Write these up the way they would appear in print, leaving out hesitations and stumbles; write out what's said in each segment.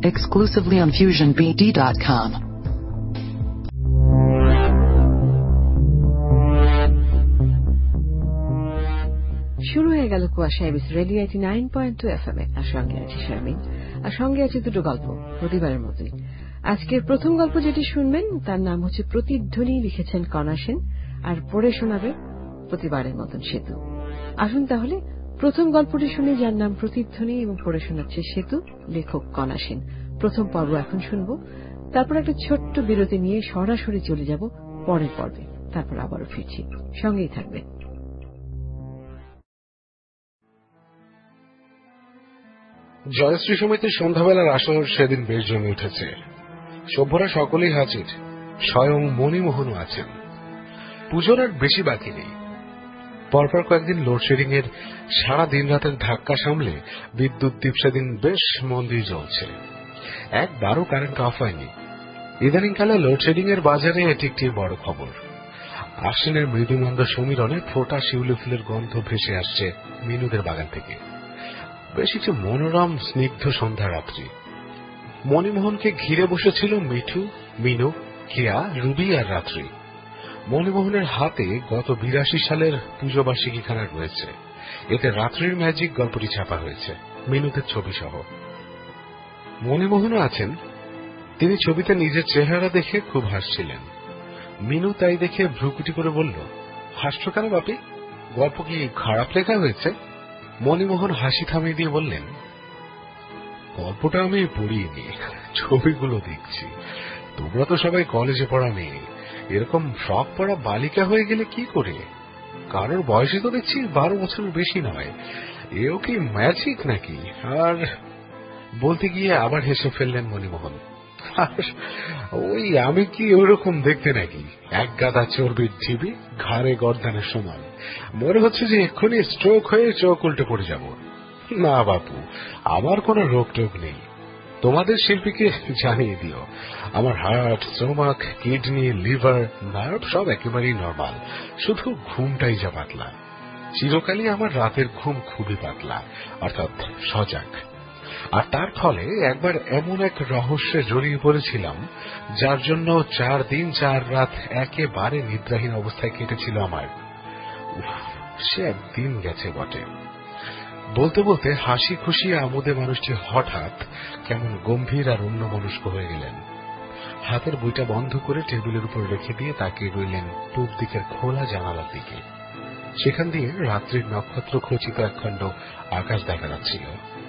exclusively on FusionBD.com. শুরু হয়ে গেল কুয়াশা এবিসি রেডিও 89.2 FM আর সঙ্গে আছে শারমিন আর সঙ্গে আছে দুটো গল্প প্রতিবারের মতোই। আজকের প্রথম গল্প যেটি শুনবেন তার নাম হচ্ছে প্রতিধ্বনি, লিখেছেন কণা সেন আর পড়ে শোনাবে প্রতিবারের মতন সেতু। আসুন তাহলে প্রথম গল্পটি শুনে, যার নাম প্রতিধ্বনি এবং পড়ে শোনাচ্ছে সেতু, লেখক কণা সেন। প্রথম পর্ব এখন শুনব, তারপর একটা ছোট্ট বিরতি নিয়ে সরাসরি চলে যাব পরের পর্বে, তারপর আবারও ফিরছি, সঙ্গেই থাকবে। জয়শ্রী সমিতির সন্ধ্যাবেলার আসর সেদিন বেশ জমে উঠেছে। সভ্যরা সকলেই হাজির, স্বয়ং মণিমোহনও আছেন। পুজোর আর বেশি বাকি নেই। পরপর কয়েকদিন লোডশেডিং এর সারা দিন রাতের ধাক্কা সামলে বিদ্যুৎ দ্বীপ সেদিন বেশ মন দিয়ে জ্বলছে, একবারও কারেন্ট অফ হয়নি। ইদানিংকালে লোডশেডিং এর বাজারে এটি একটি বড় খবর। আশ্বিনের মৃদুমন্দ সমীরণে ফোটা শিউলি ফুলের গন্ধ ভেসে আসছে মিনুদের বাগান থেকে। বেশ একটি মনোরম স্নিগ্ধ সন্ধ্যা রাত্রি। মণিমোহনকে ঘিরে বসেছিল মিঠু, মিনু, কেয়া, রুবি আর রাত্রি। মণিমোহনের হাতে গত 82 সালের পুজো বার্ষিকীখানা রয়েছে। এতে রাত্রির ম্যাজিক গল্পটি ছাপা হয়েছে, মিনুদের ছবি সহ। মণিমোহনও আছেন। তিনি ছবিতে নিজের চেহারা দেখে খুব হাসছিলেন। মিনু তাই দেখে ভ্রুকুটি করে বলল, হাসছো কেন বাপি? গল্প কি খারাপ লেখা হয়েছে? মণিমোহন হাসি থামিয়ে দিয়ে বললেন, গল্পটা আমি পড়িনি, ছবিগুলো দেখছি। তোমরা তো সবাই কলেজে পড়া মেয়ে, এরকম ফ্রক পড়া বালিকা হয়ে গেলে কি করে? কারোর বয়সে তো দেখছি 12 বছরের বেশি নয়। এও কি ম্যাজিক নাকি? আর বলতে গিয়ে আবার হেসে ফেললেন মণিমোহন। ওই আমি কি ওরকম দেখতে নাকি? এক গাদা চর্বির ঢিবি, ঘাড়ে গর্দানের সমান। মনে হচ্ছে যে এক্ষুনি স্ট্রোক হয়ে চোখ উল্টে পড়ে যাব। না বাপু, আমার কোনো রোগ টোগ নেই। তোমাদের শিল্পীকে জানিয়ে দিও, আমার heart, stomach, kidney, liver, nerve সব একেবারেই নর্মাল, শুধু ঘুমটাই যা পাতলা। চিরকালই আমার রাতের ঘুম খুবই পাতলা, অর্থাৎ সজাগ। আর তার ফলে একবার এমন এক রহস্যে জড়িয়ে পড়েছিলাম, যার জন্য 4 দিন 4 রাত একেবারে নিদ্রাহীন অবস্থায় কেটেছিল আমার। সে একদিন গেছে বটে। বলতে বলতে হাসি খুশি আমোদে মানুষটি হঠাৎ কেমন গম্ভীর আর অন্যমনস্ক হয়ে গেলেন। হাতের বইটা বন্ধ করে টেবিলের উপর রেখে দিয়ে তাকিয়ে রইলেন পূব দিকের খোলা জানালার দিকে। সেখান দিয়ে রাত্রির নক্ষত্র খচিত একখণ্ড আকাশ দেখা যাচ্ছিল।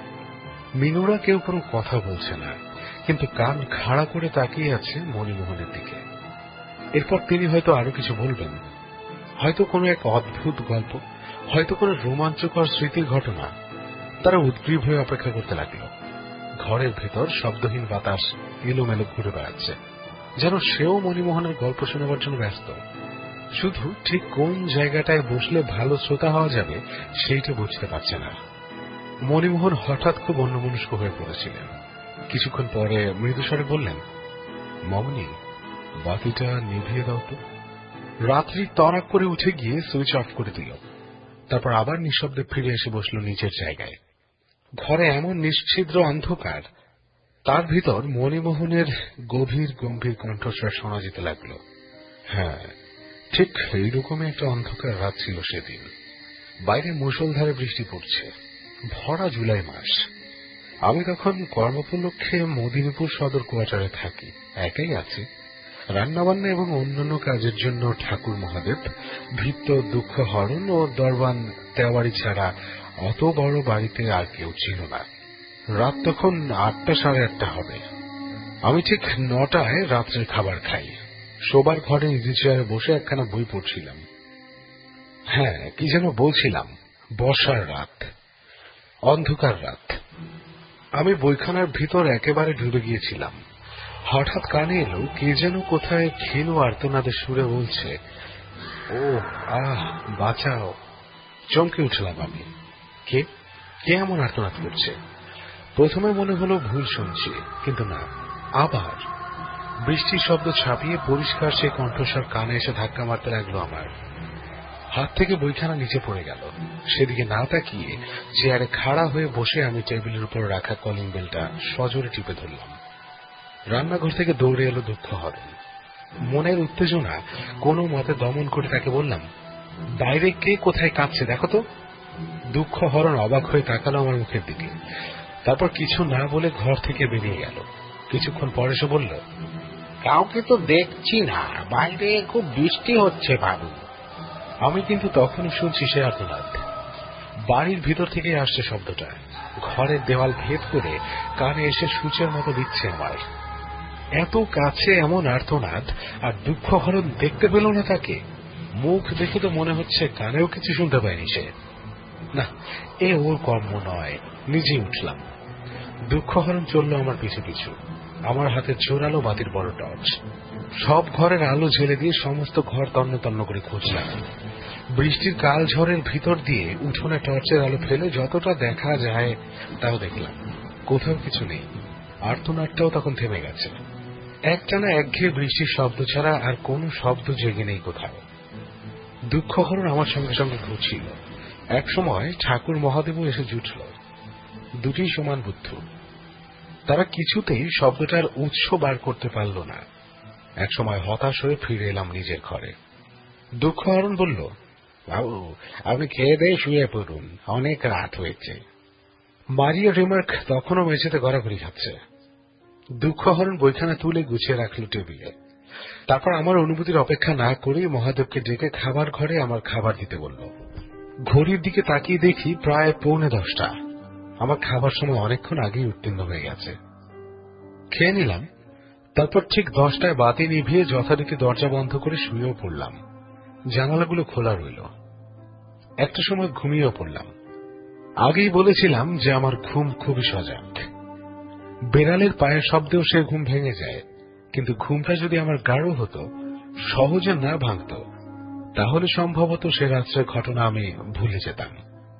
মিনুরা কেউ কোনো কথা বলছে না, কিন্তু কান খাড়া করে তাকিয়ে আছে মণিমোহনের দিকে। এরপর তিনি হয়তো আরো কিছু বলবেন, হয়তো কোনো এক অদ্ভুত গল্প, হয়তো কোনো রোমাঞ্চকর স্মৃতির ঘটনা। তারা উদ্গ্রীব হয়ে অপেক্ষা করতে লাগলো। ঘরের ভেতর শব্দহীন বাতাস এলোমেলো ঘুরে বেড়াচ্ছে, যেন সেও মণিমোহনের গল্প শোনাবার জন্য ব্যস্ত। শুধু ঠিক কোন জায়গাটায় বসলে ভালো শ্রোতা হওয়া যাবে সেইটা বুঝতে পারছে না। মণিমোহন হঠাৎ খুব অন্যমনস্ক হয়ে পড়েছিলেন। কিছুক্ষণ পরে মৃদুস্বরে বললেন, মামনি, বাতিটা নিভিয়ে দাও তো। রাত্রি তড়াক করে উঠে গিয়ে সুইচ অফ করে দিল। তারপর আবার নিঃশব্দে ফিরে এসে বসল নিজের জায়গায়। ঘরে এমন নিশ্ছিদ্র অন্ধকার, তার ভিতর মণিমোহনের গভীর গম্ভীর কণ্ঠস্বর শোনা যেতে লাগল। হ্যাঁ, ঠিক এইরকমই একটা অন্ধকার রাত ছিল সেদিন। বাইরে মুষলধারে বৃষ্টি পড়ছে, ভরা জুলাই মাস। আমি তখন কর্মোপলক্ষে মদিনীপুর সদর কোয়ার্টারে থাকি, একাই আছি। রান্নাবান্না এবং অন্যান্য কাজের জন্য ঠাকুর মহাদেব, ভৃত্য দুঃখ হরণ ও দরবান তেওয়ারি ছাড়া অত বড় বাড়িতে আর কেউ ছিল না। রাত তখন 8টা সাড়ে 8টা হবে। আমি ঠিক 9টায় রাত্রের খাবার খাই। শোবার ঘরে ইজি চেয়ারে বসে একখানা বই পড়ছিলাম। হ্যাঁ, কি যেন বলছিলাম, বর্ষার রাত, অন্ধকার রাত। আমি বইখানার ভিতর একেবারে ডুবে গিয়েছিলাম। হঠাৎ কানে এলো কে যেন কোথায় ক্ষীণ আর্তনাদের সুরে বলছে, ও আহ, বাঁচাও। চমকে উঠলাম আমি। কে কে এমন আর্তনাদ করছে? প্রথমে মনে হলো ভুল শুনছি, কিন্তু না। আবার বৃষ্টির শব্দ ছাপিয়ে পরিষ্কার সে কণ্ঠস্বর কানে এসে ধাক্কা মারতে লাগলো আমার। হাত থেকে বইখানা নিচে পড়ে গেল। সেদিকে না তাকিয়ে চেয়ারে খাড়া হয়ে বসে আমি টেবিলের উপর রাখা কলিং বেলটা সজোরে টিপে ধরলাম। রান্নাঘর থেকে দৌড়ে এলো দুঃখহরণ। মনের উত্তেজনা কোনো মতে দমন করে তাকে বললাম, বাইরে কে কোথায় কাঁদছে দেখো তো। দুঃখহরণ অবাক হয়ে তাকালো আমার মুখের দিকে, তারপর কিছু না বলে ঘর থেকে বেরিয়ে গেল। কিছুক্ষণ পরে সে বলল, কাউকে তো দেখছি না, বাইরে খুব বৃষ্টি হচ্ছে বাবু। আমি কিন্তু তখনও শুনছি সে আর্তনাদ। বাড়ির ভিতর থেকে আসছে শব্দটা, ঘরের দেওয়াল ভেদ করে কানে এসে সূচের মতো দিচ্ছে আমার। এত কাছে এমন আর্তনাদ, আর দুঃখহরণ দেখতে পেল না তাকে। মুখ দেখে তো মনে হচ্ছে কানেও কিছু শুনতে পায়নি সে। না, এ ওর কর্ম নয়। নিজে উঠলাম। দুঃখহরণ চলল আমার পিছু পিছু। আমার হাতে জোরালো বাতির বড় টর্চ। সব ঘরের আলো জ্বেলে দিয়ে সমস্ত ঘর তন্ন তন্ন করে খুঁজলাম। বৃষ্টির কাল ঝড়ের ভিতর দিয়ে উঠোনে টর্চের আলো ফেলে যতটা দেখা যায় তাও দেখলাম, কোথাও কিছু নেই। আর্তনাদটাও তখন থেমে গেছে। একটানা একঘেয়ে বৃষ্টির শব্দ ছাড়া আর কোনো শব্দ জেগে নেই কোথাও। দুঃখহরণ আমার সঙ্গে সঙ্গে ঘুরছিল। একসময় ঠাকুর মহাদেবও এসে জুটল। দুটি সমান বুদ্ধ। তারা কিছুতেই শব্দটার উৎস বার করতে পারল না। একসময় হতাশ হয়ে ফিরে এলাম নিজের ঘরে। দুঃখহরণ বলল, বাবু, আপনি খেয়ে দিয়ে শুয়ে পড়ুন, অনেক রাত হয়েছে। মারিয়া রিমার্ক তখনও মেঝেতে গড়াগড়ি খাচ্ছে। দুঃখহরণ বইখানা তুলে গুছিয়ে রাখল টেবিলে। তারপর আমার অনুভূতির অপেক্ষা না করেই মহাদেবকে ডেকে খাবার ঘরে আমার খাবার দিতে বলল। ঘড়ির দিকে তাকিয়ে দেখি প্রায় 9:45। আমার খাবার সময় অনেকক্ষণ আগেই উত্তীর্ণ হয়ে গেছে। খেয়ে নিলাম। তারপর ঠিক 10টায় বাতি নিভিয়ে যথারীতি দরজা বন্ধ করে শুয়েও পড়লাম। জানালাগুলো খোলা রইল। একটা সময় ঘুমিয়েও পড়লাম। আগেই বলেছিলাম যে আমার ঘুম খুবই সজাগ। বেড়ালের পায়ের শব্দেও সে ঘুম ভেঙে যায়, কিন্তু ঘুমটা যদি আমার গাঢ় হতো, সহজে না ভাঙত, তাহলে সম্ভবত সে রাত্রের ঘটনা আমি ভুলে যেতাম।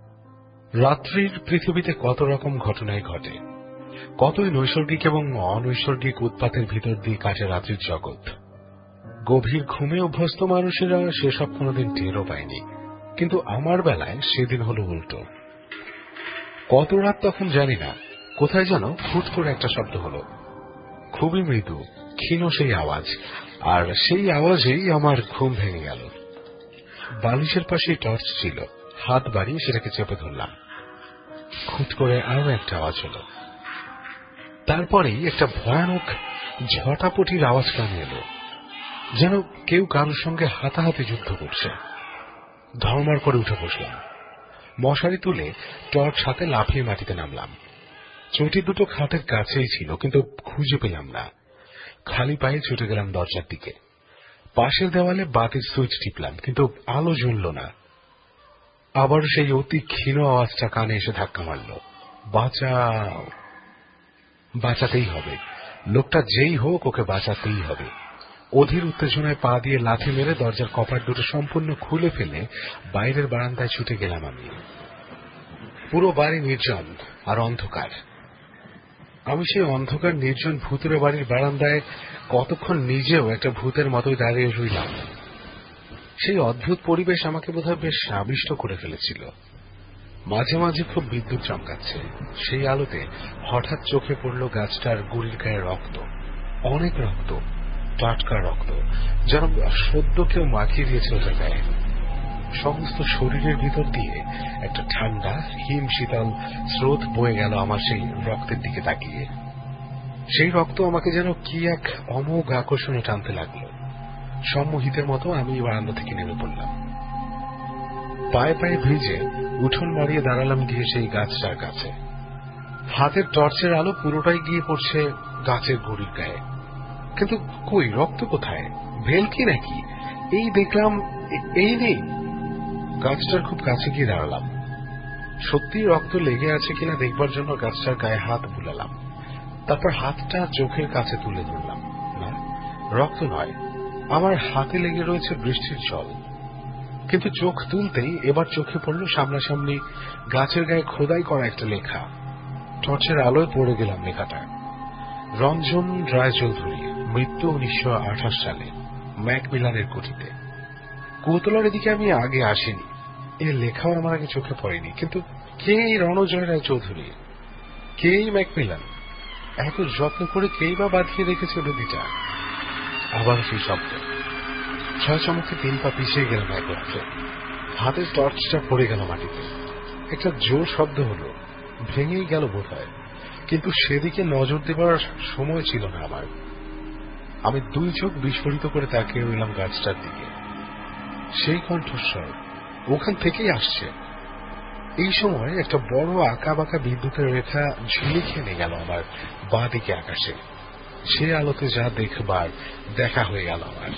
রাত্রির পৃথিবীতে কত রকম ঘটনাই ঘটে, কতই নৈসর্গিক এবং অনৈসর্গিক উৎপাতের ভিতর দিয়ে কাটে রাত্রির জগৎ। গভীর ঘুমে অভ্যস্ত মানুষেরা সেসব কোনোদিন টেরও পায়নি, কিন্তু আমার বেলায় সেদিন হলো উল্টো। কত রাত তখন জানি না, কোথায় যেন ফুট করে একটা শব্দ হলো, খুবই মৃদু ক্ষীণ সেই আওয়াজ, আর সেই আওয়াজেই আমার ঘুম ভেঙে গেল। বালিশের পাশে টর্চ ছিল, হাত বাড়িয়ে সেটাকে চেপে ধরলাম। খুট করে আরো একটা আওয়াজ হলো। তারপরেই একটা ভয়ানক ঝটাপটির আওয়াজ কানে এলো, যেন কেউ কারোর সঙ্গে হাতাহাতি যুদ্ধ করছে। ধর্মার করে উঠে বসলাম। মশারি তুলে টর্চ হাতে লাফিয়ে মাটিতে নামলাম। চটি দুটো খাটের কাছেই ছিল, কিন্তু খুঁজে পেলাম না। খালি পায়ে ছুটে গেলাম দরজার দিকে। পাশের দেওয়ালে বাতির সুইচ টিপলাম, কিন্তু আলো জ্বলল না। আবার সেই অতি ক্ষীণ আওয়াজটা কানে এসে ধাক্কা মারল, বাঁচাও। বাঁচাতেই হবে, লোকটা যেই হোক ওকে বাঁচাতেই হবে। অধীর উত্তেজনায় পা দিয়ে লাথি মেরে দরজার কপাট দুটো সম্পূর্ণ খুলে ফেলে বাইরের বারান্দায় ছুটে গেলাম আমি। পুরো বাড়ি নির্জন আর অন্ধকার। আমি সেই অন্ধকার নির্জন ভূতের বাড়ির বারান্দায় কতক্ষণ নিজেও একটা ভূতের মতোই দাঁড়িয়ে রইলাম। সেই অদ্ভুত পরিবেশ আমাকে বোধহয় বেশ আবিষ্ট করে ফেলেছিল। মাঝে মাঝে খুব বিদ্যুৎ চমকাচ্ছে। সেই আলোতে হঠাৎ চোখে পড়ল গাছটার গুড়ির গায়ে রক্ত, অনেক রক্ত, টাটকা রক্ত, যেন সদ্য কেউ মাখিয়ে দিয়েছে ওটার গায়ে। সমস্ত শরীরের ভিতর দিয়ে একটা ঠান্ডা হিম শীতল স্রোত বয়ে গেল আমার সেই রক্তের দিকে তাকিয়ে। সেই রক্ত আমাকে যেন কি এক অমোঘ আকর্ষণে টানতে লাগলো। সম্মোহিতের মতো আমি বারান্দা থেকে নেমে পড়লাম। পায়ে পায়ে ভিজে উঠোন মারিয়ে দাঁড়ালাম গিয়ে সেই গাছটার কাছে। হাতের টর্চের আলো পুরোটাই গিয়ে পড়ছে গাছের গুড়ির গায়ে, কিন্তু কই রক্ত কোথায়? ভেলকি নাকি? এই দেখলাম, এই নেই। গাছটার খুব কাছে গিয়ে দাঁড়ালাম। সত্যি রক্ত লেগে আছে কিনা দেখবার জন্য গাছটার গায়ে হাত বুলালাম। তারপর হাতটা চোখের কাছে তুলে ধরলাম। না, রক্ত নয়, আমার হাতে লেগে রয়েছে বৃষ্টির জল। কিন্তু চোখ তুলতেই এবার চোখে পড়ল সামনাসামনি গাছের গায়ে খোদাই করা একটা লেখা। টর্চের আলোয় পড়ে গেলাম লেখাটা। রঞ্জন রায়চৌধুরী, মৃত্যু 1928 সালে, ম্যাকমিলানের কুঠিতে। কোতলার এদিকে আমি আগে আসিনি, এর লেখাও আমার আগে চোখে পড়েনি, কিন্তু কে এই রণজয় রায় চৌধুরী, কে এই ম্যাকমিলান, এত যত্ন করে কেই বা বাঁধিয়ে রেখেছে নদীটা। আবার সেই শব্দ, ছয় চমকে 3 পা পিছিয়ে গেলাম এক রাত্রে, হাতের টর্চটা পড়ে গেল মাটিতে। একটা জোর শব্দ হলো, ভেঙেই গেল বোধ হয়, কিন্তু সেদিকে নজর দেবার সময় ছিল না আমার। আমি 2 চোখ বিস্ফোরিত করে তাকিয়ে রইলাম গাছটার দিকে। সেই কণ্ঠস্বর ওখান থেকেই আসছে। এই সময় একটা বড় আঁকা বাঁকা বিদ্যুতের রেখা ঝিলিকে নিয়ে গেল আমার বাঁ দিকে আকাশে। সে আলোতে যা দেখবার দেখা হয়ে গেল আমার।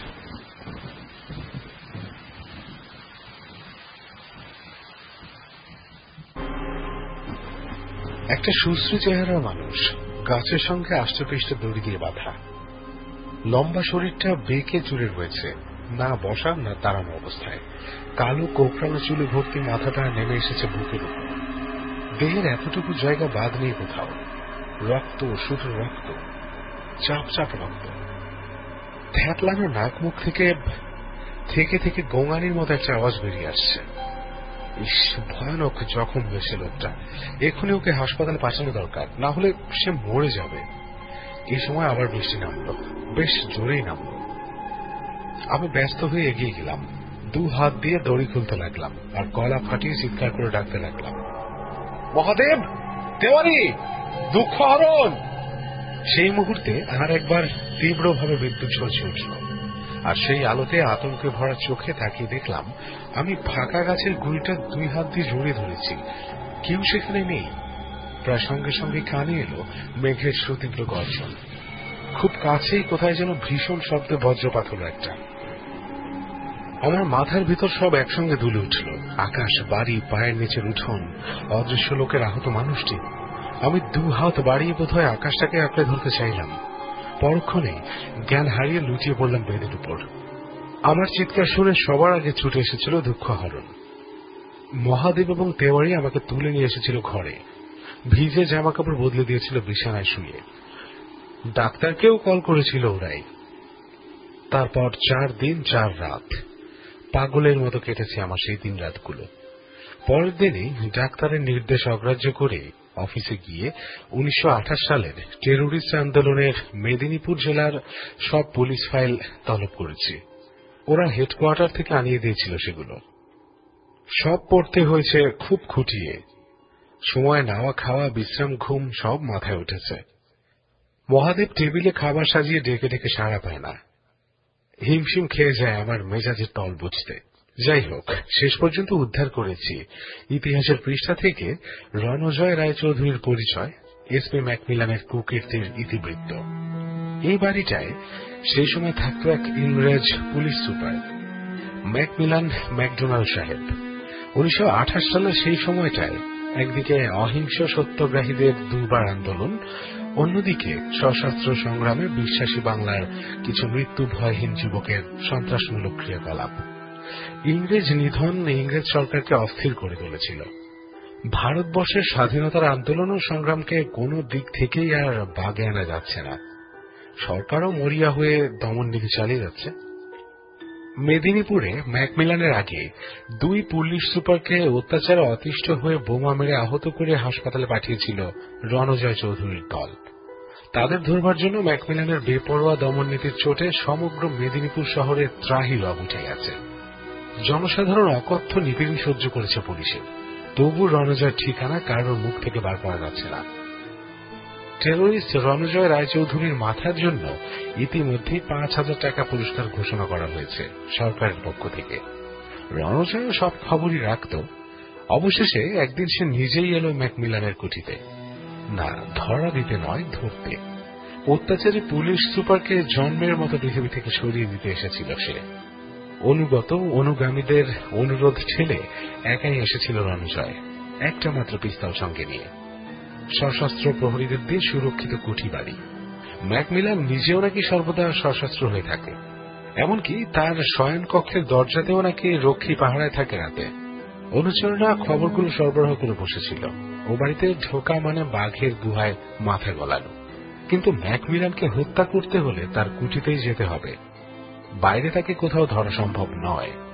একটা সুশ্রী চেহারার মানুষ, গাছের সঙ্গে আষ্টেপৃষ্টে দড়ি দিয়ে বাঁধা, লম্বা শরীরটা বেঁকে চুরে রয়েছে, না বসা না দাঁড়ানো অবস্থায়। কালো কোকড়ানো চুলে ভর্তি মাথাটা নেমে এসেছে বুকের উপর। দেহের এতটুকু জায়গা বাদ নেই কোথাও, রক্ত, শুধু রক্ত, চাপ চাপ রক্ত। থ্যাতলানো নাক মুখ থেকে থেকে থেকে গোঙানির মতো একটা আওয়াজ বেরিয়ে আসছে। ইস, ভয়ানক জখম হয়েছে লোকটা, এক্ষুনি ওকে হাসপাতালে পাঠানো দরকার, না হলে সে মরে যাবে। এই সময় আবার বৃষ্টি নামলো, বেশ জোরেই নামলো। আমি ব্যস্ত হয়ে এগিয়ে গেলাম, 2 হাত দিয়ে দড়ি খুলতে লাগলাম, আর গলা ফাটিয়ে চিৎকার করে ডাকতে লাগলাম, মহাদেব, তেওয়ারি, দুঃখ হরণ। সেই মুহূর্তে আর একবার তীব্রভাবে বিদ্যুৎ ঝলসে উঠল, আর সেই আলোতে আতঙ্কে ভরা চোখে তাকিয়ে দেখলাম আমি ফাঁকা গাছের গুড়িটা 2 হাত দিয়ে জড়িয়ে ধরেছি, কেউ সেখানে নেই। প্রায় সঙ্গে সঙ্গে কানে এলো মেঘের সুতীব্র গর্জন। খুব কাছেই কোথায় যেন ভীষণ শব্দে বজ্রপাত হলো একটা। আমার মাথার ভিতর সব একসঙ্গে দুলে উঠল, আকাশ, বাড়ি, পায়ের নিচের উঠোন, অদৃশ্য লোকের আহত মানুষটি। আমি 2 হাত বাড়িয়ে বোধহয় আকাশটাকে আঁকড়ে ধরতে চাইলাম। পরক্ষণে জ্ঞান হারিয়ে লুটিয়ে পড়লাম বেদের উপর। আমার চিৎকার শুনে সবার আগে ছুটে এসেছিল দুঃখ হরণ। মহাদেব এবং তেওয়ারি আমাকে তুলে নিয়ে এসেছিল ঘরে, ভিজে জামা কাপড় বদলে দিয়েছিল বিছানায় শুয়ে। ডাক্তারকেও কল করেছিল ওরাই। তারপর 4 দিন 4 রাত পাগলের মতো কেটেছে আমার সেই 3 রাতগুলো। পরের দিনই ডাক্তারের নির্দেশ অগ্রাহ্য করে অফিসে গিয়ে 1928 সালের টেরোরিস্ট আন্দোলনের মেদিনীপুর জেলার সব পুলিশ ফাইল তলব করেছি। ওরা হেডকোয়ার্টার থেকে আনিয়ে দিয়েছিল সেগুলো। সব পড়তে হয়েছে খুব খুঁটিয়ে। সময় নেওয়া, খাওয়া, বিশ্রাম, ঘুম সব মাথায় উঠেছে। মহাদেব টেবিলে খাবার সাজিয়ে ডেকে ডেকে সাড়া পায় না। হিমশিম খেয়ে যায় আমার মেজাজের তল বুঝতে। যাই হোক, শেষ পর্যন্ত উদ্ধার করেছি ইতিহাসের পৃষ্ঠা থেকে রণজয় রায়চৌধুরীর পরিচয়, এসপি ম্যাকমিলানের কুকীর্তির ইতিবৃত্ত। এই বাড়িটায় সেই সময় থাকত এক ইংরেজ পুলিশ সুপার, ম্যাকমিলান ম্যাকডোনাল্ড সাহেব। 1928 সালের সেই সময়টায় একদিকে অহিংস সত্যগ্রাহীদের 2বার আন্দোলন, অন্যদিকে সশস্ত্র সংগ্রামে বিশ্বাসী বাংলার কিছু মৃত্যু ভয়হীন যুবকের সন্ত্রাসমূলক ক্রিয়াকলাপ। ইংরেজ নিধন ইংরেজ সরকারকে অস্থির করে তুলেছিল। ভারতবর্ষের স্বাধীনতার আন্দোলন ও সংগ্রামকে কোনো দিক থেকেই আর বাগে আনা যাচ্ছে না। সরকারও মরিয়া হয়ে দমননীতি চালিয়ে যাচ্ছে। মেদিনীপুরে ম্যাকমিলানের আগে 2 পুলিশ সুপারকে অত্যাচারে অতিষ্ঠ হয়ে বোমা মেরে আহত করে হাসপাতালে পাঠিয়েছিল রণজয় চৌধুরীর দল। তাদের ধরবার জন্য ম্যাকমিলানের বেপরোয়া দমননীতির চোটে সমগ্র মেদিনীপুর শহরে ত্রাহি রব উঠে গেছে। জনসাধারণ অকথ্য নিপীড়ন সহ্য করেছে পুলিশের, তবু রণজয়ের ঠিকানা কারোর মুখ থেকে বার করা যাচ্ছে না। টেরোরিস্ট রণজয় রায়চৌধুরীর মাথার জন্য ইতিমধ্যে 5,000 টাকা পুরস্কার ঘোষণা করা হয়েছে সরকারের পক্ষ থেকে। রণজয় সব খবরই রাখত। অবশেষে একদিন সে নিজেই এলো ম্যাকমিলানের কুঠিতে। না, ধরা দিতে নয়, ধরতে। অত্যাচারী পুলিশ সুপারকে জন্মের মতো পৃথিবী থেকে সরিয়ে দিতে এসেছিল সে। অনুগত অনুগামীদের অনুরোধ ঠেলে একাই এসেছিল রণজয়, একটা মাত্র পিস্তল সঙ্গে নিয়ে। সশস্ত্র প্রহরীদের দিয়ে সুরক্ষিত কুঠি বাড়ি। ম্যাকমিলান নিজেও নাকি সর্বদা সশস্ত্র হয়ে থাকে, এমনকি তার শয়নকক্ষের দরজাতেও নাকি রক্ষী পাহারায় থাকে রাতে। অনুচররা খবরগুলো সরবরাহ করে বসেছিল। ও বাড়িতে ঢোকা মানে বাঘের গুহায় মাথা গলানো। কিন্তু ম্যাকমিলানকে হত্যা করতে হলে তার কুঠিতেই যেতে হবে, বাইরে তাকে কোথাও ধরা সম্ভব নয়।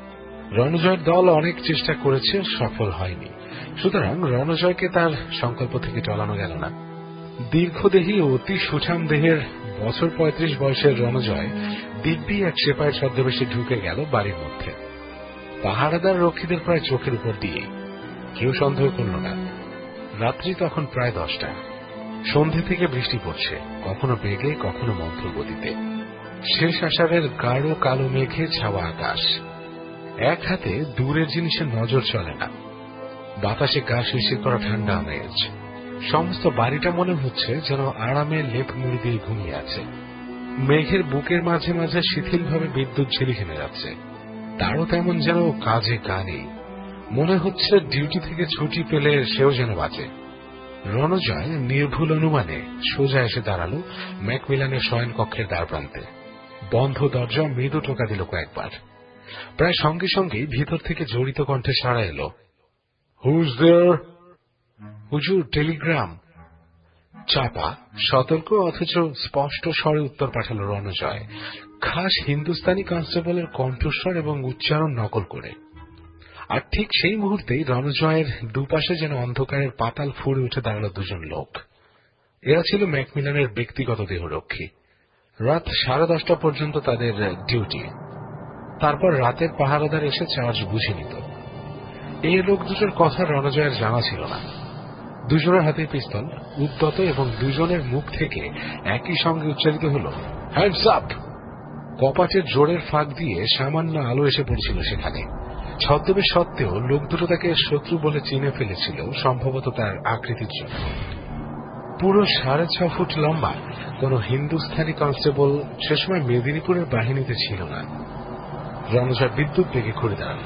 রণজয়ের দল অনেক চেষ্টা করেছে, সফল হয়নি। সুতরাং রণজয়কে তার সংকল্প থেকে টলানো গেল না। দীর্ঘদেহী ও অতি সুঠাম দেহের বছর 35 বয়সের রণজয় দিব্যি এক সেপাইয়ের ছদ্মবেশে ঢুকে গেল বাড়ির মধ্যে। পাহারাদার রক্ষীদের প্রায় চোখের উপর দিয়ে, কেউ সন্দেহ করল না। রাত্রি তখন প্রায় 10টা। সন্ধে থেকে বৃষ্টি পড়ছে, কখনো বেগে কখনো মন্থর গতিতে। শেষ আষাঢ়ের গাঢ় কালো মেঘে ছাওয়া আকাশ। এক হাতে দূরের জিনিসের নজর চলে না। বাতাসে গা শিরশির করা ঠান্ডা আমেজ। সমস্ত বাড়িটা মনে হচ্ছে যেন আরামে লেপ মুড়ি দিয়ে ঘুমিয়ে আছে। মেঘের বুকের মাঝে মাঝে শিথিলভাবে বিদ্যুৎ ঝিলি খেলে যাচ্ছে। তারও তেমন যেন কাজে গা নেই। মনে হচ্ছে ডিউটি থেকে ছুটি পেলে সেও যেন বাঁচে। রণজয় নির্ভুল অনুমানে সোজা এসে দাঁড়ালো ম্যাকমিলানের শয়ন কক্ষের দ্বার প্রান্তে। বন্ধ দরজা মৃদু টোকা দিল কয়েকবার। প্রায় সঙ্গে সঙ্গেই ভিতর থেকে জড়িত কণ্ঠে সাড়া এলো, হুজ দেয়ার? হুজুর, টেলিগ্রাম। চাপা, সতর্ক অথচ স্পষ্ট স্বরে উত্তর পাঠালো রণজয়, খাস হিন্দুস্তানি কনস্টেবলের কণ্ঠস্বর এবং উচ্চারণ নকল করে। আর ঠিক সেই মুহূর্তেই রণজয়ের দুপাশে যেন অন্ধকারের পাতাল ফুঁড়ে উঠে দাঁড়ালো দুজন লোক। এরা ছিল ম্যাকমিলানের ব্যক্তিগত দেহরক্ষী। রাত 10:30 পর্যন্ত তাদের ডিউটি। তারপর রাতের পাহারাদার এসে চার্জ বুঝে নিত। এই লোক দুটোর কথা রণজয়ের জানা ছিল না। দুজনের হাতে পিস্তল, উদ্যত, এবং দুজনের মুখ থেকে একই সঙ্গে উচ্চারিত হল, হ্যান্ডস আপ। কপাটের জোরের ফাঁক দিয়ে সামান্য আলো এসে পড়ছিল সেখানে। ছদ্মবেশ সত্ত্বেও লোক দুটো তাকে শত্রু বলে চিনে ফেলেছিল, সম্ভবত তার আকৃতির জন্য। পুরো 6.5 ফুট লম্বা কোন হিন্দুস্থানি কনস্টেবল সে সময় মেদিনীপুরের বাহিনীতে ছিল না। রণজয় বিদ্যুৎ বেগে ঘুরে দাঁড়াল।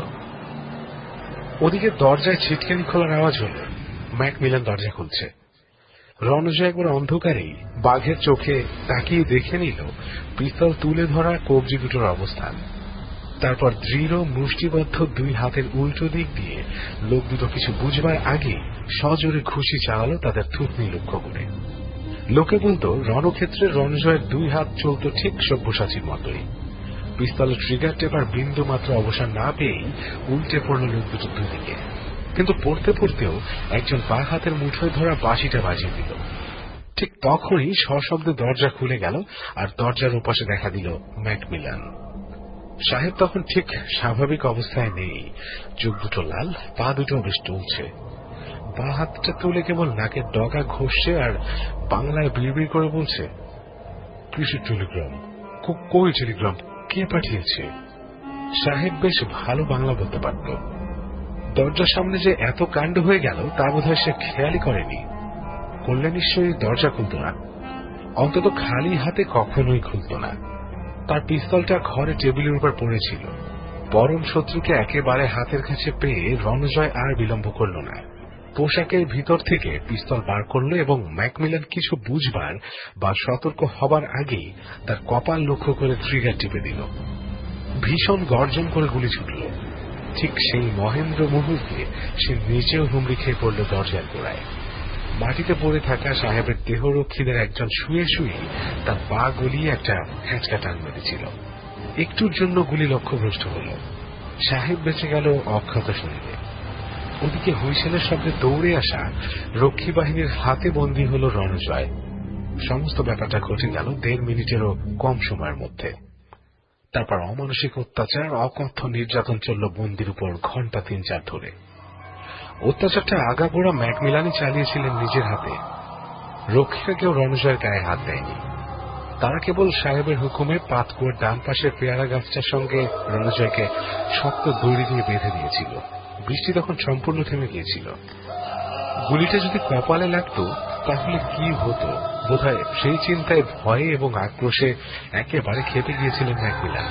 ওদিকে দরজায় ছিটকানি খোলার আওয়াজ হল। ম্যাকমিলান দরজা খুলছে। রণজয় একবার অন্ধকারেই বাঘের চোখে তাকিয়ে দেখে নিল পিস্তল তুলে ধরা কবজি দুটোর অবস্থান। তারপর দৃঢ় মুষ্টিবদ্ধ দুই হাতের উল্টো দিক দিয়ে লোক দুটো কিছু বুঝবার আগে সজোরে ঘুষি চালালো তাদের থুতনি লক্ষ্য করে। লোকে বলতো রণক্ষেত্রে রণজয়ের দুই হাত চলত ঠিক সব্যসাচীর মতোই। পিস্তলের ট্রিগার টেপার বিন্দু মাত্র অবসর না পেয়েই উল্টে পড়ল লোক দুটো দুদিকে। কিন্তু পড়তে পড়তেও একজন বা হাতের মুঠোয় ধরা বাঁশিটা বাজিয়ে দিল। ঠিক তখনই সশব্দে দরজা খুলে গেল, আর দরজার ওপাশে দেখা দিল ম্যাকমিলান সাহেব। তখন ঠিক স্বাভাবিক অবস্থায় নেই। চোখ দুটো লাল, পা দুটো বেশ টলছে। বা হাতটা তুলে কেবল নাকের ডগা ঘষছে আর বাংলায় বিড়বিড় করে বলছে, কিসের টেলিগ্রাম? কই টেলিগ্রাম? কে পাঠিয়েছে? সাহেব বেশ ভালো বাংলা বলতে পারত। দরজার সামনে যে এত কাণ্ড হয়ে গেল তা বোধহয় সে খেয়ালই করেনি। করলে নিশ্চয়ই দরজা খুলত না, অন্তত খালি হাতে কখনোই খুলত না। তার পিস্তলটা ঘরে টেবিলের উপর পড়েছিল। পরম শত্রুকে একেবারে হাতের কাছে পেয়ে রণজয় আর বিলম্ব করল না। পোশাকের ভিতর থেকে পিস্তল বার করল এবং ম্যাকমিলান কিছু বুঝবার বা সতর্ক হবার আগেই তার কপাল লক্ষ্য করে ট্রিগার টিপে দিল। ভীষণ গর্জন করে গুলি ছুটল। ঠিক সেই মহেন্দ্র মুহূর্তে সে নিজেও হুমড়ি খেয়ে পড়ল দরজার গোড়ায়। মাটিতে পড়ে থাকা সাহেবের দেহরক্ষীদের একজন শুয়ে শুয়ে তার পা গলিয়ে একটা হ্যাঁচকা টান মেরেছিল। একটুর জন্য গুলি লক্ষ্যভ্রষ্ট হল। সাহেব বেঁচে গেল অক্ষত শরীরে। ওদিকে হুইসেলের শব্দে দৌড়ে আসা রক্ষী বাহিনীর হাতে বন্দী হল রণজয়। সমস্ত ব্যাপারটা ঘটে গেল 1.5 মিনিটেরও কম সময়ের মধ্যে। তারপর অমানসিক অত্যাচার, অকথ্য নির্যাতন চলল বন্দির উপর ঘণ্টা 3-4 ধরে। অত্যাচারটা আগাগোড়া ম্যাকমিলানই চালিয়েছিলেন নিজের হাতে। রক্ষীরা কেউ রণজয়ের গায়ে হাত দেয়নি। তারা কেবল সাহেবের হুকুমে পাতকুয়ার ডান পাশের পেয়ারা গাছটার সঙ্গে রণজয়কে শক্ত দড়ি দিয়ে বেঁধে দিয়েছিল। বৃষ্টি তখন সম্পূর্ণ থেমে গিয়েছিল। গুলিটা যদি কপালে লাগত তাহলে কি হতো বোধহয় সেই চিন্তায় ভয়ে এবং আক্রোশে একেবারে খেপে গিয়েছিলেন ম্যাকমিলান।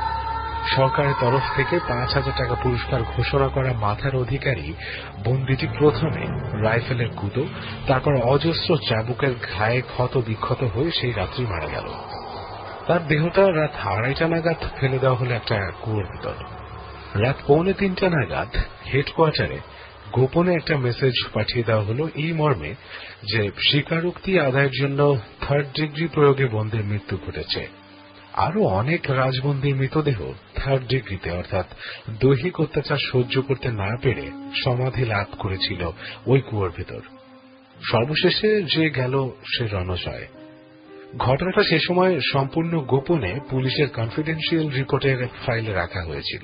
সরকারের তরফ থেকে 5,000 টাকা পুরস্কার ঘোষণা করা মাথার অধিকারী বন্দীটি প্রথমে রাইফেলের গুঁতো, তারপর অজস্র চাবুকের ঘায়ে ক্ষত বিক্ষত হয়ে সেই রাত্রি মারা গেল। তার দেহটা রাত 2:30 নাগাদ ফেলে দেওয়া হলো একটা কুয়োর ভিতর। রাত 2:45 নাগাদ হেডকোয়ার্টারে গোপনে একটা মেসেজ পাঠিয়ে দেওয়া হলো এই মর্মে যে স্বীকারোক্তি আদায়ের জন্য 3rd ডিগ্রি প্রয়োগে বন্দির মৃত্যু ঘটেছে। আরো অনেক রাজবন্দীর মৃতদেহ 3rd ডিগ্রিতে অর্থাৎ দৈহিক অত্যাচার সহ্য করতে না পেরে সমাধি লাভ করেছিল ওই কুয়োর ভেতর। সর্বশেষে যে গেল সে রণজয়। ঘটনাটা সে সময় সম্পূর্ণ গোপনে পুলিশের কনফিডেন্সিয়াল রিপোর্টের ফাইলে রাখা হয়েছিল।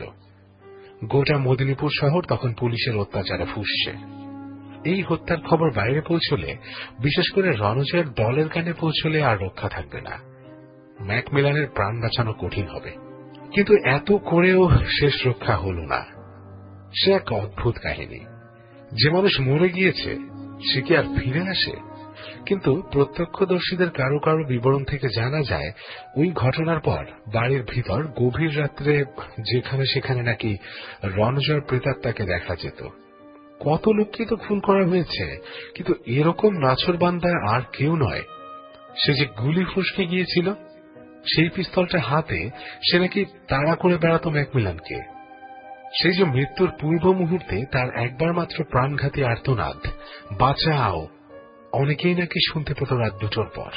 গোটা মেদিনীপুর শহর তখন পুলিশের অত্যাচারে ফুঁসছে। এই হত্যার খবর বাইরে পৌঁছলে, বিশেষ করে রণজয়ের দলের কানে পৌঁছলে আর রক্ষা থাকবে না। ম্যাকমিলানের প্রাণ বাঁচানো কঠিন হবে। কিন্তু এত করেও শেষ রক্ষা হল না। সে এক অদ্ভুত কাহিনী। যে মানুষ মরে গিয়েছে সে কি আর ফিরে আসে? কিন্তু প্রত্যক্ষদর্শীদের কারো কারো বিবরণ থেকে জানা যায়, ওই ঘটনার পর বাড়ির ভিতর গভীর রাত্রে যেখানে সেখানে নাকি রণজয়ের প্রেতাত্মাকে দেখা যেত। কত লোককে তো খুন করা হয়েছে, কিন্তু এরকম নাছোড়বান্দা আর কেউ নয়। সে যে গুলি ফসকে গিয়েছিল, সেই পিস্তলটা হাতে সে নাকি তাড়া করে বেড়াতো ম্যাকমিলানকে। সেই যে মৃত্যুর পূর্ব মুহূর্তে তার একবার মাত্র প্রাণঘাতী আর্তনাদ, বাঁচাও, অনেকেই নাকি শুনতে পেত রাত 2টোর পর।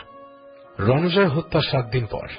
রণজয় হত্যা 7 দিন পর।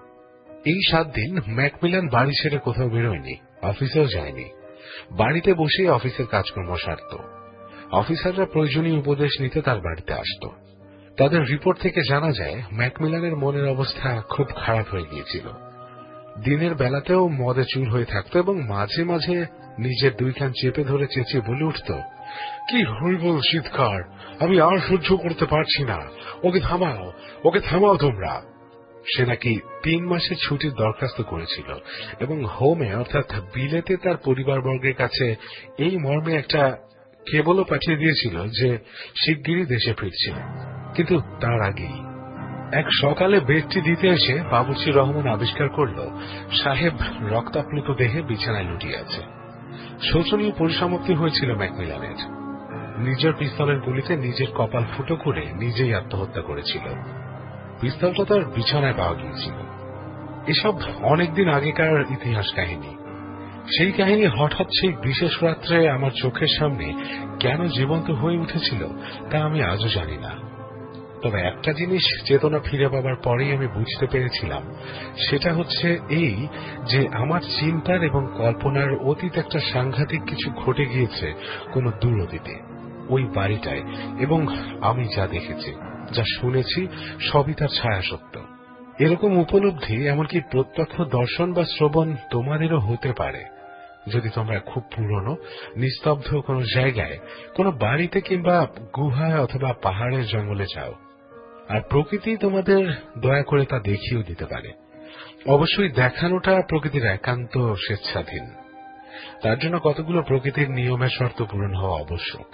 এই 7 দিন ম্যাকমিলান বাড়ি ছেড়ে কোথাও বেরোয়নি, অফিসেও যায়নি। বাড়িতে বসে অফিসের কাজকর্ম সারত। অফিসাররা প্রয়োজনীয় উপদেশ নিতে তার বাড়িতে আসত। তাদের রিপোর্ট থেকে জানা যায়, ম্যাকমিলানের মনের অবস্থা খুব খারাপ হয়ে গিয়েছিল। দিনের বেলাতেও মদে চুর হয়ে থাকত এবং মাঝে মাঝে নিজের 2 কান চেপে ধরে চেঁচিয়ে বলে উঠত, কি হরিবল চিৎকার, আমি আর সহ্য করতে পারছি না, ওকে থামাও, ওকে থামাও তোমরা। সে নাকি 3 মাসের ছুটির দরখাস্ত করেছিল এবং হোমে অর্থাৎ বিলেতে তার পরিবারবর্গের কাছে এই মর্মে একটা কেবলও পাঠিয়ে দিয়েছিল যে শিগগিরই দেশে ফিরছে। কিন্তু তার আগেই এক সকালে বেডটি দিতে এসে বাবুর্চি রহমান আবিষ্কার করল সাহেব রক্তাপ্লুত দেহে বিছানায় লুটিয়ে আছে। শোচনীয় পরিসমাপ্তি হয়েছিল ম্যাকমিলানের। নিজের পিস্তলের গুলিতে নিজের কপাল ফুটো করে নিজেই আত্মহত্যা করেছিল। পিস্তলটা তার বিছানায় পাওয়া গিয়েছিল। এসব অনেকদিন আগেকার ইতিহাস কাহিনী। সেই কাহিনী হঠাৎ সেই বিশেষ রাত্রে আমার চোখের সামনে কেন জীবন্ত হয়ে উঠেছিল তা আমি আজও জানি না। তবে একটা জিনিস চেতনা ফিরে পাবার পরেই আমি বুঝতে পেরেছিলাম, সেটা হচ্ছে এই যে আমার চিন্তার এবং কল্পনার অতীত একটা সাংঘাতিক কিছু ঘটে গিয়েছে কোন দূর অতীতে, ওই বাড়িটায়, এবং আমি যা দেখেছি, যা শুনেছি, সবই তার ছায়া সত্য। এরকম উপলব্ধি, এমনকি প্রত্যক্ষ দর্শন বা শ্রবণ তোমাদেরও হতে পারে যদি তোমরা খুব পুরনো নিস্তব্ধ কোনো জায়গায়, কোনো বাড়িতে কিংবা গুহায় অথবা পাহাড়ের জঙ্গলে যাও। আর প্রকৃতি তোমাদের দয়া করে তা দেখিয়েও দিতে পারে। অবশ্যই দেখানোটা প্রকৃতির একান্ত স্বেচ্ছাধীন। তার জন্য কতগুলো প্রকৃতির নিয়মের শর্ত পূরণ হওয়া আবশ্যক।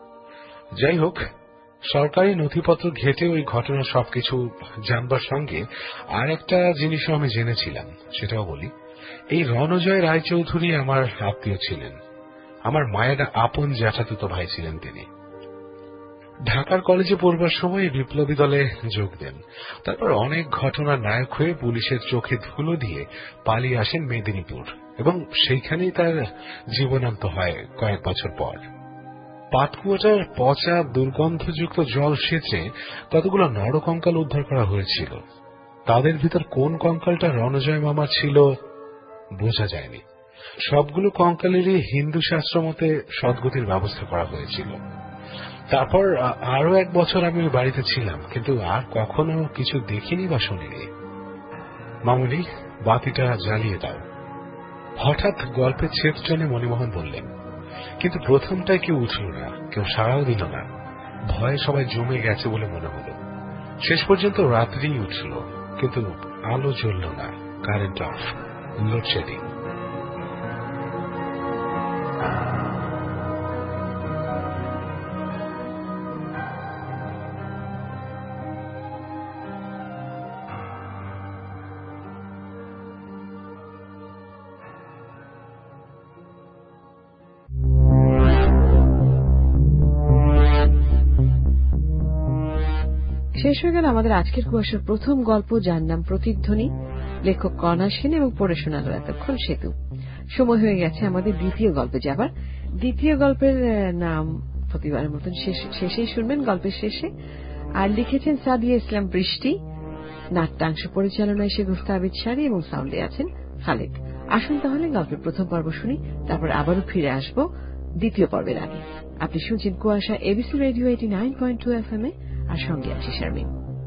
যাই হোক, সরকারি নথিপত্র ঘেটে ওই ঘটনার সবকিছু জানবার সঙ্গে আর একটা জিনিসও আমি জেনেছিলাম, সেটাও বলি। এই রণজয় রায়চৌধুরী আমার আত্মীয় ছিলেন। আমার মায়ের আপন জ্যাঠাতুতো ভাই ছিলেন তিনি। ঢাকার কলেজে পড়বার সময় বিপ্লবী দলে যোগ দেন। তারপর অনেক ঘটনার নায়ক হয়ে পুলিশের চোখে ধুলো দিয়ে পালিয়ে আসেন মেদিনীপুর, এবং সেইখানেই তার জীবনান্ত হয় কয়েক বছর পর। পাটকুয়াটার পচা দুর্গন্ধযুক্ত জল সেচে কতগুলো নরকঙ্কাল উদ্ধার করা হয়েছিল। তাদের ভিতর কোন কঙ্কালটা রণজয় মামার ছিল বোঝা যায়নি। সবগুলো কঙ্কালেরই হিন্দু শাস্ত্র মতে সদ্গতির ব্যবস্থা করা হয়েছিল। তারপর আরো 1 বছর আমি বাড়িতে ছিলাম, কিন্তু আর কখনো কিছু দেখিনি বা শুনিনি। মামুনি, বাতিটা জ্বালিয়ে দাও। হঠাৎ গল্পের ছেদ টেনে মণিমোহন বললেন। কিন্তু প্রথমটায় কেউ উঠল না, কেউ সাড়াও দিল না। ভয়ে সবাই জমে গেছে বলে মনে হলো। শেষ পর্যন্ত রাত্রিই উঠল, কিন্তু আলো জ্বলল না, কারেন্ট অফ, লোডশেডিং। শেষ হয়ে গেল আমাদের আজকের কুয়াশার প্রথম গল্প, যার নাম প্রতিধ্বনি। লেখক কণা সেন এবং পড়ে শোনাল এতক্ষণ সেতু। সময় হয়ে গেছে আমাদের দ্বিতীয় গল্পে যাবার। দ্বিতীয় গল্পের নাম প্রতিবারের মতন শেষেই শুনবেন, গল্পের শেষে। আর লিখেছেন সাদিয়া ইসলাম বৃষ্টি, নাট্যাংশ পরিচালনায় শেগুস্তা আবিদ শাড়ি এবং সাউন্ডে আছেন খালেক। আসুন তাহলে গল্পের প্রথম পর্ব শুনি, তারপর আবারও ফিরে আসব দ্বিতীয় পর্বের আগে। আপনি শুনছেন কুয়াশা এবিসি রেডিও 89.2 FM এ, আর সঙ্গে আছি শারমিন।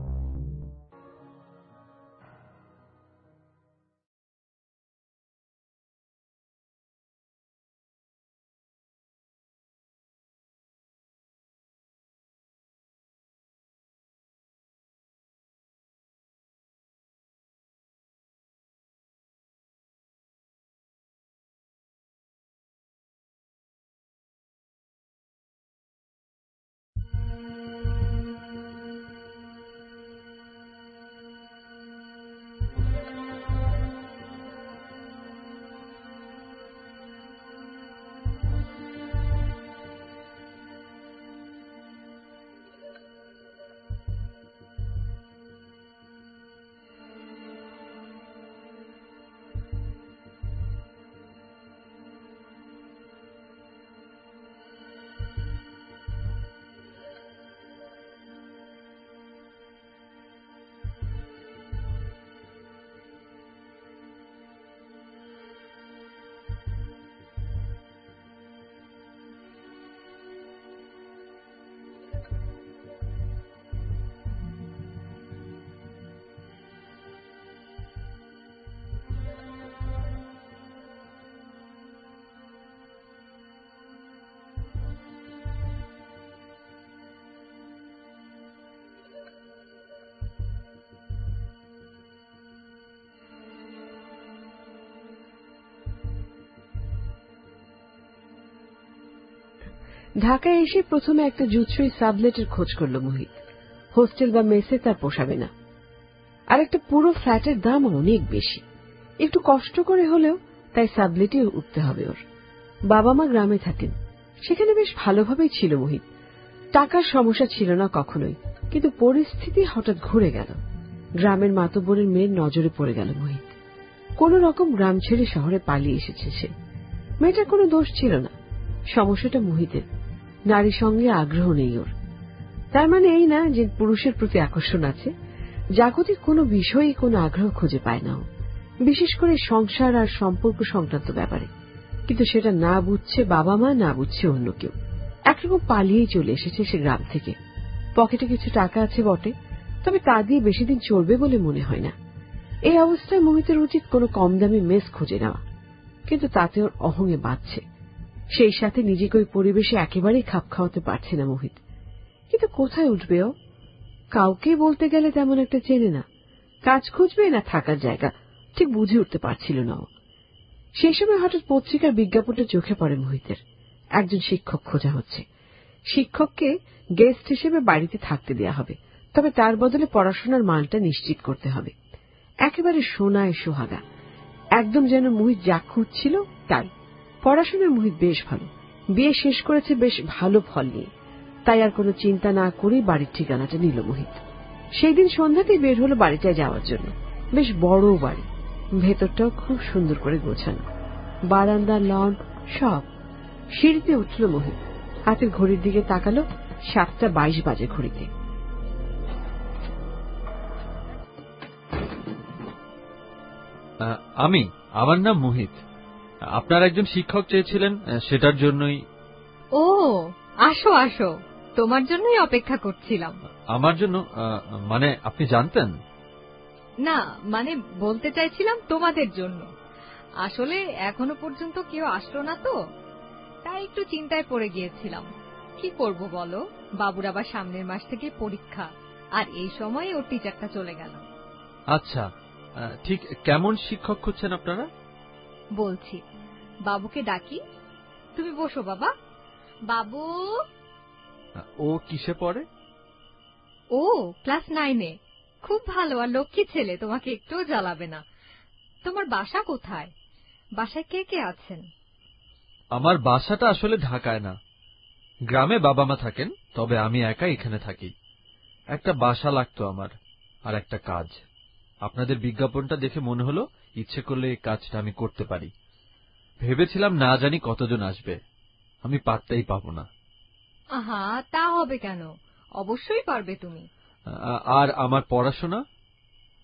ঢাকায় এসে প্রথমে একটা জুতসই সাবলেটের খোঁজ করল মোহিত। হোস্টেল বা মেসে তার পোষাবে না, আর একটা পুরো ফ্ল্যাটের দাম অনেক বেশি। একটু কষ্ট করে হলেও তাই সাবলেটে উঠতে হবে ওর। বাবা মা গ্রামে থাকেন, সেখানে বেশ ভালোভাবেই ছিল মোহিত। টাকার সমস্যা ছিল না কখনোই, কিন্তু পরিস্থিতি হঠাৎ ঘুরে গেল। গ্রামের মাতব্বরের মেয়ের নজরে পড়ে গেল মোহিত। কোন রকম গ্রাম ছেড়ে শহরে পালিয়ে এসেছে সে। মেয়েটার কোনো দোষ ছিল না, সমস্যাটা মোহিতের। নারীর সঙ্গে আগ্রহ নেই ওর। তার মানে এই না যে পুরুষের প্রতি আকর্ষণ আছে, জাগতিক কোনো বিষয়েই কোনো আগ্রহ খুঁজে পায় না ও, বিশেষ করে সংসার আর সম্পর্ক সংক্রান্ত ব্যাপারে। কিন্তু সেটা না বুঝছে বাবা মা, না বুঝছে অন্য কেউ। একরকম পালিয়েই চলে এসেছে সে গ্রাম থেকে। পকেটে কিছু টাকা আছে বটে, তবে তা দিয়ে বেশি দিন চলবে বলে মনে হয় না। এই অবস্থায় মোহিতের উচিত কোনো কম দামি মেস খুঁজে নেওয়া, কিন্তু তাতে ওর অহংয়ে বাঁচছে। সেই সাথে নিজেকে ওই পরিবেশে একেবারেই খাপ খাওয়াতে পারছে না মোহিত। কিন্তু কোথায় উঠবে ও? কাউকে বলতে গেলে তেমন একটা চেনে না। কাজ খুঁজবে না থাকার জায়গা, ঠিক বুঝে উঠতে পারছিল না ও। সেই সময় হঠাৎ পত্রিকার বিজ্ঞাপনটা চোখে পড়ে মোহিতের। একজন শিক্ষক খোঁজা হচ্ছে। শিক্ষককে গেস্ট হিসেবে বাড়িতে থাকতে দেয়া হবে, তবে তার বদলে পড়াশোনার মানটা নিশ্চিত করতে হবে। একেবারে সোনায় সোহাগা, একদম যেন মোহিত যা খুঁজছিল তাই। পড়াশোনায় মোহিত বেশ ভালো, বিয়ে শেষ করেছে বেশ ভালো ফল নিয়ে। তাই আর কোনো চিন্তা না করেই বাড়ির ঠিকানাটা নিল মোহিত। সেই দিন সন্ধ্যাতেই বের হলো বাড়িটায় যাওয়ার জন্য। বেশ বড় বাড়ি, ভেতরটাও খুব সুন্দর করে গোছানো, বারান্দা, লন সব। সিঁড়িতে উঠল মোহিত, হাতের ঘড়ির দিকে তাকালো। 7:22 বাজে ঘড়িতে। আমার নাম মোহিত। আপনার একজন শিক্ষক চেয়েছিলেন, সেটার জন্যই। ও, আসো আসো, তোমার জন্যই অপেক্ষা করছিলাম। আমার জন্য? মানে আপনি জানতেন? না, মানে বলতে চাইছিলাম তোমাদের জন্য। আসলে এখনো পর্যন্ত কেউ আসলো না তো, তাই একটু চিন্তায় পড়ে গিয়েছিলাম। কি করব বলো, বাবুর আবার সামনের মাস থেকে পরীক্ষা, আর এই সময়ে ওর টিচারটা চলে গেল। আচ্ছা, ঠিক কেমন শিক্ষক খুঁজছেন আপনারা? বলছি, বাবুকে ডাকি। তুমি বসো বাবা। বাবু। ও কিসে পড়ে? ও ক্লাস 9-এ। খুব ভালো আর লক্ষ্মী ছেলে, তোমাকে একটুও জ্বালাবে না। তোমার বাসা কোথায়? বাসায় কে কে আছেন? আমার বাসাটা আসলে ঢাকায় না, গ্রামে বাবা মা থাকেন, তবে আমি একা এখানে থাকি। একটা বাসা লাগতো আমার, আর একটা কাজ। আপনাদের বিজ্ঞাপনটা দেখে মনে হলো ইচ্ছে করলে এই কাজটা আমি করতে পারি। ভেবেছিলাম না জানি কতজন আসবে, আমি পাত্তাই পাবো না। আহা, তা হবে কেন, অবশ্যই পারবে তুমি। আর আমার পড়াশোনা?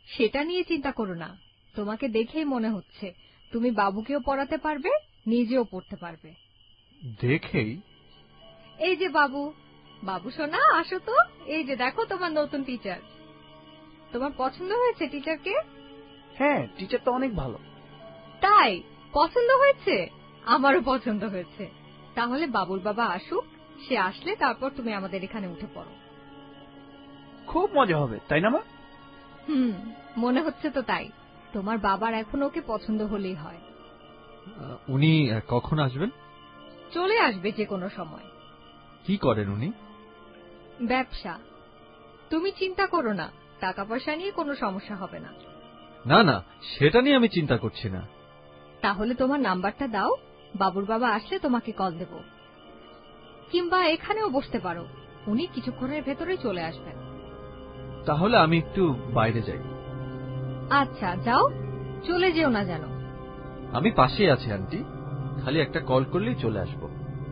সেটা নিয়ে চিন্তা করো না, তোমাকে দেখেই মনে হচ্ছে তুমি বাবুকেও পড়াতে পারবে, নিজেও পড়তে পারবে। দেখেই? এই যে বাবু, বাবু সোনা আসো তো, এই যে দেখো তোমার নতুন টিচার। তোমার পছন্দ হয়েছে টিচারকে? হ্যাঁ, টিচার তো অনেক ভালো। তাই পছন্দ হয়েছে? আমারও পছন্দ হয়েছে। তাহলে বাবুর বাবা আসুক, সে আসলে তারপর তুমি আমাদের এখানে উঠে পড়ো। খুব মজা হবে, তাই না মা? মনে হচ্ছে তো তাই। তোমার বাবার এখন ওকে পছন্দ হলেই হয়। উনি কখন আসবেন? চলে আসবে যে কোনো সময়। কি করেন উনি? ব্যবসা। তুমি চিন্তা করো না, টাকা পয়সা নিয়ে কোনো সমস্যা হবে না। না না, সেটা নিয়ে আমি চিন্তা করছি না। তাহলে তোমার নাম্বারটা দাও, বাবুর বাবা আসলে তোমাকে কল দেব। কিংবা এখানেও বসতে পারো, উনি কিছুক্ষণের ভেতরেই চলে আসবেন। তাহলে আমি একটু বাইরে যাই। আচ্ছা যাও, চলে যেও না যেন। আমি পাশেই আছি আন্টি, খালি একটা কল করলেই চলে আসবো।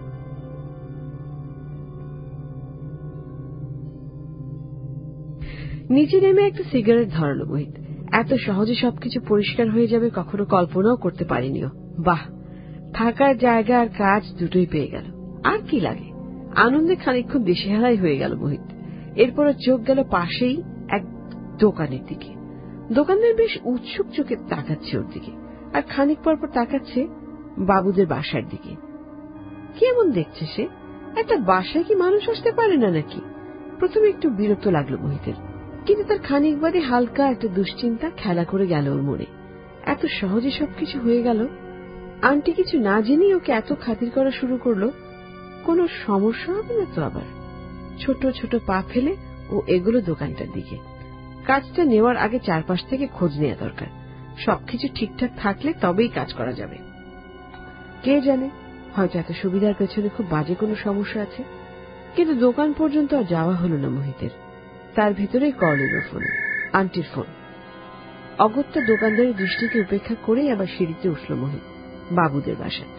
নিচে নেমে একটা সিগারেট ধরালো মোহিত। এত সহজে সবকিছু পরিষ্কার হয়ে যাবে কখনো কল্পনাও করতে পারিনিও। বাহ, থাকার জায়গা আর কাজ দুটোই পেয়ে গেল, আর কি লাগে। আনন্দে খানিকক্ষণ দিশেহারাই হয়ে গেল মোহিত। এরপর চোখ গেল পাশেই এক দোকানের দিকে। দোকানদার বেশ উৎসুক চোখে তাকাচ্ছে ওর দিকে, আর খানিক পর তাকাচ্ছে বাবুদের বাসার দিকে। কেমন দেখছে সে? একটা বাসায় কি মানুষ আসতে পারে না নাকি? প্রথমে একটু বিরক্ত লাগলো মোহিতের, কিন্তু তার খানিক বাদে হালকা একটা দুশ্চিন্তা খেলা করে গেল ওর মনে। এত সহজে সবকিছু হয়ে গেল, আন্টি কিছু না জেনেই ওকে এত খাতির করা শুরু করলো। কোনো সমস্যা হবে না তো আবার? ছোট ছোট পা ফেলে ও এগুলো দোকানটার দিকে। কাজটা নেওয়ার আগে চারপাশ থেকে খোঁজ নেওয়া দরকার। সবকিছু ঠিকঠাক থাকলে তবেই কাজ করা যাবে। কে জানে, হয়তো এত সুবিধার পেছনে খুব বাজে কোনো সমস্যা আছে। কিন্তু দোকান পর্যন্ত আর যাওয়া হলো না মোহিতের। তার ভিতরেই কল এলো ফোন, আন্টির ফোন। অগত্যা দোকানদারের দৃষ্টিকে উপেক্ষা করেই আবার সিঁড়িতে উঠল মোহিত বাবুদের বাসায়।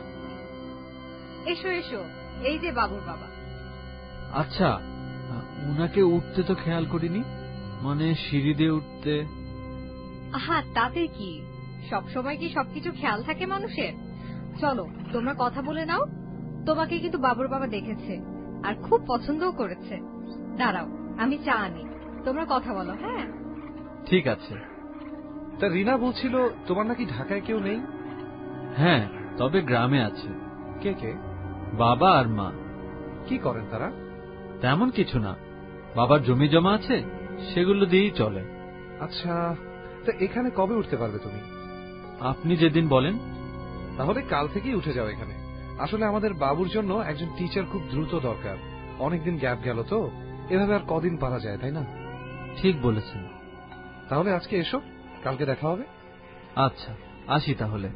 এসো এসো, এই যে বাবুর বাবা। আচ্ছা, উনাকে উঠতে তো খেয়াল করিনি, মানে সিঁড়ি দিয়ে উঠতে। আহা, তাতে কি, সবসময় কি সবকিছু খেয়াল থাকে মানুষের? চলো তোমরা কথা বলে নাও। তোমাকে কিন্তু বাবুর বাবা দেখেছে আর খুব পছন্দও করেছে। দাঁড়াও, আমি চা আনি, তোমরা কথা বলো। হ্যাঁ ঠিক আছে। তা রিনা বলছিল তোমার নাকি ঢাকায় কেউ নেই? হ্যাঁ, তবে গ্রামে আছে। কে কে? বাবা আর মা। কি করেন তারা? তেমন কিছু না, বাবার জমি জমা আছে, সেগুলো দিয়েই চলে। আচ্ছা, তা এখানে কবে উঠতে পারবে তুমি? আপনি যেদিন বলেন। তাহলে কাল থেকেই উঠে যাও এখানে। আসলে আমাদের বাবুর জন্য একজন টিচার খুব দ্রুত দরকার। অনেকদিন গ্যাপ গেল তো, এভাবে আর কদিন পারা যায়, তাই না? ঠিক বলেছেন। তাহলে আজকে এসো, কালকে দেখা হবে। আচ্ছা, আসি তাহলে।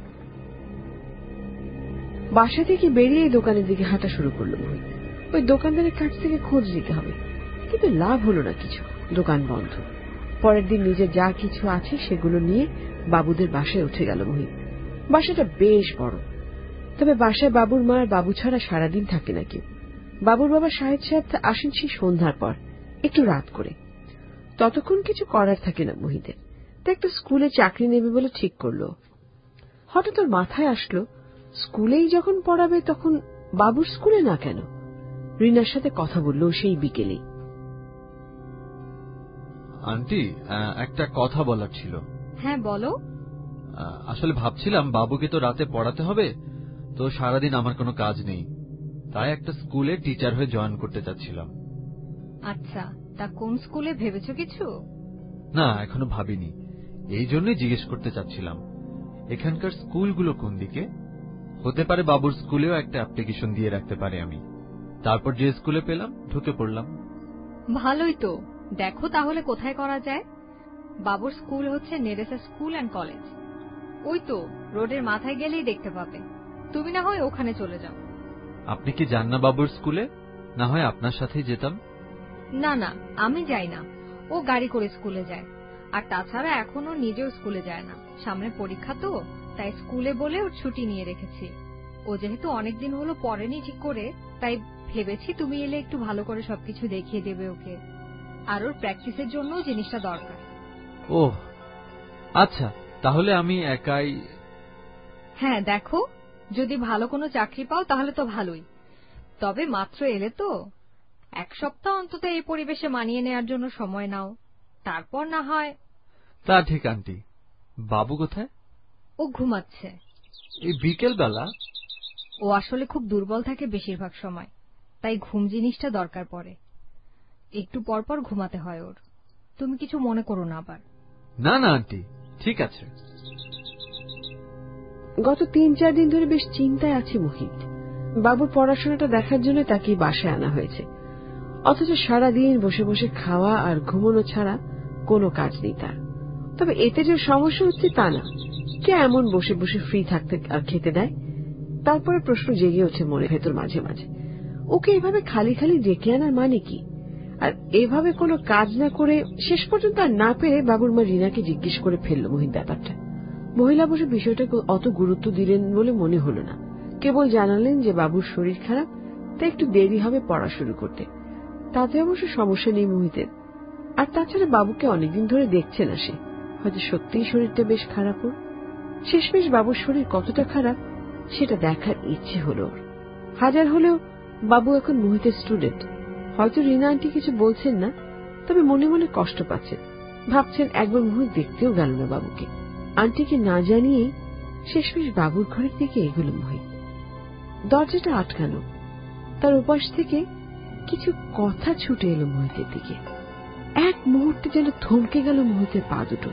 বাসা থেকে বেরিয়ে দোকানের দিকে হাঁটা শুরু করলো মোহিত। ওই দোকানদারের কাছ থেকে খোঁজ নিতে হবে, কিন্তু লাভ হলো না কিছু, দোকান বন্ধ। পরের দিন নিজের যা কিছু আছে সেগুলো নিয়ে বাবুদের বাসায় উঠে গেল মোহিত। বাসাটা বেশ বড়, তবে বাসায় বাবুর মা আর বাবু ছাড়া সারাদিন থাকে না কেউ। বাবুর বাবা সাহেব আসেন সেই সন্ধ্যার পর, একটু রাত করে। ততক্ষণ কিছু করার থাকে না মোহিতের, তো একটা স্কুলে চাকরি নেবে বলে ঠিক করলো। হঠাৎ ওর মাথায় আসলো, স্কুলেই যখন পড়াবে তখন বাবুর স্কুলে না কেন? রিনার সাথে কথা বললো সেই বিকেলেই। আন্টি, একটা কথা বলার ছিল। হ্যাঁ বলো। আসলে ভাবছিলাম বাবুকে তো রাতে পড়াতে হবে, তো সারাদিন আমার কোনো কাজ নেই, তাই একটা স্কুলে টিচার হয়ে জয়েন করতে চাচ্ছিলাম। আচ্ছা, তা কোন স্কুলে ভেবেছো কিছু? না, এখনো ভাবিনি, এই জন্যই জিজ্ঞেস করতে চাচ্ছিলাম এখানকার স্কুলগুলো কোন দিকে। হতে পারে বাবুর স্কুলেও একটা অ্যাপ্লিকেশন দিয়ে রাখতে পারে আমি, তারপর যে স্কুলে পেলাম ঢুকে পড়লাম। ভালোই তো, দেখো তাহলে কোথায় করা যায়। বাবুর স্কুল হচ্ছে নেরেসা স্কুল অ্যান্ড কলেজ, ওই তো রোডের মাথায় গেলেই দেখতে পাবে। তুমি না হয় ওখানে চলে যাও। আপনি কি যান না বাবুর স্কুলে? না হয় আপনার সাথেই যেতাম। না না, আমি যাই না, ও গাড়ি করে স্কুলে যায়। আর তাছাড়া এখনো নিজেও স্কুলে যায় না, সামনে পরীক্ষা তো, তাই স্কুলে বলে ওর ছুটি নিয়ে রেখেছি। ও যেহেতু অনেকদিন হলো পড়েনি ঠিক করে, তাই ভেবেছি তুমি এলে একটু ভালো করে সবকিছু দেখিয়ে দেবে ওকে। আর ওর প্র্যাকটিসের জন্য জিনিসটা দরকার। ওহ, আচ্ছা, তাহলে আমি একাই। হ্যাঁ, দেখো, যদি ভালো কোনো চাকরি পাও তাহলে তো ভালোই। তবে মাত্র এলে তো, 1 সপ্তাহ অন্তত এই পরিবেশে মানিয়ে নেওয়ার জন্য সময় নাও, তারপর না হয়। তা ঠিক আন্টি। বাবু কোথায়? ও ঘুমাচ্ছে। এই বিকেল বেলা? ও আসলে খুব দুর্বল থাকে বেশিরভাগ সময়, তাই ঘুম জিনিসটা দরকার পড়ে। একটু পরপর ঘুমাতে হয় ওর। তুমি কিছু মনে করো না আবার। না না আন্টি, ঠিক আছে। গত 3-4 দিন ধরে বেশ চিন্তায় আছে মোহিত। বাবুর পড়াশোনাটা দেখার জন্য তাকে বাসায় আনা হয়েছে, অথচ সারাদিন বসে বসে খাওয়া আর ঘুমানো ছাড়া কোনো কাজ নেই তার। তবে এতে যে সমস্যা হচ্ছে তা না, কে এমন বসে বসে ফ্রি থাকতে আর খেতে দেয়? তারপরে প্রশ্ন জেগে ওঠে মনে ভেতর মাঝে মাঝে, ওকে এভাবে খালি খালি ডেকে আনার মানে কি? আর এভাবে কোনো কাজ না করে শেষ পর্যন্ত আর না পেরে বাবুর মা রিনাকে জিজ্ঞেস করে ফেলল মোহিত ব্যাপারটা। মহিলা বসে বিষয়টাকে অত গুরুত্ব দিলেন বলে মনে হল না, কেবল জানালেন যে বাবুর শরীর খারাপ, তাই একটু দেরি হবে পড়া শুরু করতে। তাতে অবশ্য সমস্যা নেই মোহিতের। আর তাছাড়া বাবুকে অনেকদিন ধরে দেখছে না সে, হয়তো সত্যিই শরীরটা বেশ খারাপ ওর। শেষমেশ বাবুর শরীর কতটা খারাপ সেটা দেখার ইচ্ছে হল ওর। হাজার হলেও বাবু এখন মোহিতের স্টুডেন্ট। হয়তো রিনা আন্টি কিছু বলছেন না, তবে মনে মনে কষ্ট পাচ্ছেন, ভাবছেন একবার মোহিত দেখতেও গেল না বাবুকে। আন্টিকে না জানিয়েই শেষমেশ বাবুর ঘরের দিকে এগুলো মোহিত। দরজাটা আটকানো, তার উপাস থেকে কিছু কথা ছুটে এলো মোহিতের দিকে। এক মুহূর্তে যেন থমকে গেল মোহিতের পা দুটো।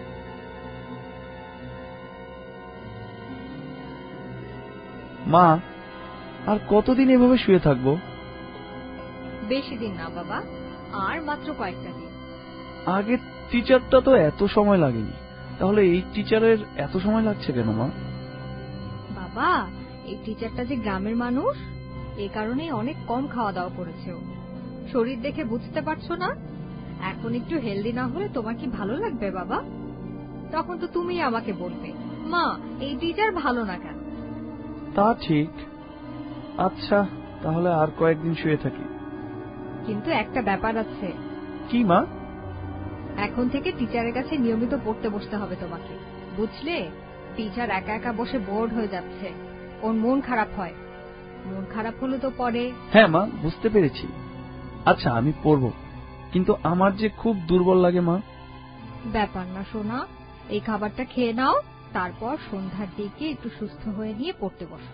মা, আর কতদিন এভাবে শুয়ে থাকবো? বেশি দিন না বাবা, আর মাত্র কয়েকটা দিন। আগে টিচারটা তো এত সময় লাগেনি, তাহলে এই টিচারের এত সময় লাগছে কেন মা? বাবা, এই টিচারটা যে গ্রামের মানুষ, এই কারণেই অনেক কম খাওয়া দাওয়া করেছে ও। শরীর দেখে বুঝতে পারছো না? এখন একটু হেলদি না হলে তোমার কি ভালো লাগবে বাবা? তখন তো তুমি আমাকে বলবে, মা এই টিচার ভালো না কেন? তা ঠিক। আচ্ছা, তাহলে আর কয়েকদিন শুয়ে থাকি। কিন্তু একটা ব্যাপার আছে। কি মা? এখন থেকে টিচারের কাছে নিয়মিত পড়তে বসতে হবে তোমাকে, বুঝলে? টিচার একা একা বসে বোর্ড হয়ে যাচ্ছে, ওর মন খারাপ হয়। মন খারাপ হলে তো পরে। হ্যাঁ মা, বুঝতে পেরেছি। আচ্ছা, আমি পড়বো, কিন্তু আমার যে খুব দুর্বল লাগে মা। ব্যাপার না সোনা, এই খাবারটা খেয়ে নাও, তারপর সন্ধ্যার দিকে একটু সুস্থ হয়ে নিয়ে পড়তে বসো।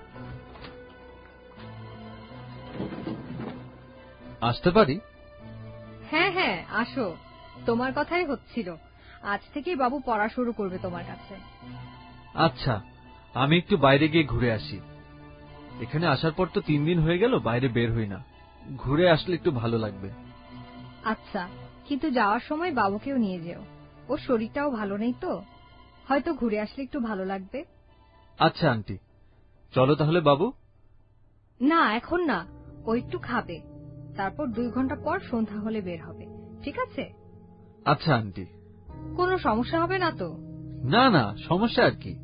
আসতে পারি? হ্যাঁ হ্যাঁ, আসো। তোমার কথাই হচ্ছিল, আজ থেকেই বাবু পড়া শুরু করবে তোমার কাছে। আচ্ছা, আমি একটু বাইরে গিয়ে ঘুরে আসি। এখানে আসার পর তো 3 দিন হয়ে গেল বাইরে বের হই না, ঘুরে আসলে একটু ভালো লাগবে। আচ্ছা, কিন্তু যাওয়ার সময় বাবুকেও নিয়ে যেও, ওর শরীরটাও ভালো নেই তো, হয়তো ঘুরে আসলে একটু ভালো লাগবে। আচ্ছা আন্টি, চলো তাহলে বাবু। না, এখন না, ও একটু খাবে, তারপর 2 ঘন্টা পর সন্ধ্যা হলে বের হবে, ঠিক আছে? আচ্ছা আন্টি। কোনো সমস্যা হবে না তো? না না, সমস্যা আর কি।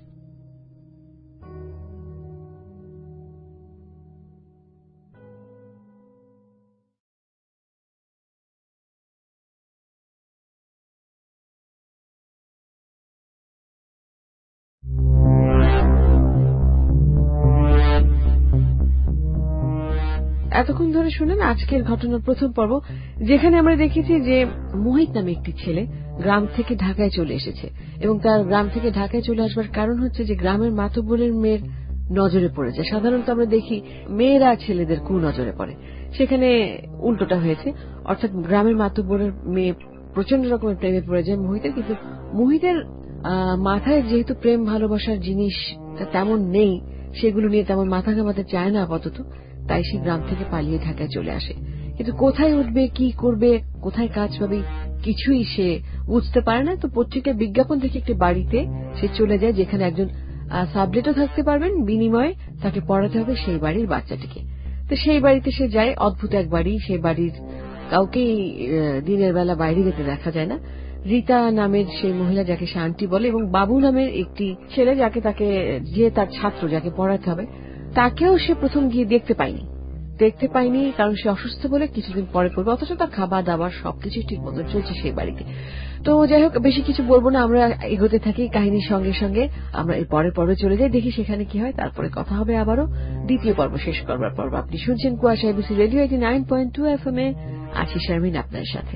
এতক্ষণ ধরে শুনেন আজকের ঘটনার প্রথম পর্ব, যেখানে আমরা দেখেছি যে মোহিত নামে একটি ছেলে গ্রাম থেকে ঢাকায় চলে এসেছে, এবং তার গ্রাম থেকে ঢাকায় চলে আসবার কারণ হচ্ছে যে গ্রামের মাতব্বরের মেয়ের নজরে পড়েছে। সাধারণত আমরা দেখি মেয়েরা ছেলেদের কুনজরে পড়ে, সেখানে উল্টোটা হয়েছে, অর্থাৎ গ্রামের মাতব্বরের মেয়ে প্রচন্ড রকমের প্রেমে পড়ে যায় মোহিতের। কিন্তু মোহিতের মাথায় যেহেতু প্রেম ভালোবাসার জিনিস তেমন নেই, সেগুলো নিয়ে তেমন মাথা ঘামাতে চায় না আপাতত, তাই সে গ্রাম থেকে পালিয়ে ঢাকায় চলে আসে। কিন্তু কোথায় উঠবে, কি করবে, কোথায় কাজ পাবে, কিছুই সে বুঝতে পারে না। তো পত্রিকায় বিজ্ঞাপন দেখে একটি বাড়িতে সে চলে যায়, যেখানে একজন সাবলেটও থাকতে পারবেন, বিনিময়ে তাকে পড়াতে হবে সেই বাড়ির বাচ্চাটিকে। তো সেই বাড়িতে সে যায়, অদ্ভুত এক বাড়ি। সেই বাড়ির কাউকেই দিনের বেলা বাইরে যেতে দেখা যায় না। রীতা নামের সেই মহিলা, যাকে সে আন্টি বলে, এবং বাবু নামের একটি ছেলে, যাকে যে তার ছাত্র, যাকে পড়াতে হবে, তাকেও সে প্রথম গিয়ে দেখতে পায়নি, কারণ সে অসুস্থ বলে কিছুদিন পরে করবে, অথচ তার খাবার দাবার সবকিছু ঠিক মতো চলছে সেই বাড়িতে। তো যাই হোক, বেশি কিছু বলবো না, আমরা এগোতে থাকি কাহিনীর সঙ্গে সঙ্গে। আমরা এর পরের পর্বে চলে যাই, দেখি সেখানে কি হয়। তারপরে কথা হবে আবারও দ্বিতীয় পর্ব শেষ করবার পর্ব। আপনি শুনছেন কুয়াশা এবিসি রেডিও 89.2 FM এ। আছি শারমিন আপনার সাথে।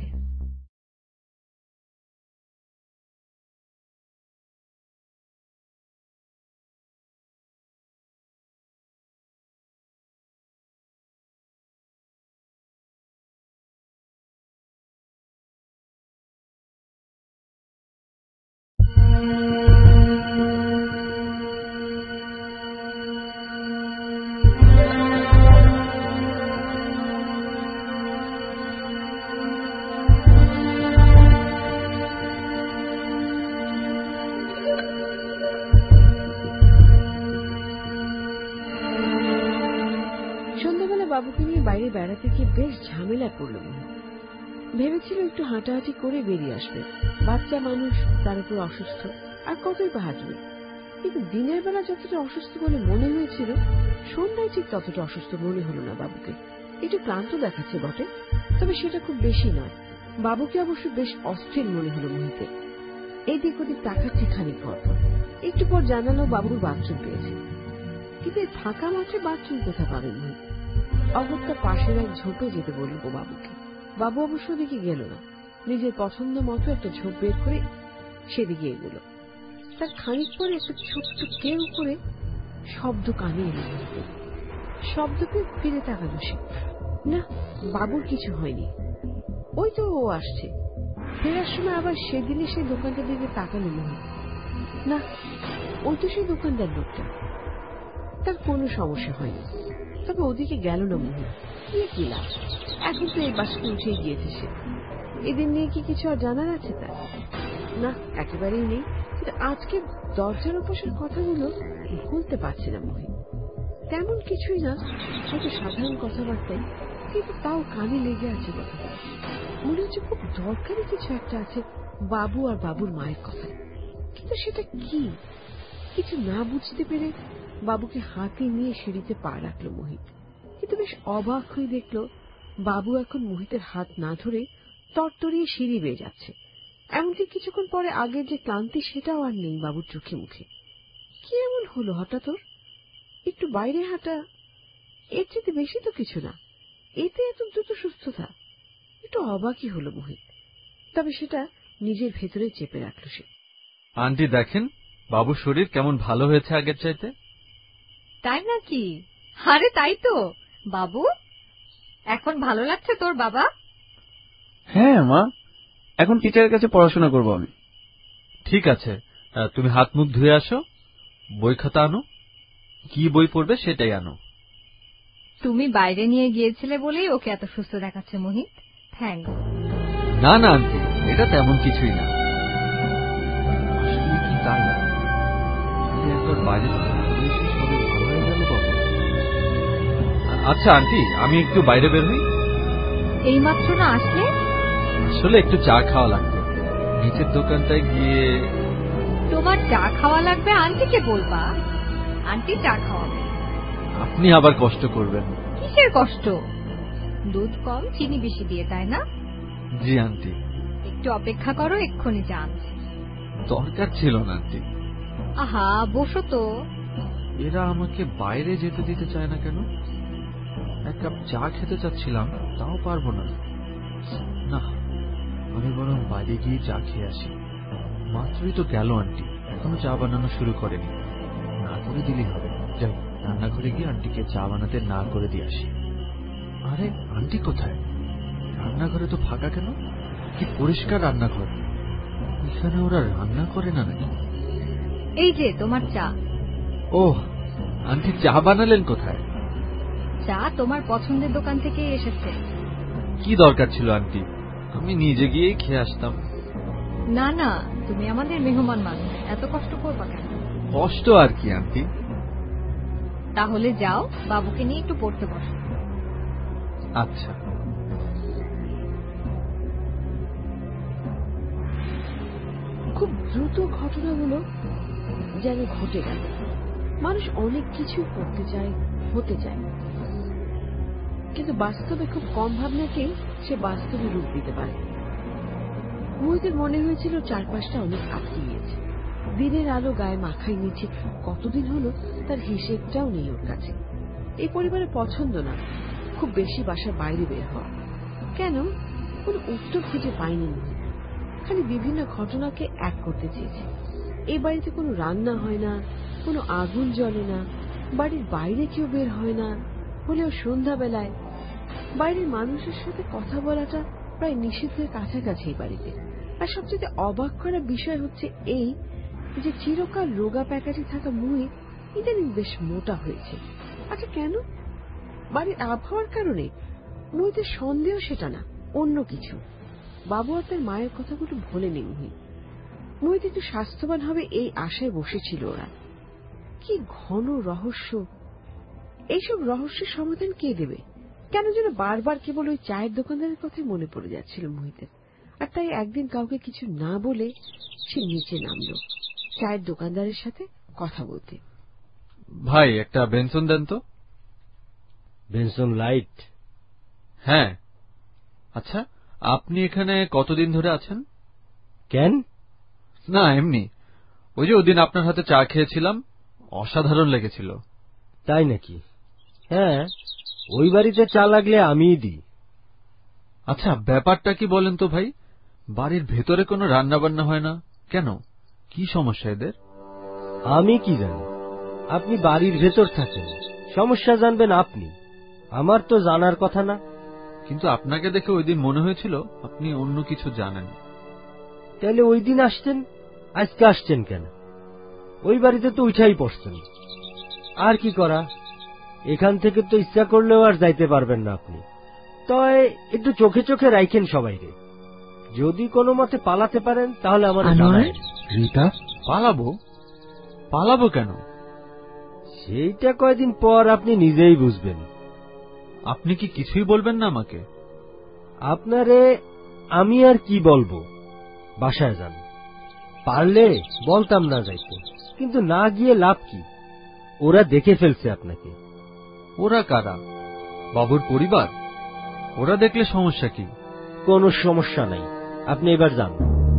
বাবুকে নিয়ে বাইরে বেড়াতে গিয়ে বেশ ঝামেলা পড়ল। ভেবেছিল একটু হাঁটাহাঁটি করে বেরিয়ে আসবে, বাচ্চা মানুষ, তার উপর অসুস্থ, আর কতই বা হাঁটবে। কিন্তু দিনের বেলা যতটা অসুস্থ বলে মনে হয়েছিল, সন্ধ্যায় ঠিক ততটা অসুস্থ মনে হলো না বাবুকে। একটু ক্লান্ত দেখাচ্ছে বটে, তবে সেটা খুব বেশি নয়। বাবুকে অবশ্য বেশ অস্থির মনে হলো মোহিতে। এদিক ওদিক তাকাচ্ছে খানিক পর পর। একটু পর জানালো বাবুর বাথরুম পেয়েছে। কিন্তু এই ফাঁকা মাঠে বাথরুম কোথা পাবে মোহিত? অগত্যা পাশের এক ঝোপে যেতে বলল বাবুকে। বাবু অবশ্য দিকে গেল না, নিজের পছন্দ মতো একটা ঝোপ বের করে সেদিকে এগুলো। তার খানিক পরে একটা ছোট্ট কেউ করে শব্দ কানে এলো। শব্দকে ফিরে তাকালো সে। না, বাবুর কিছু হয়নি, ওই তো ও আসছে। ফেরার সময় আবার সেদিনে সেই দোকানটার দিকে তাকালো মোহিত। না, ওই তো সেই দোকানদার লোকটা। তার কোনো সমস্যা হয়নি, তবে ওদিকে গেল না মোহিত। কি লাভ, এখন তো এই বাসে উঠে গিয়েছে সে। এদের নিয়ে কি কিছু আর জানার আছে তার? না, একেবারেই নেই। কিন্তু আজকে দরজার উপসের কথাগুলো ভুলতে পারছে না মোহিত। তেমন কিছুই না, হয়তো সাধারণ কথাবার্তাই, কিন্তু তাও কানে লেগে আছে কথাটা। মনে হচ্ছে খুব দরকারি কিছু একটা আছে বাবু আর বাবুর মায়ের কথা। কিন্তু সেটা কি? কিছু না বুঝতে পেরে বাবুকে হাতে নিয়ে সিঁড়িতে পা রাখলো মোহিত। কিন্তু বেশ অবাক হয়ে দেখলো বাবু এখন মোহিতের হাত না ধরে তরতরিয়ে সিঁড়ি বেয়ে যাচ্ছে। এমনকি কিছুক্ষণ পরে আগের যে ক্লান্তি সেটাও আর নেই বাবুর চোখে মুখে। কি এমন হলো হঠাৎ ওর? একটু বাইরে হাঁটা, এর চেয়ে বেশি তো কিছু না, এতে এত দ্রুত সুস্থতা। একটু অবাকই হলো মোহিত, তবে সেটা নিজের ভেতরে চেপে রাখলো সে। আন্টি দেখেন, বাবুর শরীর কেমন ভালো হয়েছে আগের চাইতে। তাই নাকি? আরে তাই তো। বাবু, এখন ভালো লাগছে তোর বাবা? হ্যাঁ মা, এখন টিচারের কাছে পড়াশোনা করবো আমি। ঠিক আছে, তুমি হাত মুখ ধুয়ে আসো, বই খাতা আনো, কি বই পড়বে সেটাই আনো। তুমি বাইরে নিয়ে গিয়েছিলে বলেই ওকে এত সুস্থ দেখাচ্ছে মোহিত। থ্যাঙ্কস। না না আন্টি, এটা তেমন কিছুই না। আসলে কি তাই? একবার বাইরে আচ্ছা আন্টি, আমি একটু বাইরে বের হই। এই মাত্র না আসলে? আসলে একটু চা খাওয়া লাগবে, নিচের দোকানটায় গিয়ে। তোমার চা খাওয়া লাগবে আন্টিকে বলবা, আন্টি চা খাওয়াবে। আপনি আবার কষ্ট করবেন। কিসের কষ্ট? দুধ কম চিনি বেশি দিয়ে, তাই না? জি আন্টি। একটু অপেক্ষা করো, এক্ষুনি চা আনছি। দরকার ছিল না আন্টি। আহা, বসো তো। এরা আমাকে বাইরে যেতে দিতে চায় না কেন? এক কাপ চা খেতে চাচ্ছিলাম, তাও পারবো না। না, আমি বরং বাইরে গিয়ে চা খেয়ে আসি। মাত্রই তো গেল আন্টি, এখনো চা বানানো শুরু করেনি। না করে দিলেই হবে। যাই, রান্নাঘরে গিয়ে আন্টিকে চা বানাতে না করে দিয়ে আসি। আরে আন্টি কোথায়? রান্নাঘরে তো ফাঁকা কেন? কি পরিষ্কার রান্নাঘর। এখানে ওরা রান্না করে না নাকি? এই যে তোমার চা। ওহ, আন্টি চা বানালেন কোথায়? চা তোমার পছন্দের দোকান থেকে এসেছে। কি দরকার ছিল আন্টি, আমি নিজে গিয়েই খেয়ে আসতাম। না না, তুমি আমাদের মেহমান মানুষ, এত কষ্ট করবা কেন? কষ্ট আর কি আন্টি। তাহলে যাও, বাবুকে নিয়ে একটু পড়তে বসো। আচ্ছা। খুব দ্রুত ঘটনাগুলো যেন ঘটে গেল। মানুষ অনেক কিছু করতে চায়, হতে চায়, কিন্তু বাস্তবে খুব কম ভাবনাকেই সে বাস্তবে রূপ দিতে পারে। মোহিতের মনে হয়েছিল চারপাশটা অনেক আটকে গিয়েছে। দিনের আলো গায়ে মাখাই নিচে কতদিন হলো তার হিসেবটাও নেই ওর কাছে। এই পরিবারের পছন্দ না খুব বেশি বাসার বাইরে বের হওয়া। কেন? কোন উত্তর খুঁজে পায়নি মোহিত। খালি বিভিন্ন ঘটনাকে এক করতে চেয়েছে। এই বাড়িতে কোনো রান্না হয় না, কোনো আগুন জ্বলে না, বাড়ির বাইরে কেউ বের হয় না, হলেও সন্ধ্যাবেলায়। বাইরের মানুষের সাথে কথা বলাটা প্রায় নিষিদ্ধের কাছাকাছি এই বাড়িতে। আর সবচেয়ে অবাক করা বিষয় হচ্ছে এই যে চিরকাল রোগা প্যাকেটে থাকা মুই ইদানিং বেশ মোটা হয়েছে। আচ্ছা কেন? বাড়ির আবহাওয়ার কারণে? মুহিতের সন্দেহ সেটা না, অন্য কিছু। বাবু আর তার মায়ের কথাগুলো ভোলেনি মুহিত একটু স্বাস্থ্যবান হবে এই আশায় বসেছিল ওরা। কি ঘন রহস্য! এইসব রহস্যের সমাধান কে দেবে? কেন যেন বারবার কেবল ওই চায়ের দোকানদারের কথাই মনে পড়ে যাচ্ছিল মোহিতের। আর তাই একদিন কাউকে কিছু না বলে সে নিচে নামলো চায়ের দোকানদারের সাথে কথা বলতে। ভাই, একটা বেনসন দেন তো। Benson light? হ্যাঁ। আচ্ছা, আপনি এখানে কতদিন ধরে আছেন? কেন? না, এমনি। ওই যে ওদিন আপনার হাতে চা খেয়েছিলাম, অসাধারণ লেগেছিল। তাই নাকি? হ্যাঁ, ওই বাড়িতে চা লাগলে আমিই দিই। আচ্ছা, ব্যাপারটা কি বলেন তো ভাই? বাড়ির ভেতরে কোনো রান্না বান্না হয় না কেন? কি সমস্যা এদের? আমি কি জানি? আপনি বাড়ির ভেতর থাকেন, সমস্যা জানবেন আপনি, আমার তো জানার কথা না। কিন্তু আপনাকে দেখে ওই দিন মনে হয়েছিল আপনি অন্য কিছু জানেন। তাহলে ওই দিন আসতেন, আজকে আসছেন কেন? ওই বাড়িতে তো উঠাই পড়ছেন। আর কি করা, এখান থেকে তো ইচ্ছা করলেও আর যাইতে পারবেন না আপনি। তবে একটু চোখে চোখে রাখেন সবাইকে। যদি কোনো মতে পালাতে পারেন তাহলে আমার জানাবেন। রিতা, পালাবো? পালাবো কেন? সেইটা কয়দিন পর আপনি নিজেই বুঝবেন। আপনি কি কিছুই বলবেন না আমাকে? আপনারে আমি আর কি বলবো? বাসায় যান। পারলে বলতাম না যাইতে, কিন্তু না গিয়ে লাভ কি? ওরা দেখে ফেলছে আপনাকে। ওরা কারা? বাবুর পরিবার? ওরা দেখলে সমস্যা কি? কোনো সমস্যা নাই, আপনি এবার যান।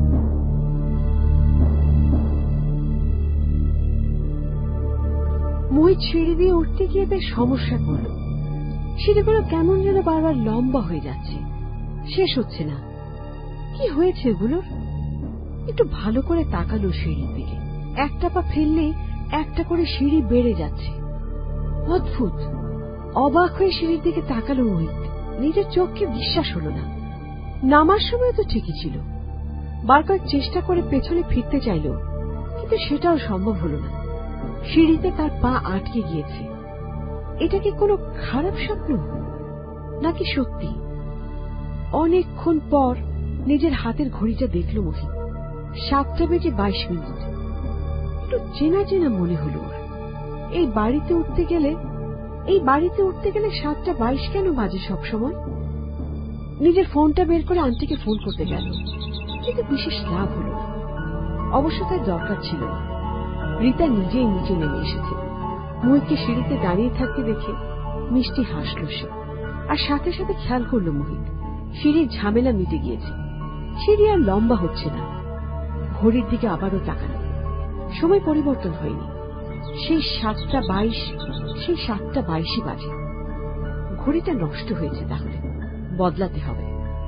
মোহিত সিঁড়ি দিয়ে উঠতে গিয়ে বেশ সমস্যা করল। সিঁড়িগুলো কেমন যেন বারবার লম্বা হয়ে যাচ্ছে, শেষ হচ্ছে না। কি হয়েছে এগুলোর? একটু ভালো করে তাকালো সিঁড়ির দিকে। একটা পা ফেললেই একটা করে সিঁড়ি বেড়ে যাচ্ছে। অদ্ভুত! অবাক হয়ে সিঁড়ির দিকে তাকালো মোহিত। নিজের চোখকে বিশ্বাস হলো না। নামার সময় তো ঠিকই ছিল। বার কয়েক চেষ্টা করে পেছনে ফিরতে চাইল, কিন্তু সেটাও সম্ভব হলো না। সিঁড়িতে তার পা আটকে গিয়েছে। এটা কি কোনো খারাপ স্বপ্ন নাকি সত্যি? অনেকক্ষণ পর নিজের হাতের ঘড়িটা দেখল মোহিত। 7:22। একটু চেনা চেনা মনে হলো ওর। এই বাড়িতে উঠতে গেলে 7:22 কেন বাজে সবসময়? নিজের ফোনটা বের করে আন্টিকে ফোন করতে গেল, কিন্তু বিশেষ লাভ হল না। অবশ্য তার দরকার ছিল না। রীতা নিজেই নিচে নেমে এসেছে। মোহিতকে সিঁড়িতে দাঁড়িয়ে থাকতে দেখে মিষ্টি হাসল সে। আর সাথে সাথে খেয়াল করল মোহিত সিঁড়ির ঝামেলা মিটে গিয়েছে। সিঁড়ি আর লম্বা হচ্ছে না। ঘড়ির দিকে আবারও তাকালো। সময় পরিবর্তন হয়নি। সেই 7:22 বাজে। ঘড়িটা নষ্ট হয়েছে, তাহলে বদলাতে হবে।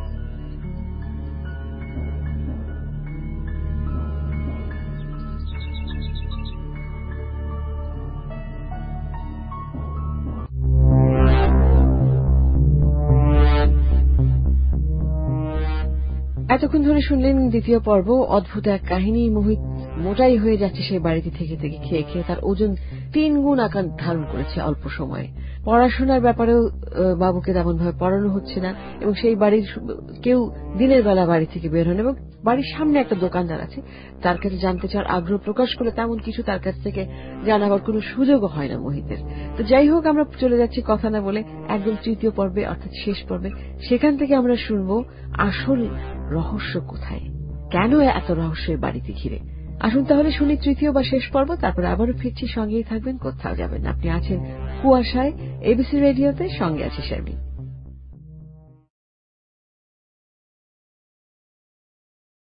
এতক্ষণ ধরে শুনলেন দ্বিতীয় পর্ব। অদ্ভুত এক কাহিনী। মোহিত মোটাই হয়ে যাচ্ছে সেই বাড়িতে থেকে থেকে খেয়ে খেয়ে। তার ওজন 3 গুণ আকার ধারণ করেছে অল্প সময়ে। পড়াশোনার ব্যাপারেও বাবুকে তেমন ভাবে পড়ানো হচ্ছে না, এবং সেই বাড়ির কেউ দিনের বেলা বাড়ি থেকে বের হন, এবং বাড়ির সামনে একটা দোকানদার আছে, তার কাছে জানতে চাওয়ার আগ্রহ প্রকাশ করলে তেমন কিছু তার কাছ থেকে জানাবার কোনো সুযোগও হয় না মোহিতের। তো যাই হোক, আমরা চলে যাচ্ছি কথা না বলে একদম তৃতীয় পর্বে, অর্থাৎ শেষ পর্বে। সেখান থেকে আমরা শুনব আসল রহস্য কোথায়, কেন এত রহস্য বাড়িতে ঘিরে। আসুন তাহলে শুনি তৃতীয় বা শেষ পর্ব, তারপর আবারও ফিরছি। সঙ্গেই থাকবেন, কোথাও যাবেন। আপনি আছেন কুয়াশায়, এবিসি রেডিওতে, সঙ্গে আছে শারমিন।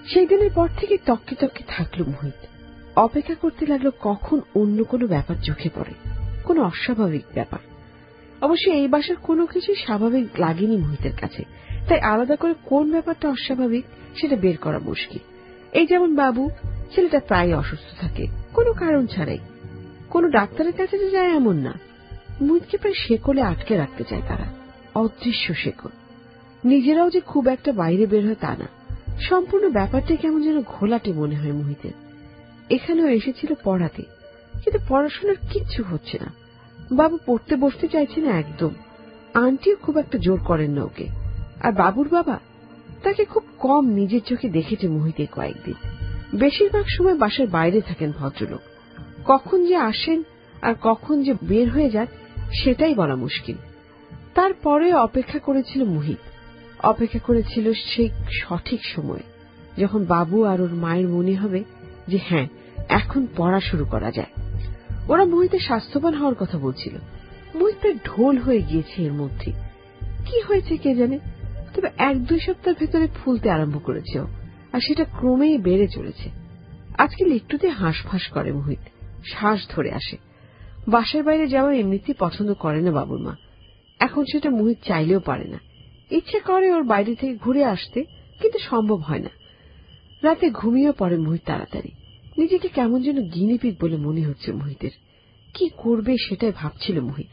সেই দিনের পর থেকে তককে তককে থাকলো মোহিত। অপেক্ষা করতে লাগলো কখন অন্য কোনো ব্যাপার চোখে পড়ে, কোনো অস্বাভাবিক ব্যাপার। অবশ্য এই বাসার কোনো কিছুই স্বাভাবিক লাগেনি মোহিতের কাছে, তাই আলাদা করে কোন ব্যাপারটা অস্বাভাবিক সেটা বের করা মুশকিল। এই যেমন বাবু, ছেলেটা প্রায় অসুস্থ থাকে কোনো কারণ ছাড়াই। কোনো ডাক্তারের কাছে যে যায় এমন না, মোহিতকে প্রায় শেকলে আটকে রাখতে চায় তারা, অদৃশ্য শেকল। নিজেরাও যে খুব একটা বাইরে বের হয় তা না, সম্পূর্ণ ব্যাপারটা কেমন যেন ঘোলাটে মনে হয় মোহিতের। এখানেও এসেছিল পড়াতে, কিন্তু পড়াশোনার কিচ্ছু হচ্ছে না। বাবু পড়তে বসতে চাইছে না একদম, আন্টিও খুব একটা জোর করেন না ওকে। আর বাবুর বাবা, তাকে খুব কম নিজের চোখে দেখেছে মোহিতে কয়েকদিন। বেশিরভাগ সময় বাসার বাইরে থাকেন ভদ্রলোক, কখন যে আসেন আর কখন যে বের হয়ে যান সেটাই বলা মুশকিল। তারপরে অপেক্ষা করেছিল মোহিত, অপেক্ষা করেছিল সেই সঠিক সময়ে, যখন বাবু আর ওর মায়ের মনে হবে যে হ্যাঁ, এখন পড়া শুরু করা যায়। ওরা মোহিতের স্বাস্থ্যবান হওয়ার কথা বলছিল। মোহিত ঢোল হয়ে গিয়েছে এর মধ্যে, কি হয়েছে কে জানে, তবে 1-2 সপ্তাহের ভেতরে ফুলতে আরম্ভ করেছে, আর সেটা ক্রমেই বেড়ে চলেছে। আজকে একটুতে হাঁসফাঁস করে মোহিত, শ্বাস ধরে আসে। বাসার বাইরে যাওয়া এমনিতেই পছন্দ করে না বাবুর মা, এখন সেটা মোহিত চাইলেও পারে না। ইচ্ছে করে ওর বাইরে থেকে ঘুরে আসতে, কিন্তু সম্ভব হয় না। রাতে ঘুমিয়ে পড়ে মোহিত তাড়াতাড়ি। নিজেকে কেমন যেন গিনিপিগ বলে মনে হচ্ছে মোহিতের। কি করবে সেটাই ভাবছিল মোহিত।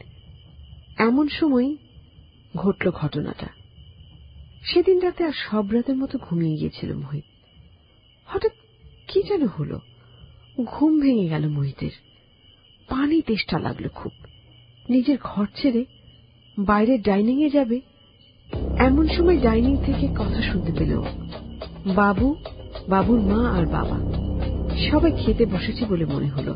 এমন সময় ঘটল ঘটনাটা। সেদিন রাতে আর সব রাতের মতো ঘুমিয়ে গিয়েছিল মোহিত। হঠাৎ কি যেন হলো, ঘুম ভেঙে গেল মোহিতের। পানি তেষ্টা লাগলো খুব। নিজের ঘর ছেড়ে বাইরের ডাইনিং এ যাবে, এমন সময় ডাইনিং থেকে কথা শুনতে পেল। বাবু, বাবুর মা আর বাবা সবাই খেতে বসেছে বলে মনে হলো।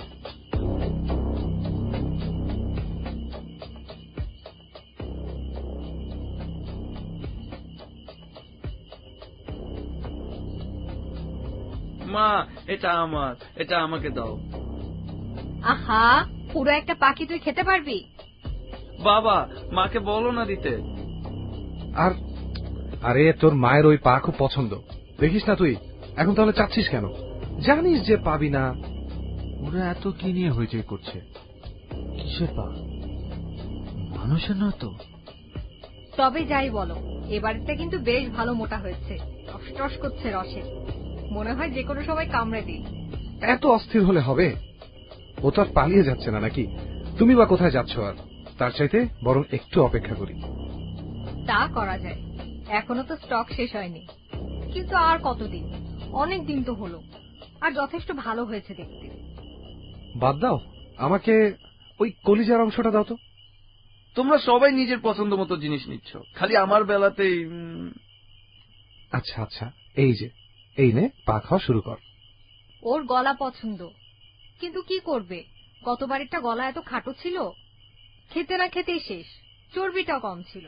মা, এটা আমার, এটা আমাকে দাও। আহা, পুরো একটা পাখি তুই খেতে পারবি? বাবা, মাকে বলো না দিতে। আর আরে, তোর মায়ের ওই পা খুব পছন্দ, দেখিস না তুই? এখন তাহলে চাচ্ছিস কেন? জানিস যে পাবি না। ওরা এত কি নিয়ে হইচই করছে? কিসের পা? মানুষের না তো। তবে যাই বলো, এবারটা কিন্তু বেশ ভালো মোটা হয়েছে, টস টস করছে রসে, মনে হয় যে কোনো সময় কামড়ে দিই। এত অস্থির হলে হবে? ও তো আর পালিয়ে যাচ্ছে না নাকি? তুমি বা কোথায় যাচ্ছ? আর তার চাইতে বরং একটু অপেক্ষা করি। তা করা যায়, এখনো তো স্টক শেষ হয়নি। কিন্তু আর কতদিন? অনেক দিন তো হলো, আর যথেষ্ট ভালো হয়েছে দেখতে। বাদ দাও, আমাকে ওই কলিজার অংশটা দাও তো। তোমরা সবাই নিজের পছন্দ মতো জিনিস নিচ্ছ, খালি আমার বেলাতেই। আচ্ছা আচ্ছা, এই যে, এই নে, পা খাওয়া শুরু কর। ওর গলা পছন্দ, কিন্তু কি করবে, গতবারেরটা গলা এত খাটো ছিল, খেতে না খেতেই শেষ, চর্বিটা কম ছিল।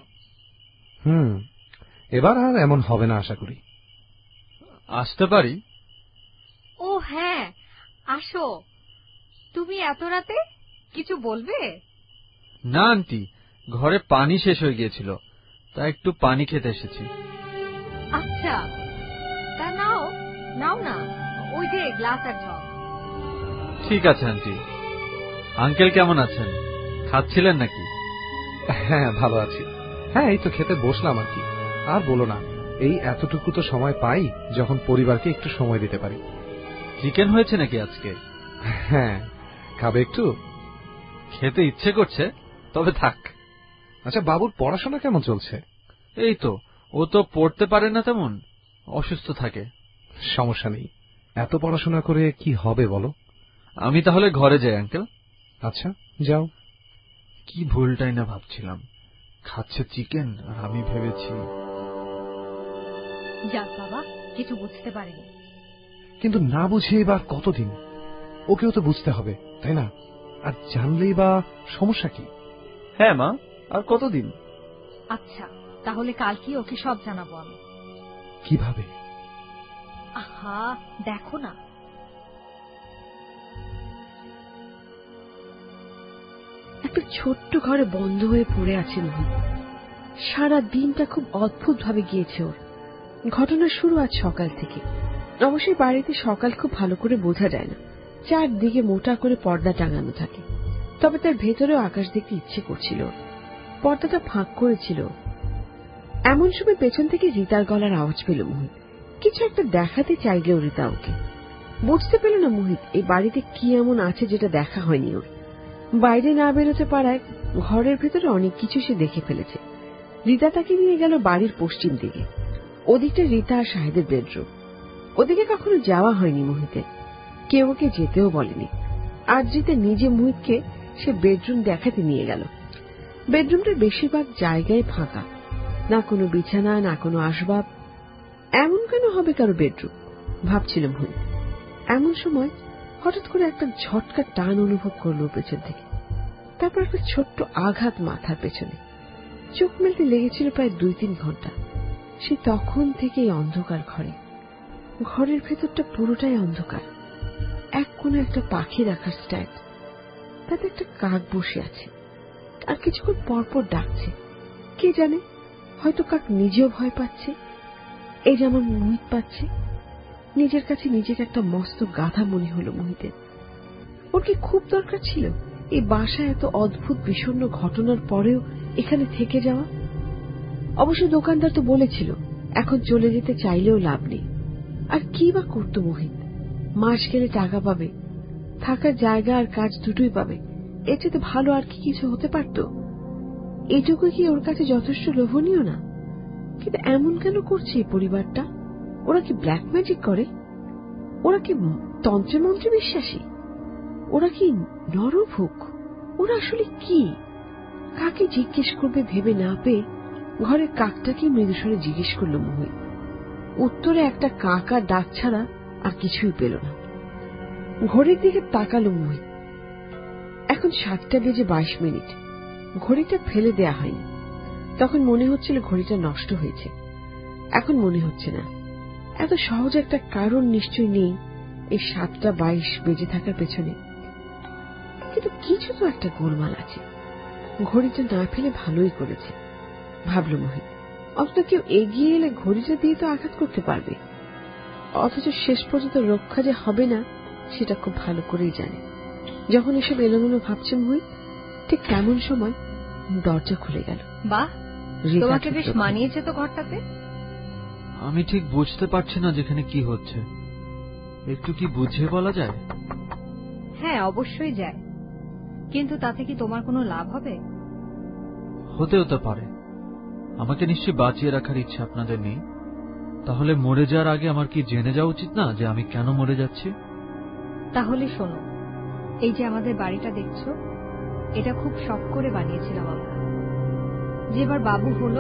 এবার আর এমন হবে না আশা করি। আসতে পারি? ও হ্যাঁ, আসো। তুমি এত রাতে কিছু বলবে? না আন্টি, ঘরে পানি শেষ হয়ে গিয়েছিল, তাই একটু পানি খেতে এসেছি। আচ্ছা, তা নাও, নাও না, ওই যে গ্লাস আর জগ। ঠিক আছে আন্টি। আঙ্কেল কেমন আছেন? খাচ্ছিলেন নাকি? হ্যাঁ, ভালো আছি। হ্যাঁ, এই তো খেতে বসলাম আর কি। আর বলো না, এই এতটুকু তো সময় পাই যখন পরিবারকে একটু সময় দিতে পারি। চিকেন হয়েছে নাকি আজকে? হ্যাঁ, খাবে একটু? খেতে ইচ্ছে করছে, তবে থাক। আচ্ছা, বাবুর পড়াশোনা কেমন চলছে? এই তো, ও তো পড়তে পারে না তেমন, অসুস্থ থাকে। সমস্যা নেই, এত পড়াশোনা করে কি হবে বলো? আমি তাহলে ঘরে যাই আঙ্কেল। আচ্ছা, যাও। কি ভুলটাই না ভাবছিলাম, খাচ্ছে চিকেন আর আমি ভেবেছি। যাক বাবা, কিছু বুঝতে পারিনি। কিন্তু না বুঝে এবার কতদিন? ওকেও তো বুঝতে হবে, তাই না? আর জানলেই বা সমস্যা কি? হ্যাঁ মা, আর কতদিন? আচ্ছা, তাহলে কাল কি ওকে সব জানাবো আমি। কিভাবে? আহা, দেখো না। একটা ছোট্ট ঘরে বন্ধ হয়ে পড়ে আছে মোহিত। সারা দিনটা খুব অদ্ভুত ভাবে গিয়েছে ওর। ঘটনা শুরু আজ সকাল থেকে। অবশ্যই বাড়িতে সকাল খুব ভালো করে বোঝা যায় না, চারদিকে মোটা করে পর্দা টাঙানো থাকে। তবে তার ভেতরেও আকাশ দেখতে ইচ্ছে করছিল। পর্দাটা ফাঁক করেছিল। এমন সময় পেছন থেকে রীতার গলার আওয়াজ পেল মোহিত। কিছু একটা দেখাতে চাইলেও রীতা ওকে বুঝতে পেল না মোহিত এই বাড়িতে কি এমন আছে যেটা দেখা হয়নি ওর। বাইরে না বেরোতে পারায় ঘরের ভেতরে অনেক কিছু সে দেখে ফেলেছে। রীতা তাকে নিয়ে গেল বাড়ির পশ্চিম দিকে। ওদিকটা রীতা আর শাহেদের বেডরুম। ওদিকে কখনো যাওয়া হয়নি মোহিতের, কেউ ওকে যেতেও বলেনি। আজ রীতা নিজে মোহিতকে সে বেডরুম দেখাতে নিয়ে গেল। বেডরুমটার বেশিরভাগ জায়গায় ফাঁকা, না কোনো বিছানা, না কোনো আসবাব। এমন কেন হবে কারো বেডরুম, ভাবছিল মোহিত। এমন সময় হঠাৎ করে একটা ঝটকা টান অনুভব করল পেছন থেকে। তারপর একটা ছোট্ট আঘাত মাথার পেছনে। চোখ মেলতে লেগেছিল প্রায় 2-3 ঘন্টা। সে তখন থেকেই অন্ধকার ঘরে। ঘরের ভেতরটা পুরোটাই অন্ধকার। এক কোণে একটা পাখি রাখার স্ট্যান্ড, তাতে একটা কাক বসে আছে আর কিছুক্ষণ পরপর ডাকছে। কে জানে, হয়তো কাক নিজেও ভয় পাচ্ছে, এই যেমন মোহিত পাচ্ছে। নিজের কাছে নিজেকে একটা মস্ত গাধা মনে হলো মোহিতের। ওর কি খুব দরকার ছিল এই বাসায় এত অদ্ভুত বিষণ্ণ ঘটনার পরেও এখানে থেকে যাওয়া? অবশ্য দোকানদার তো বলেছিল এখন চলে যেতে চাইলেও লাভ নেই। আর কি বা করত মোহিত? মাস গেলে টাকা পাবে, থাকার জায়গা আর কাজ দুটোই পাবে। এর চেয়ে ভালো আর কি কিছু হতে পারত? এটুকু কি ওর কাছে যথেষ্ট লোভনীয় না? কিন্তু এমন কেন করছে এই পরিবারটা? ওরা কি ব্ল্যাক ম্যাজিক করে? ওরা কি তন্ত্রে মন্ত্রে বিশ্বাসী? ওরা কি নরভোগ? ওরা আসলে কি? কাকে জিজ্ঞেস করবে ভেবে না পেয়ে ঘরের কাকটাকে মৃদুস্বরে জিজ্ঞেস করল মোহিত। উত্তরে একটা কাকার ডাক ছাড়া আর কিছুই পেল না। ঘড়ির দিকে তাকালো মোহিত। এখন 7:22। ঘড়িটা ফেলে দেয়া হয়নি। তখন মনে হচ্ছিল ঘড়িটা নষ্ট হয়েছে। এখন মনে হচ্ছে না। এত সহজ একটা কারণ নিশ্চয়ই নেই এই 7:22 বেজে থাকার পেছনে। কিন্তু কিছু তো একটা গোলমাল আছে। ঘড়িটা না ফেলে ভালোই করেছে, ভাবল মোহিত। অথচ কেউ এগিয়ে এলে ঘড়িটা দিয়ে তো আঘাত করতে পারবে। অথচ শেষ পর্যন্ত রক্ষা যে হবে না সেটা খুব ভালো করেই জানে। যখন এসব এলোমেলো ভাবছে মোহিত, ঠিক তেমন সময় দরজা খুলে গেল। বাহ, তোমাকে বেশ মানিয়েছে তো ঘরটাতে। আমি ঠিক বুঝতে পারছি না যেখানে কি হচ্ছে, একটু কি বুঝিয়ে বলা যায়? হ্যাঁ, অবশ্যই যায়, কিন্তু তাতে কি তোমার কোনো লাভ হবে? হতে পারে। আমাকে নিশ্চয়ই বাঁচিয়ে রাখার ইচ্ছে আপনাদের নেই। তাহলে মরে যাওয়ার আগে আমার কি জেনে যাওয়া উচিত না যে আমি কেন মরে যাচ্ছি? তাহলে শোনো, এই যে আমাদের বাড়িটা দেখছো, এটা খুব শখ করে বানিয়েছিলাম আমরা। যেবার বাবু হলো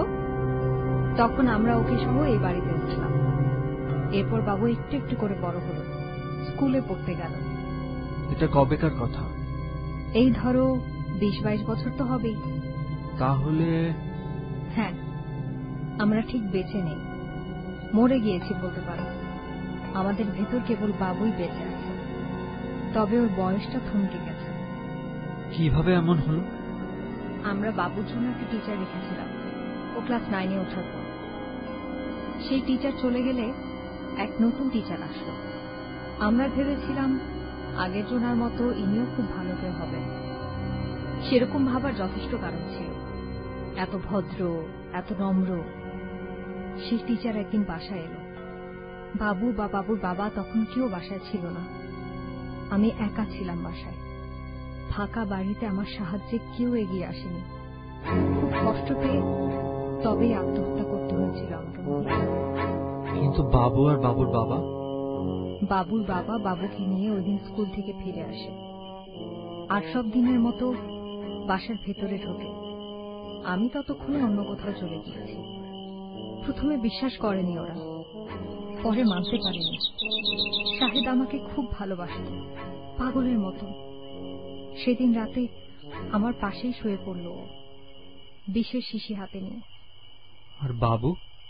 তখন আমরা ওকে সহ এই বাড়িতে উঠলাম। এরপর বাবু একটু একটু করে বড় হলো, স্কুলে পড়তে গেল। এটা কবেকার কথা? এই ধরো 20-22 বছর তো হবেই। তাহলে হ্যাঁ, আমরা ঠিক বেঁচে নেই, মরে গিয়েছি বলতে পারো। আমাদের ভেতর কেবল বাবুই বেঁচে আছে, তবে ওর বয়সটা থমকে গেছে। কিভাবে এমন হলো? আমরা বাবুর জন্য একটা টিচার রেখেছিলাম ও ক্লাস 9-এ ওঠার পর। সেই টিচার চলে গেলে এক নতুন টিচার আসলো। আমরা ভেবেছিলাম আগের জনার মতো ইনিও খুব ভালো কেউ হবেন। সেরকম ভাবার যথেষ্ট কারণ ছিল। এত ভদ্র, এত নম্র। সেই টিচার একদিন বাসায় এলো। বাবু বা বাবুর বাবা তখন কেউ বাসায় ছিল না। আমি একা ছিলাম বাসায়। ফাঁকা বাড়িতে আমার সাহায্যে কেউ এগিয়ে আসেনি। খুব কষ্ট পেয়ে তবেই আত্মহত্যা করতে হয়েছিল আমাকে। কিন্তু বাবু আর বাবুর বাবা? বাবুর বাবা বাবুকে নিয়ে ওই দিন স্কুল থেকে ফিরে আসে, আর সব দিনের মতো বাসার ভেতরে ঢোকে। আমি ততক্ষণে অন্য কোথাও চলে গিয়েছি। প্রথমে বিশ্বাস করেনি ওরা, পরে মানতে পারেনি। শাহেদ আমাকে খুব ভালোবাসত, পাগলের মতো। সেদিন রাতে আমার পাশেই শুয়ে পড়ল ও, বিষের শিশি হাতে নিয়ে। আর বাবু?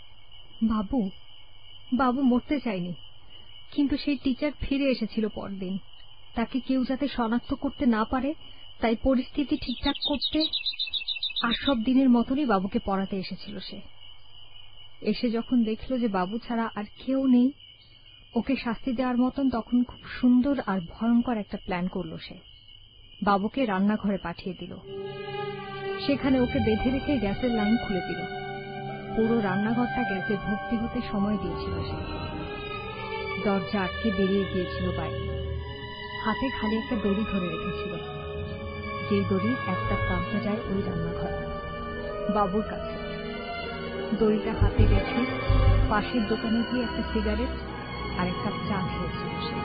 বাবু বাবু মরতে চায়নি, কিন্তু সেই টিচার ফিরে এসেছিল পরদিন। তাকে কেউ যাতে শনাক্ত করতে না পারে তাই পরিস্থিতি ঠিকঠাক করতে আর সব দিনের মতনই বাবুকে পড়াতে এসেছিল সে। এসে যখন দেখল যে বাবু ছাড়া আর কেউ নেই, ওকে শাস্তি দেওয়ার মতন তখন খুব সুন্দর আর ভয়ঙ্কর একটা প্ল্যান করল সে। বাবুকে রান্নাঘরে পাঠিয়ে দিল। সেখানে ওকে বেঁধে রেখে গ্যাসের লাইন খুলে দিল। পুরো রান্নাঘরটা গ্যাসে ভর্তি হতে সময় দিয়েছিল সে। দরজা আটকে বেরিয়ে গিয়েছিল বাইরে। হাতে খালি একটা দড়ি ধরে রেখেছিল, যে দড়ির একটা প্রান্তে যায় ওই রান্নাঘরে বাবুর কাছে। দড়িটা হাতে রেখে পাশের দোকানে গিয়ে একটা সিগারেট আর এক কাপ চা খেয়েছিল সে।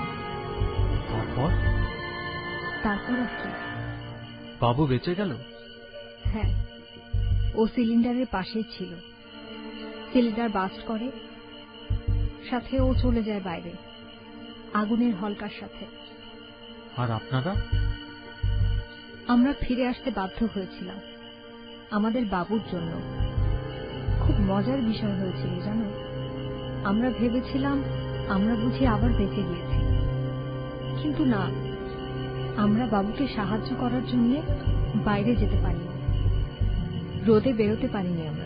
তারপর আর কি? বাবু বেঁচে গেল? হ্যাঁ, ও সিলিন্ডারের পাশেই ছিল। সিলিন্ডার বাস্ট করে, সাথে ও চলে যায় বাইরে আগুনের হলকার সাথে। আর আপনারা? আমরা ফিরে আসতে বাধ্য হয়েছিলাম আমাদের বাবুর জন্য। খুব মজার বিষয় হয়েছিল জানো। আমরা ভেবেছিলাম আমরা বুঝি আবার বেঁচে গিয়েছি, কিন্তু না, আমরা বাবুকে সাহায্য করার জন্য বাইরে যেতে পারিনি, রোদে বেরোতে পারিনি আমরা।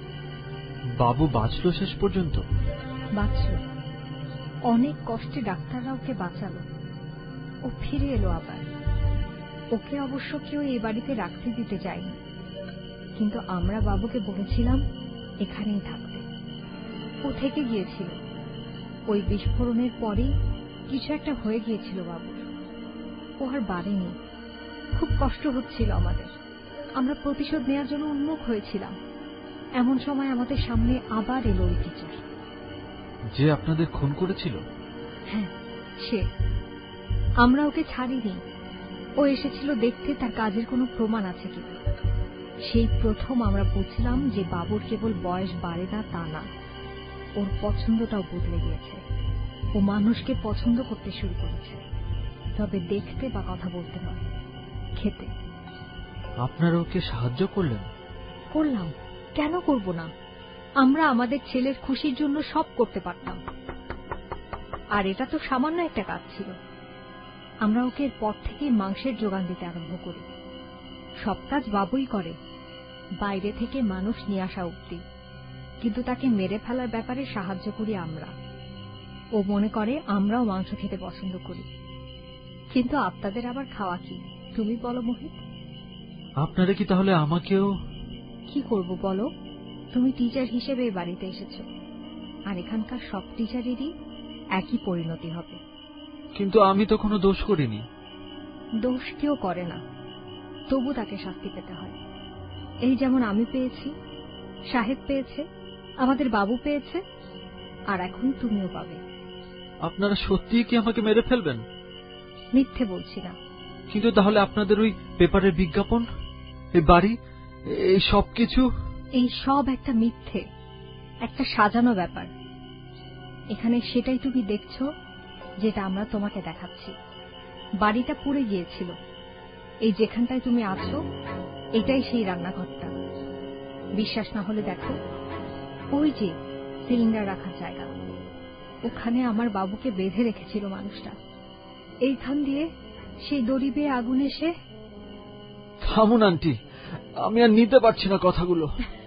বাবু বাঁচলো শেষ পর্যন্ত? বাঁচল, অনেক কষ্টে ডাক্তাররা ওকে বাঁচালো। ও ফিরে এলো আবার। ওকে অবশ্য কেউ এই বাড়িতে রাখতে দিতে চায়নি, কিন্তু আমরা বাবুকে বলেছিলাম এখানেই থাকতে। ও থেকে গিয়েছিল। ওই বিস্ফোরণের পরেই কিছু একটা হয়ে গিয়েছিল বাবুর। ও আর বাড়েনি। খুব কষ্ট হচ্ছিল আমাদের। আমরা প্রতিশোধ নেওয়ার জন্য উন্মুখ হয়েছিলাম। এমন সময় আমাদের সামনে আবার এলো ওই টিচার। যে আপনাদের খুন করেছিল? হ্যাঁ, সে। আমরা ওকে ছাড়িনি। ও এসেছিল দেখতে তার কাজের কোনো প্রমাণ আছে কিনা। সেই প্রথম আমরা বুঝলাম যে বাবুর কেবল বয়স বাড়ে না তা না, ওর পছন্দটাও বদলে গিয়েছে। ও মানুষকে পছন্দ করতে শুরু করেছে, তবে দেখতে বা কথা বলতে নয়, খেতে। আপনারা ওকে সাহায্য করলেন? করলাম, কেন করব না? আমরা আমাদের ছেলের খুশির জন্য সব করতে পারতাম। আর এটা তো সামান্য একটা কাজ ছিল। আমরা ওকে এরপর থেকেই মাংসের যোগান দিতে আরম্ভ করি। সব কাজ বাবুই করে, বাইরে থেকে মানুষ নিয়ে আসা অবধি, কিন্তু তাকে মেরে ফেলার ব্যাপারে সাহায্য করি আমরা। ও মনে করে আমরাও মাংস খেতে পছন্দ করি, কিন্তু আপনাদের আবার খাওয়া কি তুমি বলো মোহিত? আপনারা কি তাহলে আমাকেও? কি করব বলো? তুমি টিচার হিসেবে এই বাড়িতে এসেছো, আর এখানকার সব টিচারেরই একই পরিণতি হবে। কিন্তু আমি তো কোনো দোষ করিনি। দোষ কেউ করে না, তবু তাকে শাস্তি পেতে হয়। এই যেমন আমি পেয়েছি, সাহেব পেয়েছে, আমাদের বাবু পেয়েছে, আর এখন তুমিও পাবে। আপনারা সত্যিই কি আমাকে মেরে ফেলবেন? মিথ্যে বলছি না। কিন্তু তাহলে আপনাদের ওই পেপারের বিজ্ঞাপন, এই বাড়ি, এই সবকিছু? এই সব একটা মিথ্যে, একটা সাজানো ব্যাপার। এখানে সেটাই তুমি দেখছো যেটা আমরা তোমাকে দেখাচ্ছি। বাড়িটা পুড়ে গিয়েছিল। এই যেখানটায় তুমি আছো এটাই সেই রান্নাঘরটা। বিশ্বাস না হলে দেখো, ওই যে সিলিন্ডার রাখার জায়গা, ওখানে আমার বাবুকে বেঁধে রেখেছিল মানুষটা। এইখান দিয়ে সেই দড়ি বেয়ে আগুন এসে। থামুন আন্টি, আমি আর নিতে পারছি না কথাগুলো।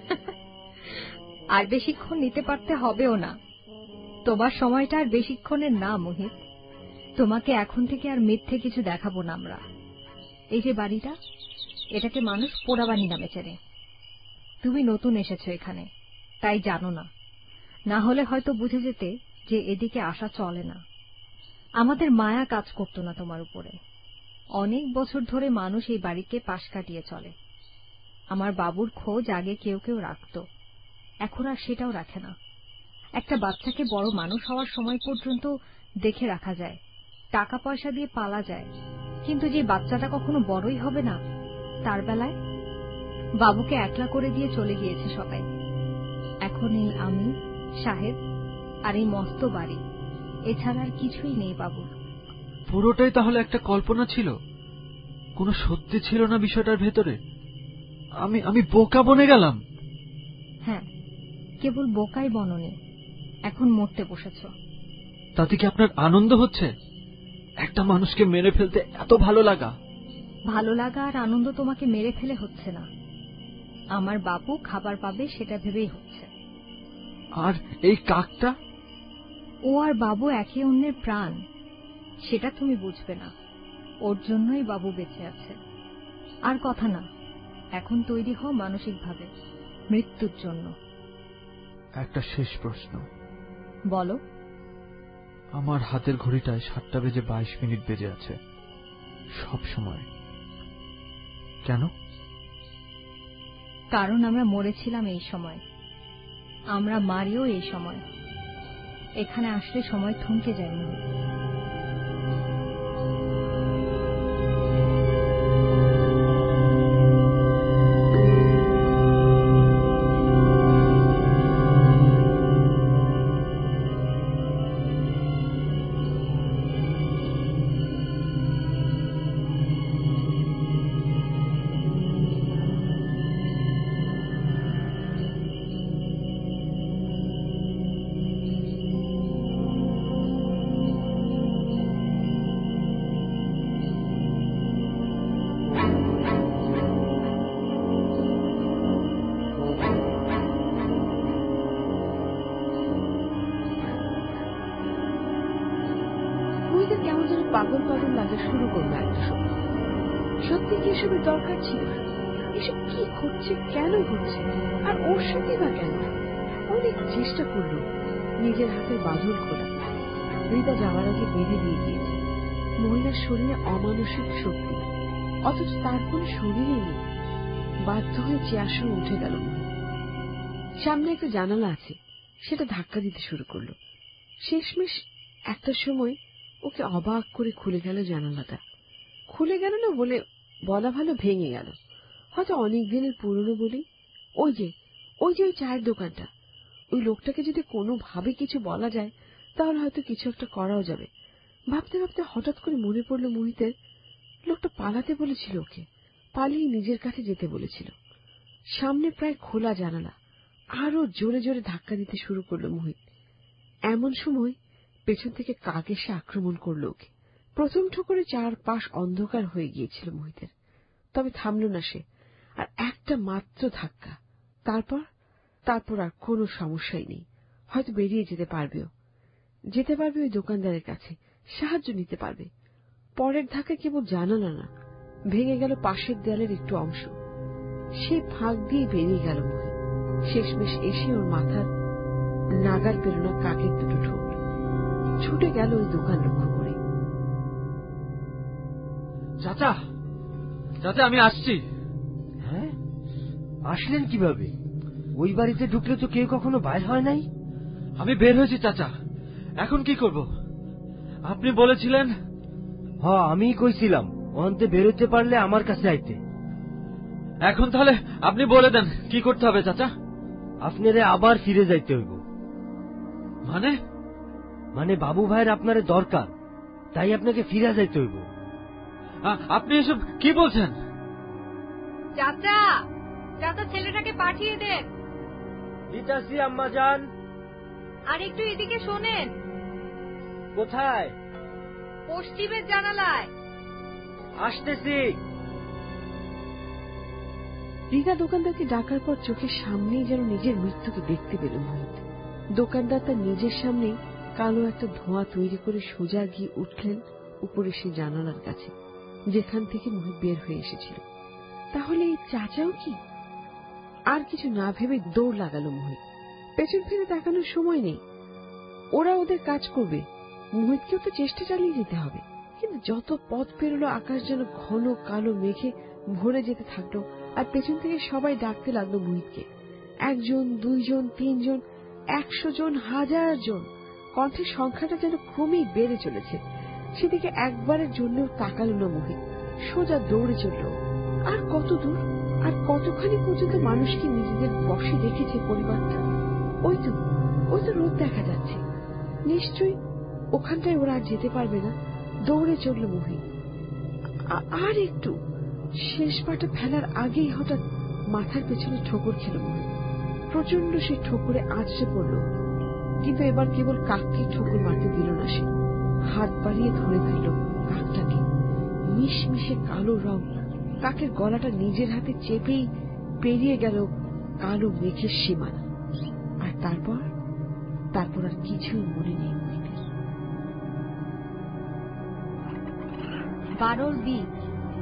আর বেশিক্ষণ নিতে পারতে হবেও না। তোমার সময়টা আর বেশিক্ষণের না মোহিত। তোমাকে এখন থেকে আর মিথ্যে কিছু দেখাবো না আমরা। এই যে বাড়িটা, এটাকে মানুষ পোড়াবাড়ি নামে চেনে। তুমি নতুন এসেছো এখানে, তাই জানো না। না হলে হয়তো বুঝে যেতে যে এদিকে আসা চলে না। আমাদের মায়া কাজ করতো না তোমার উপরে। অনেক বছর ধরে মানুষ এই বাড়িকে পাশ কাটিয়ে চলে। আমার বাবুর খোঁজ আগে কেউ কেউ রাখত, এখন আর সেটাও রাখে না। একটা বাচ্চাকে বড় মানুষ হওয়ার সময় পর্যন্ত দেখে রাখা যায়, টাকা পয়সা দিয়ে পালা যায়, কিন্তু যে বাচ্চাটা কখনো বড়ই হবে না, তার বেলায় বাবুকে একলা করে দিয়ে চলে গিয়েছে সবাই। এখন এই আমি, সাহেব, আর এই মস্ত বাড়ি, এছাড়া আর কিছুই নেই বাবুর। পুরোটাই তাহলে একটা কল্পনা ছিল, কোনো সত্যি ছিল না বিষয়টার ভেতরে? আমি বোকা বনে গেলাম। হ্যাঁ, কেবল বোকাই বননি, এখন মরতে বসেছ। তাতে কি আপনার আনন্দ হচ্ছে? একটা মানুষকে মেরে ফেলতে এত ভালো লাগা? ভালো লাগা আর আনন্দ তোমাকে মেরে ফেলে হচ্ছে না। আমার বাবু খাবার পাবে সেটা ভেবেই হচ্ছে। আর এই কাকটা? ও আর বাবু একে অন্যের প্রাণ, সেটা তুমি বুঝবে না। ওর জন্যই বাবু বেঁচে আছে। আর কথা না, এখন তৈরি হও মানসিকভাবে মৃত্যুর জন্য। একটা শেষ প্রশ্ন। বলো। আমার হাতের ঘড়িটায় 7:22 বেজে আছে সব সময়। কেন? কারণ আমরা মরেছিলাম এই সময়, আমরা মারিও এই সময়। এখানে আসলে সময় থমকে যায় না। কেমন যেন পাগল পাগল লাগা শুরু করলো একটা সময়। সত্যি কি এসবের দরকার ছিল? এসব কি ঘটছে, কেন ঘটছে, আর ওর সাথে বা কেন? অনেক চেষ্টা করলো নিজের হাতের বাঁধন খোলা। রিতা যাওয়ার আগে বেঁধে দিয়ে গিয়েছে। মহিলার শরীরে অমানসিক শক্তি, অথচ তার কোন শরীরই নেই। বাধ্য হয়ে চেয়ার সঙ্গে উঠে গেল। সামনে একটা জানালা আছে, সেটা ধাক্কা দিতে শুরু করলো। শেষমেশ একটা সময় ওকে অবাক করে খুলে গেল জানালাটা। খুলে গেল না বলে বলা ভালো, ভেঙে গেল। হয়তো অনেক দিনের পুরনো বলেই। ওই যে ওই চায়ের দোকানটা, ওই লোকটাকে যদি কোনোভাবে কিছু বলা যায় তাহলে হয়তো কিছু একটা করাও যাবে। ভাবতে ভাবতে হঠাৎ করে মনে পড়ল মোহিতের, লোকটা পালাতে বলেছিল ওকে, পালিয়ে নিজের কাছে যেতে বলেছিল। সামনে প্রায় খোলা জানালা, আরো জোরে জোরে ধাক্কা দিতে শুরু করলো মোহিত। এমন সময় পেছন থেকে কাক এসে আক্রমণ করল ওকে। প্রথম ঠোকরে চারপাশ অন্ধকার হয়ে গিয়েছিল মোহিতের, তবে থামল না সে। আর একটা মাত্র ধাক্কা, তারপর আর কোনো সমস্যাই নেই। হয়তো বেরিয়ে যেতে পারবে ওই দোকানদারের কাছে, সাহায্য নিতে পারবে। পরের ধাক্কা কেবল জানালা না, ভেঙে গেল পাশের দেয়ালের একটু অংশ। সে ফাঁক দিয়ে বেরিয়ে গেল মোহিত। শেষমেশ এসে ওর মাথার নাগাল পেল না কাকের দুটো ঠোঁট। ছুটে গেল ওই দোকান লক্ষ্য করে। চাচা, চাচা আমি আসছি। হ্যাঁ, আসলেন কিভাবে? ওই বাড়িতে ঢুকলে তো কেউ কখনো বাইর হয় নাই। আমি বের হয়েছি চাচা, এখন কি করব? আপনি বলেছিলেন। হ্যাঁ, আমিই কইছিলাম অন্তে বেরোতে পারলে আমার কাছে আইতে। এখন তাহলে আপনি বলে দেন কি করতে হবে চাচা। আপনারে আবার ফিরে যাইতে হইব। মানে বাবু ভাইয়ের আপনারে দরকার, তাই আপনাকে ফিরে যাইতে হইব। আপনি এসব কি বলছেন? চাচা, চাচা ছেলেটাকে পাঠিয়ে দেন। দিতাছি আম্মা জান। আর একটু এদিকে শোনেন। কোথায়? পশ্চিমের জানালায়। আসতেছি। রিতা দোকানদারকে ডাকার পর চোখের সামনেই যেন নিজের মৃত্যুকে দেখতে পেল মোহিত। দোকানদার তার নিজের সামনেই কালো একটা ধোঁয়া তৈরি করে সোজা গিয়ে উঠলেন উপরে সে জানালার কাছে, যেখান থেকে মোহিত বের হয়ে এসেছিল। তাহলে এই চাচাও কি? আর কিছু না ভেবে দৌড় লাগালো মোহিত। পেছন ফিরে তাকানোর সময় নেই, ওরা ওদের কাজ করবে, মোহিতকেও তো চেষ্টা চালিয়ে যেতে হবে। কিন্তু যত পথ পেরোলো আকাশ যেন ঘন কালো মেঘে ভরে যেতে থাকলো, আর পেছন থেকে সবাই ডাকতে লাগলো মোহিতকে। 1 জন, 2 জন, 3 জন, 100 জন, 1000 জন, কণ্ঠের সংখ্যাটা যেন ক্রমেই বেড়ে চলেছে। সেদিকে একবারের জন্যও তাকালো না মোহিত, সোজা দৌড়ে চলল। আর কত দূর, আর কতখানি পর্যন্ত মানুষকে নিজেদের বশে রেখেছে পরিবারটা। ওই তো রোদ দেখা যাচ্ছে, নিশ্চয়ই ওখানটায় ওরা আর যেতে পারবে না। দৌড়ে চলল মোহিত। আর একটু, শেষ পাটা ফেলার আগেই হঠাৎ মাথার পেছনে ঠোকর খেল মোহিত। প্রচন্ড সে ঠোকরে আছড়ে পড়ল, কিন্তু এবার কেবল কাককে ঠোকর মারতে দিল না সে। হাত বাড়িয়ে ধরে ফেলল কাকটাকে। মিশমিশে কালো রং, কাকের গলাটা নিজের হাতে চেপেই পেরিয়ে গেল কালো মেঘের সীমানা। আর তারপর তারপর আর কিছুই মনে নেই মোহিতের। 12 বীজ।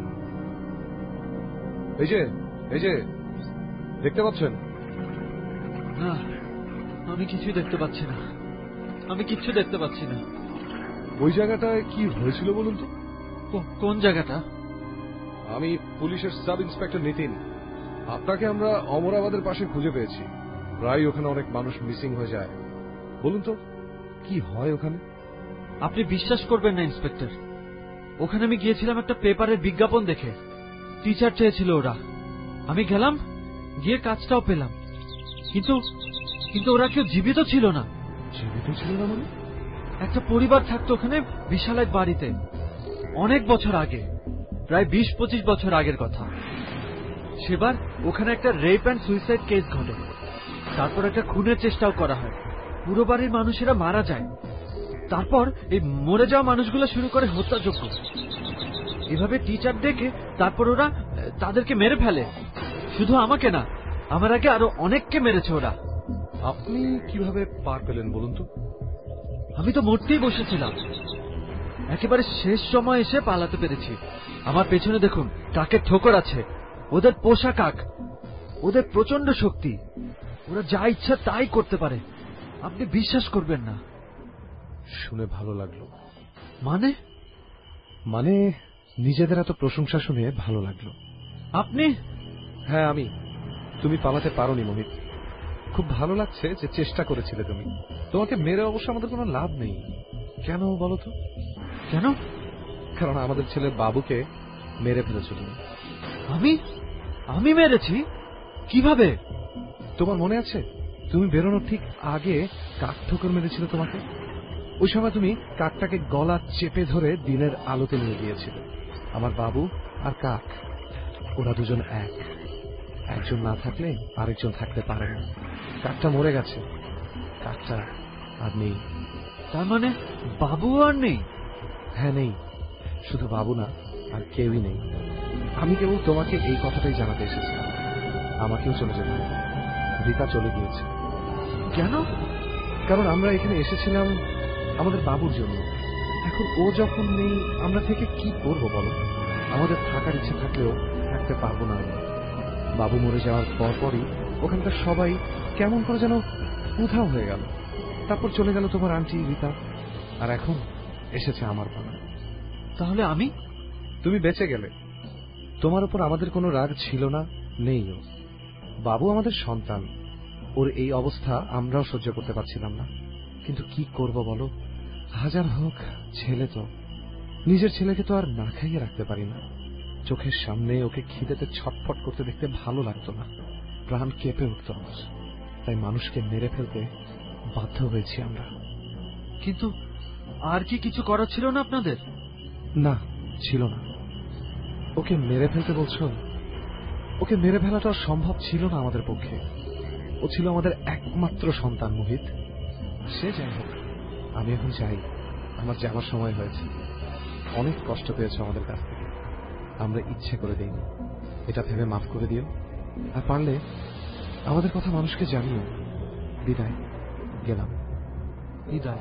এই যে দেখতে পাচ্ছেন? না, আমি কিছুই দেখতে পাচ্ছি না। আমি কিচ্ছু দেখতে পাচ্ছি না। ওই জায়গাটায় কি হয়েছিল বলুন তো? কোন জায়গাটা? আমি পুলিশের সাব ইন্সপেক্টর নিতিন। আপনাকে আমরা অমরাবাদের পাশে খুঁজে পেয়েছি। প্রায় ওখানে অনেক মানুষ মিসিং হয়ে যায়। বলুন তো কি হয় ওখানে? আপনি বিশ্বাস করবেন না ইন্সপেক্টর, ওখানে আমি গিয়েছিলাম একটা পেপারের বিজ্ঞাপন দেখে। টিচার চেয়েছিল ওরা। আমি গেলাম, গিয়ে কাজটাও পেলাম, কিন্তু ওরা কেউ জীবিত ছিল না। জীবিত ছিল না মানে? একটা পরিবার থাকতো ওখানে বিশাল এক বাড়িতে, অনেক বছর আগে, প্রায় 20-25 বছর আগের কথা। সেবার ওখানে একটা রেপ অ্যান্ড সুইসাইড কেস ঘটে। তারপর একটা খুনের চেষ্টাও করা হয়। পুরো বাড়ির মানুষেরা মারা যায়। তারপর এই মরে যাওয়া মানুষগুলো শুরু করে হত্যাযজ্ঞ। এভাবে টিচার ডেকে তারপর ওরা তাদেরকে মেরে ফেলে। শুধু আমাকে না, আমার আগে আরো অনেককে মেরেছে ওরা। আপনি কিভাবে পার পেলেন বলুন তো? আমি তো মরতেই বসেছিলাম, একেবারে শেষ সময় এসে পালাতে পেরেছি। আমার পেছনে দেখুন কাকের ঠোকর আছে। ওদের পোষা কাক, ওদের প্রচন্ড শক্তি। ওরা যা ইচ্ছা তাই করতে পারে, আপনি বিশ্বাস করবেন না। শুনে ভালো লাগলো। মানে নিজেদের এত প্রশংসা শুনে ভালো লাগলো। আপনি? হ্যাঁ আমি। তুমি পালাতে পারোনি মোহিত। খুব ভালো লাগছে যে চেষ্টা করেছিলে তুমি। তোমাকে মেরে অবশ্য আমাদের কোনো লাভ নেই। কেন বলো তো? কেন? কারণ আমাদের ছেলে বাবুকে মেরে ফেলেছো তুমি। আমি মেরেছি? কিভাবে? তোমার মনে আছে তুমি বেরোনোর ঠিক আগে কাক ঠোকর মেরেছিল তোমাকে? ওই সময় তুমি কাকটাকে গলা চেপে ধরে দিনের আলোতে নিয়ে গিয়েছিলে। আমার বাবু আর কাক, ওরা দুজন এক। একজন না থাকলে আরেকজন থাকতে পারে না। কাকটা মরে গেছে, কাকটা আর নেই। তার মানে বাবু আর নেই? হ্যাঁ নেই। শুধু বাবু না, আর কেউই নেই। আমি কেবল তোমাকে এই কথাটাই জানাতে এসেছিলাম। আমাকেও চলে যেতে হবে। রীতা চলে গিয়েছে। কেন? কারণ আমরা এখানে এসেছিলাম আমাদের বাবুর জন্য। এখন ও যখন নেই, আমরা থেকে কি করব বলো? আমাদের থাকার ইচ্ছে থাকলেও থাকতে পারবো না আমরা। বাবু মরে যাওয়ার পরপরই ওখানকার সবাই কেমন করে যেন উধাও হয়ে গেল। তারপর চলে গেল তোমার আন্টি রীতা, আর এখন এসেছে আমার পালা। তাহলে আমি? তুমি বেঁচে গেলে। তোমার উপর আমাদের কোনো রাগ ছিল না, নেইও। বাবু আমাদের সন্তান, ওর এই অবস্থা আমরাও সহ্য করতে পারছিলাম না। কিন্তু কি করব বলো? হাজার হোক ছেলে তো, নিজের ছেলেকে তো আর না খাইয়ে রাখতে পারি না। চোখের সামনে ওকে খিদেতে ছটফট করতে দেখতে ভালো লাগতো না, প্রাণ কেঁপে উঠত আমার। তাই মানুষকে মেরে ফেলতে বাধ্য হয়েছি আমরা। কিন্তু আর কি কিছু করার ছিল না আপনাদের? না, ছিল না। ওকে মেরে ফেলতে বলছো? ওকে মেরে ফেলাটা সম্ভব ছিল না আমাদের পক্ষে। ও ছিল আমাদের একমাত্র সন্তান মোহিত। সে যাই হোক, আমি এখন চাই। আমার যাওয়ার সময় হয়েছে। অনেক কষ্ট পেয়েছ আমাদের কাছ থেকে, আমরা ইচ্ছে করে দিইনি। এটা ভেবে মাফ করে দিও। আর পারলে আমাদের কথা মানুষকে জানিও। বিদায়, গেলাম। বিদায়।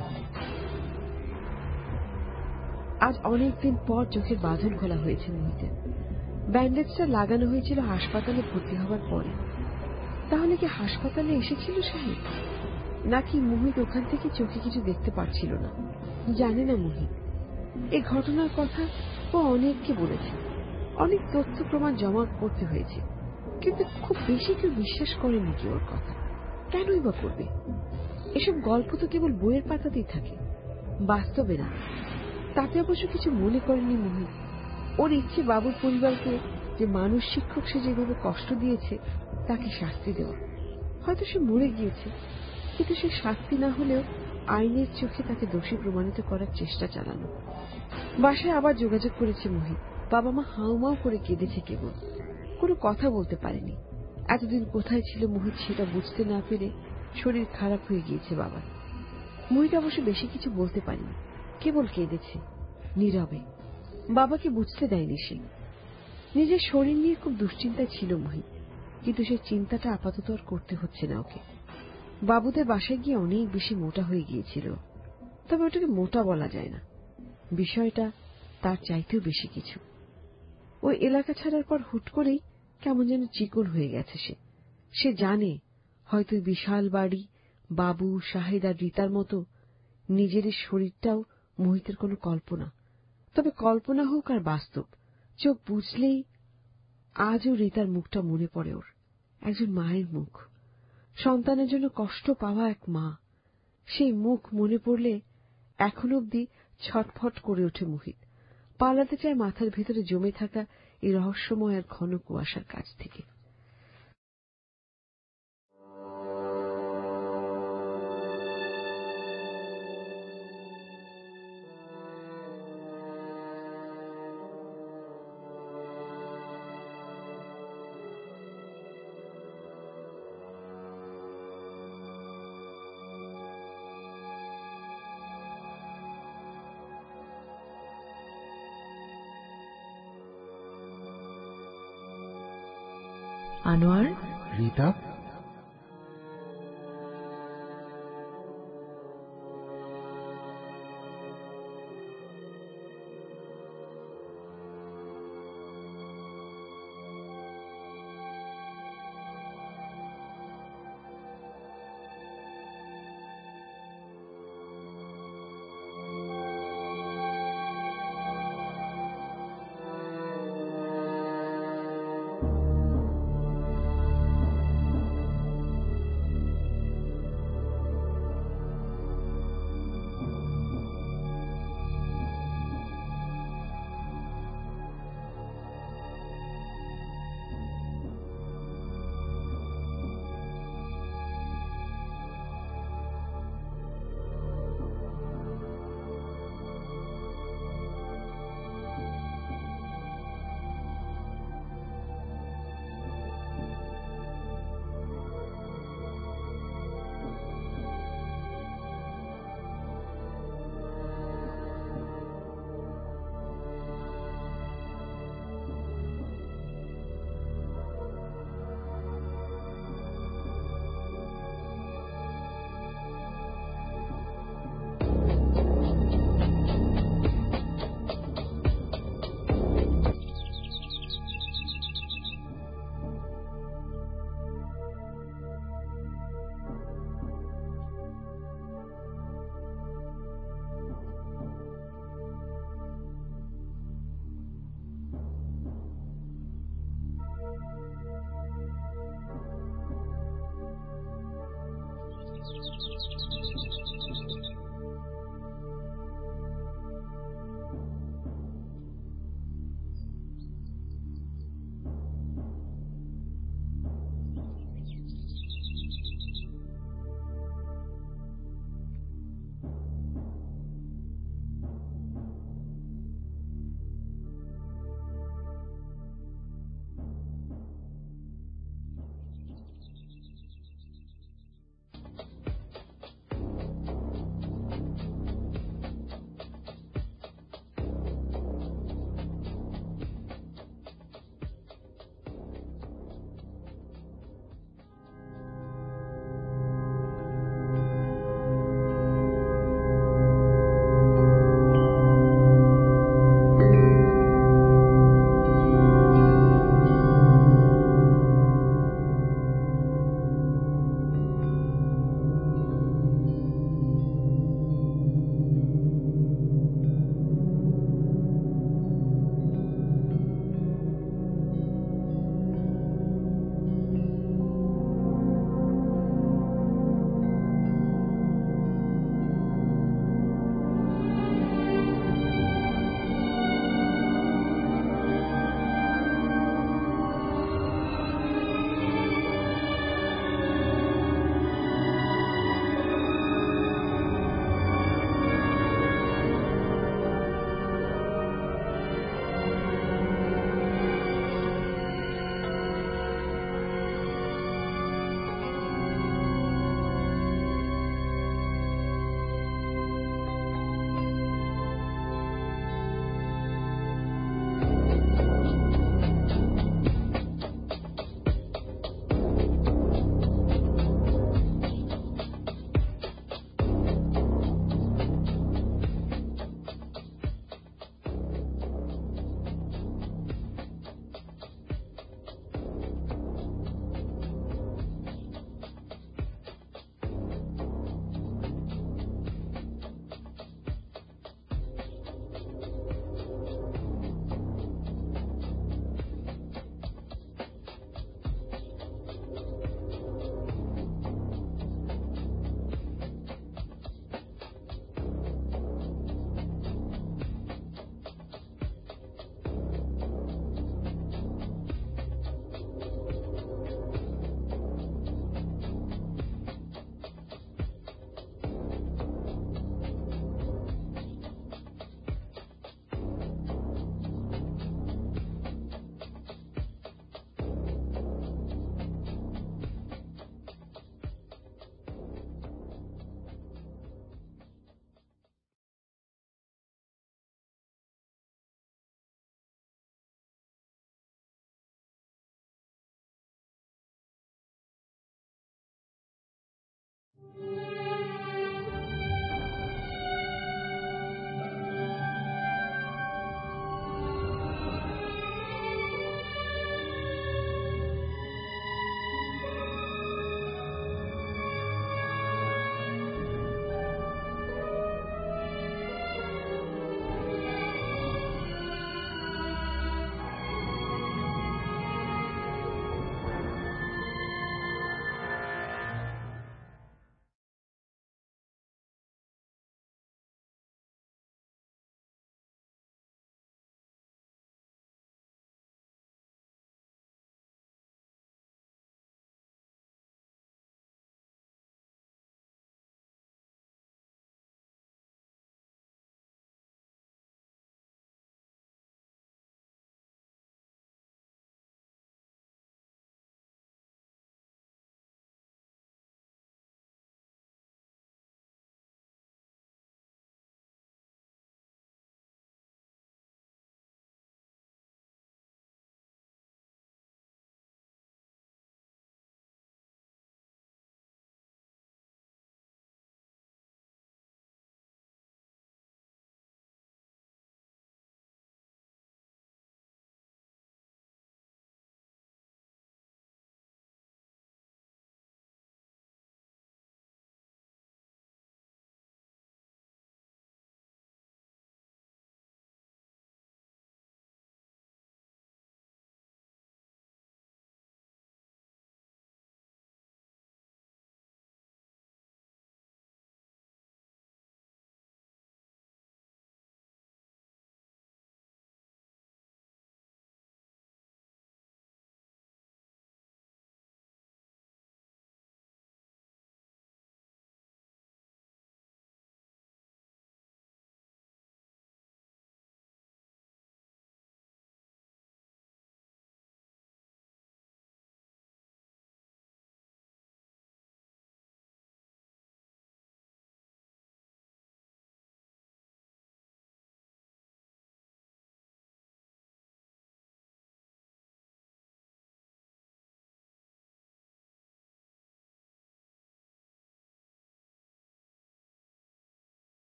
আজ অনেকদিন পর চোখের বাঁধন খোলা হয়েছে মোহিতের। ব্যান্ডেজটা লাগানো হয়েছিল হাসপাতালে ভর্তি হওয়ার পরে। তাহলে কি হাসপাতালে এসেছিল সাহেব, নাকি মোহিত ওখান থেকে চোখে কিছু দেখতে পারছিল না? জানে না মোহিত। এই ঘটনার কথা ও অনেককে বলেছে, অনেক তথ্য প্রমাণ জমা করতে হয়েছে, কিন্তু খুব বেশি কেউ বিশ্বাস করেনি কি ওর কথা। কেনই বা করবে? এসব গল্প তো কেবল বইয়ের পাতাতেই থাকে, বাস্তবে না। তাতে অবশ্য কিছু মনে করেনি মোহিত। ওর ইচ্ছে বাবুর পরিবারকে, যে মানুষ শিক্ষক সে যেভাবে কষ্ট দিয়েছে, তাকে শাস্তি দেওয়া। হয়তো সে মরে গিয়েছে, কিন্তু সে শাস্তি না হলেও আইনের চোখে তাকে দোষী প্রমাণিত করার চেষ্টা চালানো। বাসায় আবার যোগাযোগ করেছে মোহিত। বাবা মা হাউমাউ করে কেঁদেছে, কেবল কোনো কথা বলতে পারেনি। এতদিন কোথায় ছিল মোহিত সেটা বুঝতে না পেরে শরীর খারাপ হয়ে গিয়েছে বাবার। মোহিত অবশ্য বেশি কিছু বলতে পারেনি, কেবল কেঁদেছে নীরবে। বাবাকে বুঝতে দেয়নি সে। নিজের শরীর নিয়ে খুব দুশ্চিন্তায় ছিল মোহিত, কিন্তু সে চিন্তাটা আপাতত আর করতে হচ্ছে না ওকে। বাবুদের বাসায় গিয়ে অনেক বেশি মোটা হয়ে গিয়েছিল, তবে ওটাকে মোটা বলা যায় না, বিষয়টা তার চাইতেও বেশি কিছু। ওই এলাকা ছাড়ার পর হুট করেই কেমন যেন চিকন হয়ে গেছে সে জানে হয়তো বিশাল বাড়ি, বাবু, শাহেদ আর রীতার মতো নিজের শরীরটাও মোহিতের কোনো কল্পনা, তবে কল্পনা হোক আর বাস্তব, চোখ বুঝলেই আজও রীতার মুখটা মনে পড়ে ওর, একজন মায়ের মুখ, সন্তানের জন্য কষ্ট পাওয়া এক মা। সেই মুখ মনে পড়লে এখন অবধি ছটফট করে ওঠে মোহিত, পালাতে চায় মাথার ভেতরে জমে থাকা এই রহস্যময় আর ঘন কুয়াশার কাছ থেকে। আনোয়ার, রীতা,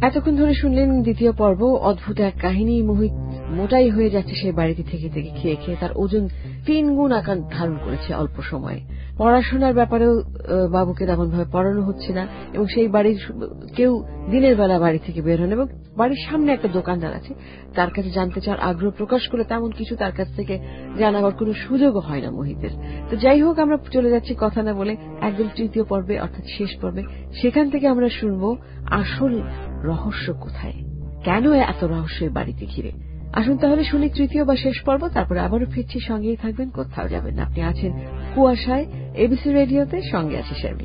এতক্ষণ ধরে শুনলেন দ্বিতীয় পর্ব। অদ্ভুত এক কাহিনী। মোহিত মোটাই হয়ে যাচ্ছে সেই বাড়িতে থেকে থেকে খেয়ে খেয়ে। তার ওজন 3 গুণ আকার ধারণ করেছে অল্প সময়ে। পড়াশোনার ব্যাপারেও বাবুকে তেমন ভাবে পড়ানো হচ্ছে না, এবং সেই বাড়ির কেউ দিনের বেলা বাড়ি থেকে বের হন, এবং বাড়ির সামনে একটা দোকানদার আছে, তার কাছে জানতে চাওয়ার আগ্রহ প্রকাশ করে তেমন কিছু তার কাছ থেকে জানাবার কোনো সুযোগও হয় না মোহিতের। তো যাই হোক, আমরা চলে যাচ্ছি কথা না বলে একদম তৃতীয় পর্বে, অর্থাৎ শেষ পর্বে। সেখান থেকে আমরা শুনবো আসল রহস্য কোথায়, কেন এত রহস্য বাড়িতে ঘিরে। আসুন তাহলে শুনি তৃতীয় বা শেষ পর্ব, তারপরে আবারও ফিরছি। সঙ্গেই থাকবেন, কোথাও যাবেন না। আপনি আছেন কুয়াশায়, এবিসি রেডিওতে, সঙ্গে আছে শারমিন।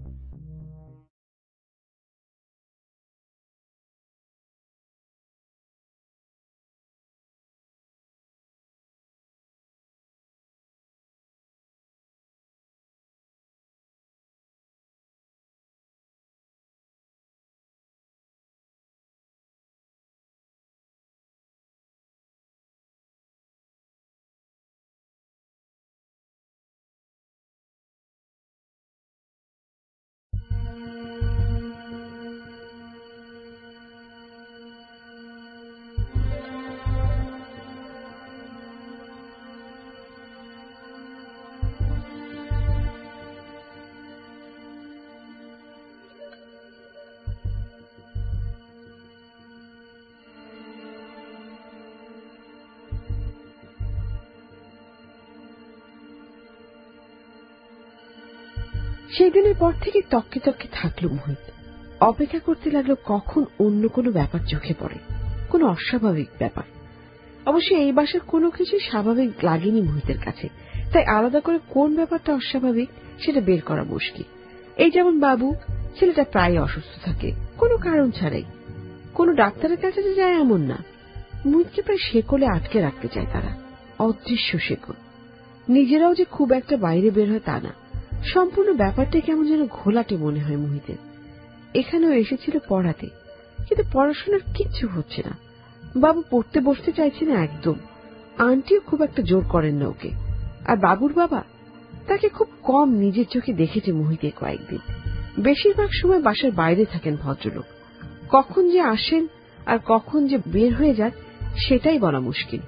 সেই দিনের পর থেকে তককে তককে থাকলো মোহিত। অপেক্ষা করতে লাগলো কখন অন্য কোনো ব্যাপার চোখে পড়ে, কোনো অস্বাভাবিক ব্যাপার। অবশ্য এই বাসার কোনো কিছু স্বাভাবিক লাগেনি মোহিতের কাছে, তাই আলাদা করে কোন ব্যাপারটা অস্বাভাবিক সেটা বের করা মুশকিল। এই যেমন বাবু, ছেলেটা প্রায় অসুস্থ থাকে কোনো কারণ ছাড়াই। কোনো ডাক্তারের কাছে যে যায় এমন না, মোহিতকে প্রায় শেকলে আটকে রাখতে চায় তারা, অদৃশ্য শেকল। নিজেরাও যে খুব একটা বাইরে বের হয় তা না, সম্পূর্ণ ব্যাপারটা কেমন যেন ঘোলাটে মনে হয় মোহিতের। এখানেও এসেছিল পড়াতে, কিন্তু পড়াশোনার কিচ্ছু হচ্ছে না। বাবু পড়তে বসতে চাইছে না একদম, আন্টিও খুব একটা জোর করেন না ওকে। আর বাবুর বাবা, তাকে খুব কম নিজের চোখে দেখেছে মোহিতে কয়েকদিন। বেশিরভাগ সময় বাসার বাইরে থাকেন ভদ্রলোক, কখন যে আসেন আর কখন যে বের হয়ে যান সেটাই বলা মুশকিল।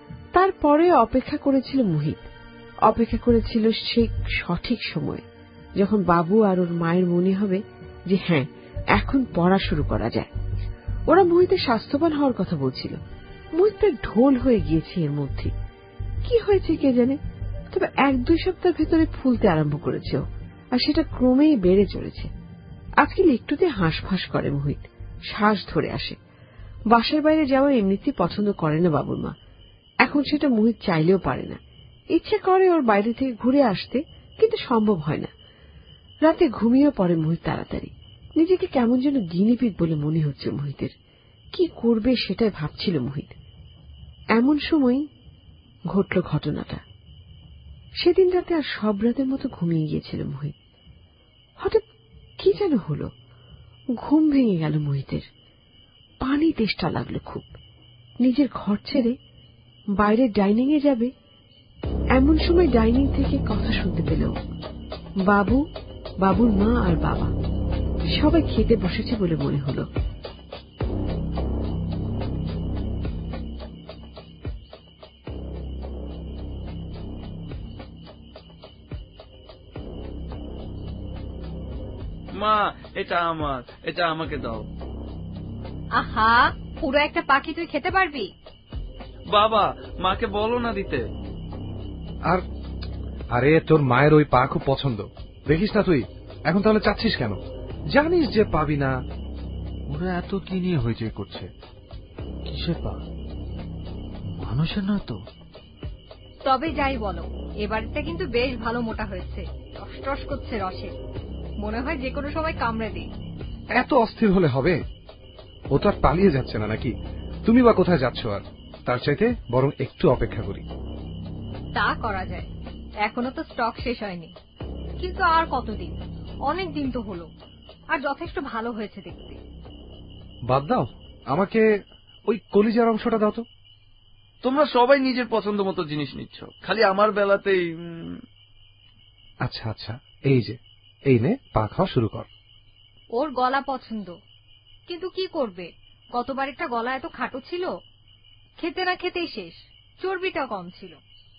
তারপরে অপেক্ষা করেছিল মোহিত, অপেক্ষা করেছিল সেই সঠিক সময়, যখন বাবু আর ওর মায়ের মনে হবে যে হ্যাঁ, এখন পড়া শুরু করা যায়। ওরা মোহিতের স্বাস্থ্যবান হওয়ার কথা বলছিল। মোহিত প্রায় ঢোল হয়ে গিয়েছে এর মধ্যে। কি হয়েছে কে জানে, তবে 1-2 সপ্তাহ ভেতরে ফুলতে আরম্ভ করেছে, আর সেটা ক্রমেই বেড়ে চলেছে। আজকাল একটুতে হাঁসফাঁস করে মোহিত, শ্বাস ধরে আসে। বাসার বাইরে যাওয়া এমনিতেই পছন্দ করে না বাবুর মা, এখন সেটা মোহিত চাইলেও পারে না। ইচ্ছে করে ওর বাইরে থেকে ঘুরে আসতে, কিন্তু সম্ভব হয় না। রাতে ঘুমিয়ে পড়ে মোহিত তাড়াতাড়ি। নিজেকে কেমন যেন গিনিপিগ বলে মনে হচ্ছে মোহিতের। কি করবে সেটাই ভাবছিল মোহিত। এমন সময় ঘটল ঘটনাটা। সেদিন রাতে আর সব রাতের মতো ঘুমিয়ে গিয়েছিল মোহিত। হঠাৎ কি যেন হলো, ঘুম ভেঙে গেল মোহিতের। পানি তেষ্টা লাগলো খুব। নিজের ঘর ছেড়ে বাইরে ডাইনিং এ যাবে, এমন সময় ডাইনিং থেকে কথা শুনতে পেল। বাবু, বাবুর মা আর বাবা সবাই খেতে বসেছে বলে মনে হলো। মা, এটা আমার, এটা আমাকে দাও। আহা, পুরো একটা পাখি তুই খেতে পারবি? বাবা, মাকে বলো না দিতে। আর আরে, তোর মায়ের ওই পা খুব পছন্দ, দেখিস না তুই? এখন তাহলে চাচ্ছিস কেন? জানিস যে পাবি না। ওরা এত কি নিয়ে হইচই করছে? কিসের পা? মানুষের না তো। তবে যাই বলো, এবারটা কিন্তু বেশ ভালো মোটা হয়েছে, টস টস করছে রসে, মনে হয় যে কোনো সময় কামড়ে দিই। এত অস্থির হলে হবে? ও তো আর পালিয়ে যাচ্ছে না নাকি? তুমি বা কোথায় যাচ্ছ? আর তার চাইতে বরং একটু অপেক্ষা করি। তা করা যায়, এখনো তো স্টক শেষ হয়নি, কিন্তু আর কতদিন? অনেক দিন তো হলো, আর যথেষ্ট ভালো হয়েছে দেখতে। বাদ দাও, আমাকে ওই কলিজার অংশটা দাও তো। তোমরা সবাই নিজের পছন্দ মতো জিনিস নিচ্ছ, খালি আমার বেলাতেই। আচ্ছা আচ্ছা, এই যে, এই নে, পা খাওয়া শুরু কর। ওর গলা পছন্দ, কিন্তু কি করবে, গতবার একটা গলা এত খাটো ছিল, খেতে না খেতেই শেষ, চর্বিটা কম ছিল।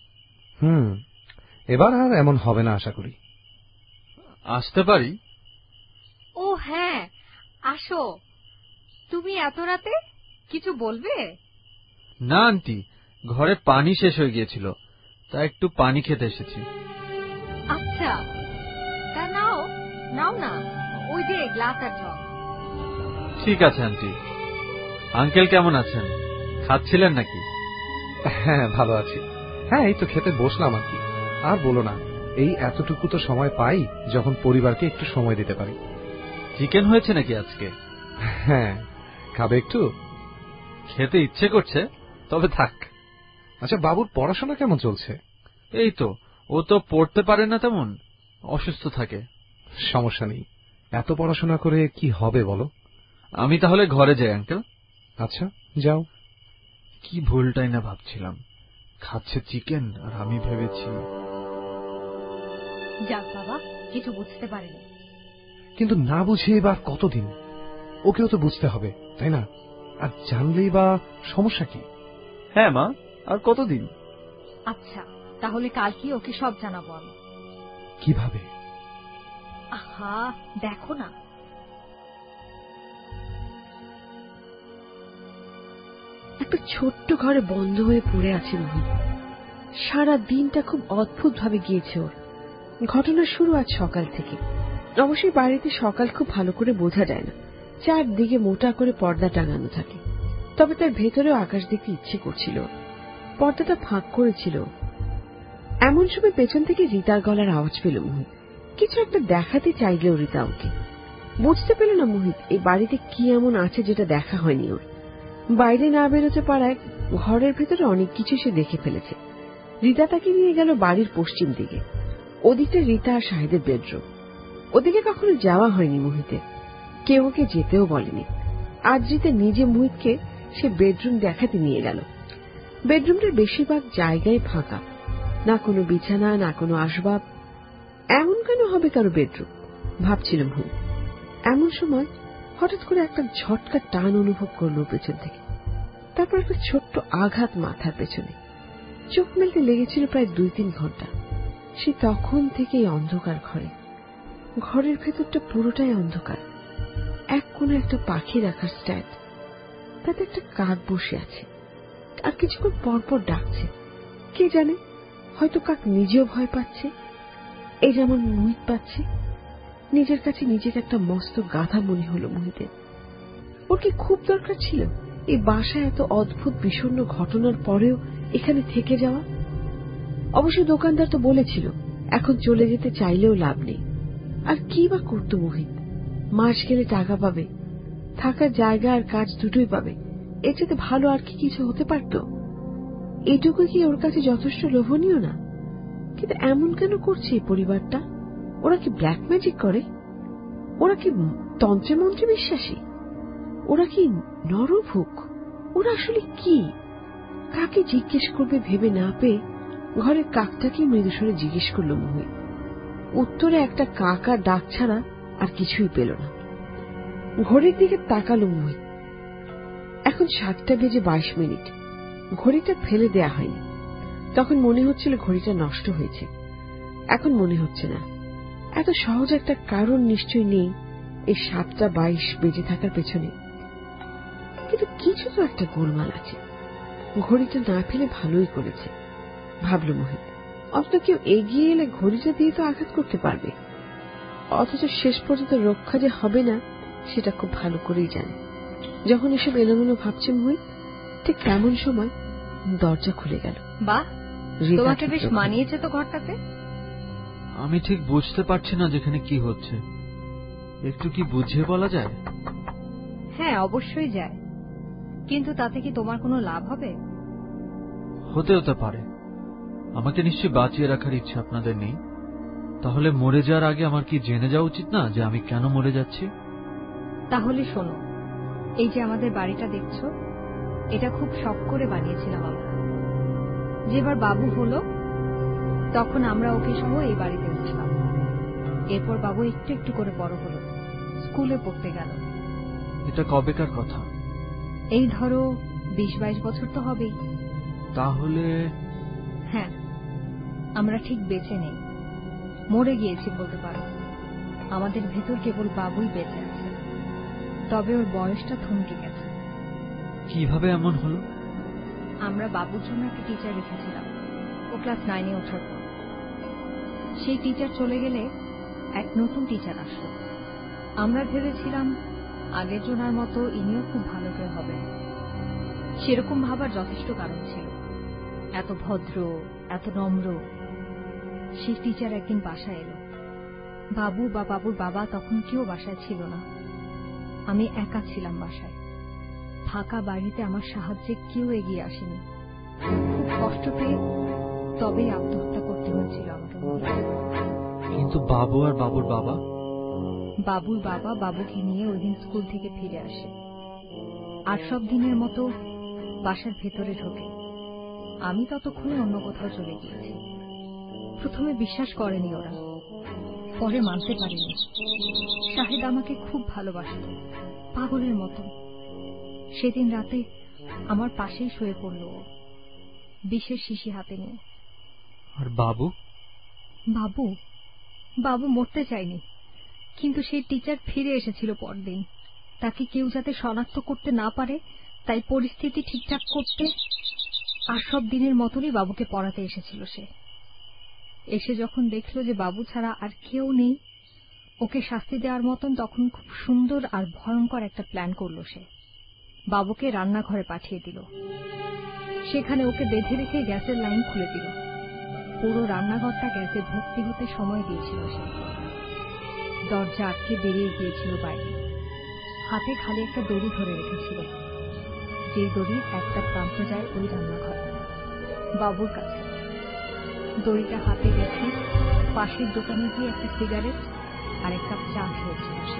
এবার আর এমন হবে না আশা করি। আসতে পারি? ও হ্যাঁ, আসো। তুমি এত রাতে কিছু বলবে? না আন্টি, ঘরে পানি শেষ হয়ে গিয়েছিল, তাই একটু পানি খেতে এসেছি। আচ্ছা, তা নাও নাও না, ওই যে গ্লাস আর জগ। ঠিক আছে আন্টি। আঙ্কেল কেমন আছেন? খাচ্ছিলেন নাকি? হ্যাঁ, ভালো আছি। হ্যাঁ, এই তো খেতে বসলাম আর কি। আর বলো না, এই এতটুকু তো সময় পাই যখন পরিবারকে একটু সময় দিতে পারি। চিকেন হয়েছে নাকি আজকে? হ্যাঁ, খাবে একটু? খেতে ইচ্ছে করছে, তবে থাক। আচ্ছা, বাবুর পড়াশোনা কেমন চলছে? এই তো, ও তো পড়তে পারে না তেমন, অসুস্থ থাকে। সমস্যা নেই, এত পড়াশোনা করে কি হবে বলো। আমি তাহলে ঘরে যাই আঙ্কেল। আচ্ছা, যাও। কি ভুলটাই না ভাবছিলাম, খাচ্ছে চিকেন আর আমি ভেবেছি। যাক বাবা, কিছু বুঝতে পারেনি। কিন্তু না বুঝে এবার কতদিন? ওকেও তো বুঝতে হবে, তাই না? আর জানলেই বা সমস্যা কি? হ্যাঁ মা, আর কতদিন? আচ্ছা, তাহলে কালকে ওকে সব জানাবো আমি। কিভাবে? আহা, দেখো না। একটা ছোট্ট ঘরে বন্ধ হয়ে পড়ে আছে মোহিত। সারা দিনটা খুব অদ্ভুত ভাবে গিয়েছে ওর। ঘটনা শুরু আজ সকাল থেকে। অবশ্যই বাড়িতে সকাল খুব ভালো করে বোঝা যায় না, চারদিকে মোটা করে পর্দা টাঙানো থাকে। তবে তার ভেতরেও আকাশ দেখতে ইচ্ছে করছিল। পর্দাটা ফাঁক করেছিল। এমন সময় পেছন থেকে রিতার গলার আওয়াজ পেল মোহিত। কিছু একটা দেখাতে চাইলেও রিতা ওকে। বুঝতে পেল না মোহিত এই বাড়িতে কি এমন আছে যেটা দেখা হয়নি ওর। বাইরে না বেরোতে পারায় ঘরের ভেতরে অনেক কিছু সে দেখে ফেলেছে। রিতা তাকে নিয়ে গেল বাড়ির পশ্চিম দিকে। ওদিকটা রিতা আর শাহিদের বেডরুম। ওদিকে কখনো যাওয়া হয়নি মোহিতের, কেউ ওকে যেতেও বলেনি। আজ রিতা নিজে মোহিতকে সে বেডরুম দেখাতে নিয়ে গেল। বেডরুমটার বেশিরভাগ জায়গায় ফাঁকা, না কোনো বিছানা, না কোনো আসবাব। এমন কেন হবে কারো বেডরুম, ভাবছিল মোহিত। এমন সময় হঠাৎ করে একটা ঝটকা টান অনুভব করল পেছন থেকে। তারপর একটা ছোট্ট আঘাত মাথার পেছনে। চোখ মেলতে লেগেছিল প্রায় 2-3 ঘন্টা। সে তখন থেকেই অন্ধকার ঘরে। ঘরের ভেতরটা পুরোটাই অন্ধকার। এক কোণে একটা পাখি রাখার স্ট্যান্ড, তাতে একটা কাক বসে আছে আর কিছুক্ষণ পরপর ডাকছে। কে জানে, হয়তো কাক নিজেও ভয় পাচ্ছে, এই যেমন মোহিত পাচ্ছে। নিজের কাছে নিজের একটা মস্ত গাধা মনে হলো মোহিতের। ওর কি খুব দরকার ছিল এই বাসায় এত অদ্ভুত বিষণ্ণ ঘটনার পরেও এখানে থেকে যাওয়া? অবশ্য দোকানদার তো বলেছিল এখন চলে যেতে চাইলেও লাভ নেই। আর কি বা করত মোহিত? মাস গেলে টাকা পাবে, থাকার জায়গা আর কাজ দুটোই পাবে। এর চেয়ে ভালো আর কি কিছু হতে পারত? এইটুকু কি ওর কাছে যথেষ্ট লোভনীয় না? কিন্তু এমন কেন করছে এই পরিবারটা? ওরা কি ব্ল্যাক ম্যাজিক করে? ওরা কি তন্ত্রে মন্ত্রে বিশ্বাসী? ওরা কি নরভুক? ওরা আসলে কি? কাকে জিজ্ঞেস করবে ভেবে না পেয়ে ঘরের কাকটাকে মৃদুস্বরে জিজ্ঞেস করল মোহিত। উত্তরে একটা কাক আর ডাক ছাড়া আর কিছুই পেল না। ঘড়ির দিকে তাকালো মোহিত। এখন 7:22। ঘড়িটা ফেলে দেয়া হয়নি। তখন মনে হচ্ছিল ঘড়িটা নষ্ট হয়েছে, এখন মনে হচ্ছে না। এত সহজ একটা কারণ নিশ্চয়ই নেই এই 7:22 বেজে থাকার পেছনে। কিন্তু কিছু তো একটা গোলমাল আছে। ঘড়িটা না ফেলে ভালোই করেছে, ভাবল মোহিত। অথচ কেউ এগিয়ে এলে ঘড়িটা দিয়ে তো আঘাত করতে পারবে, অথচ শেষ পর্যন্ত রক্ষা যে হবে না সেটা খুব ভালো করেই জানে। যখন এসব এলোমেলো ভাবছে মোহিত, ঠিক তেমন সময় দরজা খুলে গেল। বাহ, তোমাকে বেশ মানিয়েছে তো ঘরটাতে। আমি ঠিক বুঝতে পারছি না যেখানে কি হচ্ছে, একটু কি বুঝিয়ে বলা যায়? হ্যাঁ, অবশ্যই যায়, কিন্তু তাতে কি তোমার কোনো লাভ হবে? হতে পারে। আমাকে নিশ্চয়ই বাঁচিয়ে রাখার ইচ্ছা আপনাদের নেই। তাহলে মরে যাওয়ার আগে আমার কি জেনে যাওয়া উচিত না যে আমি কেন মরে যাচ্ছি? তাহলে শোনো, এই যে আমাদের বাড়িটা দেখছো, এটা খুব শখ করে বানিয়েছিলাম আমরা। যেবার বাবু হলো তখন আমরা ওকে সহ এই বাড়িতে উঠলাম। এরপর বাবু একটু একটু করে বড় হলো, স্কুলে পড়তে গেল। এটা কবেকার কথা? এই ধরো 20-22 বছর তো হবেই। তাহলে হ্যাঁ, আমরা ঠিক বেঁচে নেই, মরে গিয়েছি বলতে পারো। আমাদের ভেতর কেবল বাবুই বেঁচে আছে, তবে ওর বয়সটা থমকে গেছে। কিভাবে এমন হলো? আমরা বাবুর জন্য একটা টিচার রেখেছিলাম ও ক্লাস 9-এ ওঠার পর। সেই টিচার চলে গেলে এক নতুন টিচার আসলো। আমরা ভেবেছিলাম আগের জনার মতো ইনিও খুব ভালো করে হবেন। সেরকম ভাবার যথেষ্ট কারণ ছিল, এত ভদ্র, এত নম্র। সেই টিচার একদিন বাসায় এলো। বাবু বা বাবুর বাবা তখন কেউ বাসায় ছিল না, আমি একা ছিলাম বাসায়। ফাঁকা বাড়িতে আমার সাহায্যে কেউ এগিয়ে আসেনি। খুব কষ্ট পেয়ে তবেই আত্মহত্যা করতে হয়েছিল আমাকে। কিন্তু বাবু আর বাবুর বাবা? বাবুর বাবা বাবুকে নিয়ে ওই দিন স্কুল থেকে ফিরে আসে, আর সব দিনের মতো বাসার ভেতরে ঢোকে। আমি ততক্ষণে অন্য কোথাও চলে গিয়েছি। প্রথমে বিশ্বাস করেনি ওরা, পরে মানতে পারিনি। শাহেদ আমাকে খুব ভালোবাসত, পাগলের মতো। সেদিন রাতে আমার পাশেই শুয়ে পড়ল ও, বিষের শিশি হাতে নিয়ে। আর বাবু? বাবু বাবু মরতে চায়নি, কিন্তু সেই টিচার ফিরে এসেছিল পরদিন। তাকে কেউ যাতে শনাক্ত করতে না পারে তাই পরিস্থিতি ঠিকঠাক করতে আর সব দিনের মতনই বাবুকে পড়াতে এসেছিল সে। এসে যখন দেখল যে বাবু ছাড়া আর কেউ নেই ওকে শাস্তি দেওয়ার মতন, তখন খুব সুন্দর আর ভয়ঙ্কর একটা প্ল্যান করল সে। বাবুকে রান্নাঘরে পাঠিয়ে দিল, সেখানে ওকে বেঁধে রেখে গ্যাসের লাইন খুলে দিল। পুরো রান্নাঘরটা গ্যাসে ভর্তি হতে সময় দিয়েছিল সে। দরজা আটকে বেরিয়ে গিয়েছিল বাইরে, হাতে খালি একটা দড়ি ধরে রেখেছিল, যেই দড়ির একটা প্রান্ত যায় ওই রান্নাঘর বাবুর কাছে। দড়িটা হাতে রেখে পাশের দোকানে গিয়ে একটা সিগারেট আর এক কাপ চা খেয়েছিল সে।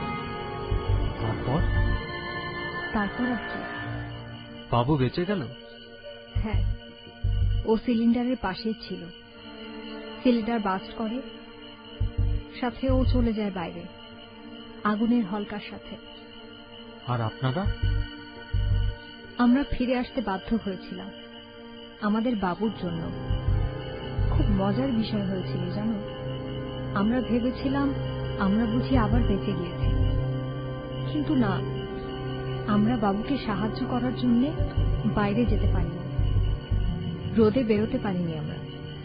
তারপর আর কি, বাবু বেঁচে গেল? হ্যাঁ, ও সিলিন্ডারের পাশেই ছিল। সিলিন্ডার বাস্ট করে, সাথে ও চলে যায় বাইরে আগুনের হলকার সাথে। আর আপনারা? আমরা ফিরে আসতে বাধ্য হয়েছিলাম আমাদের বাবুর জন্য। খুব মজার বিষয় হয়েছিল জানো, আমরা ভেবেছিলাম আমরা বুঝি আবার বেঁচে গিয়েছি, কিন্তু না, আমরা বাবুকে সাহায্য করার জন্য বাইরে যেতে পারিনি, রোদে বেরোতে পারিনি আমরা।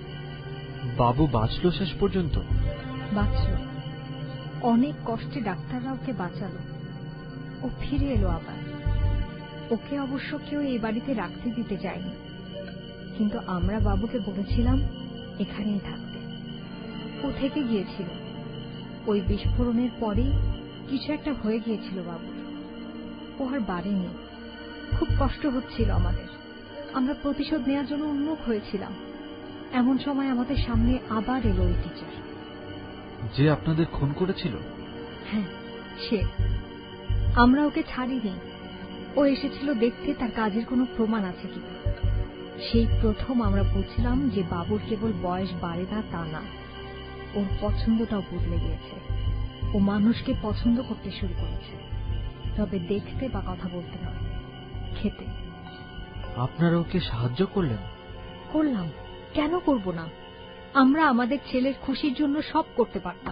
বাবু বাঁচল শেষ পর্যন্ত? বাঁচল, অনেক কষ্টে ডাক্তাররা ওকে বাঁচালো। ও ফিরে এলো আবার। ওকে অবশ্য কেউ এই বাড়িতে রাখতে দিতে চায়নি, কিন্তু আমরা বাবুকে বলেছিলাম এখানেই থাকতে। ও থেকে গিয়েছিল। ওই বিস্ফোরণের পরেই কিছু একটা হয়ে গিয়েছিল বাবুর, ও আর বাড়েনি। খুব কষ্ট হচ্ছিল আমাদের, আমরা প্রতিশোধ নেওয়ার জন্য উন্মুখ হয়েছিলাম। এমন সময় আমাদের সামনে আবার এলো ওই টিচার। যে আপনাদের খুন করেছিল? হ্যাঁ, সে। আমরা ওকে ছাড়িনি, ও এসেছিল দেখতে তার কাজের কোনো প্রমাণ আছে কিনা। সেই প্রথম আমরা বুঝলাম যে বাবুর কেবল বয়স বাড়ে না তা না, ওর পছন্দটাও বদলে গিয়েছে। ও মানুষকে পছন্দ করতে শুরু করেছে, তবে দেখতে বা কথা বলতে নয়, খেতে। আপনারা ওকে সাহায্য করলেন? করলাম, কেন করব না? আমরা আমাদের ছেলের খুশির জন্য সব করতে পারতাম,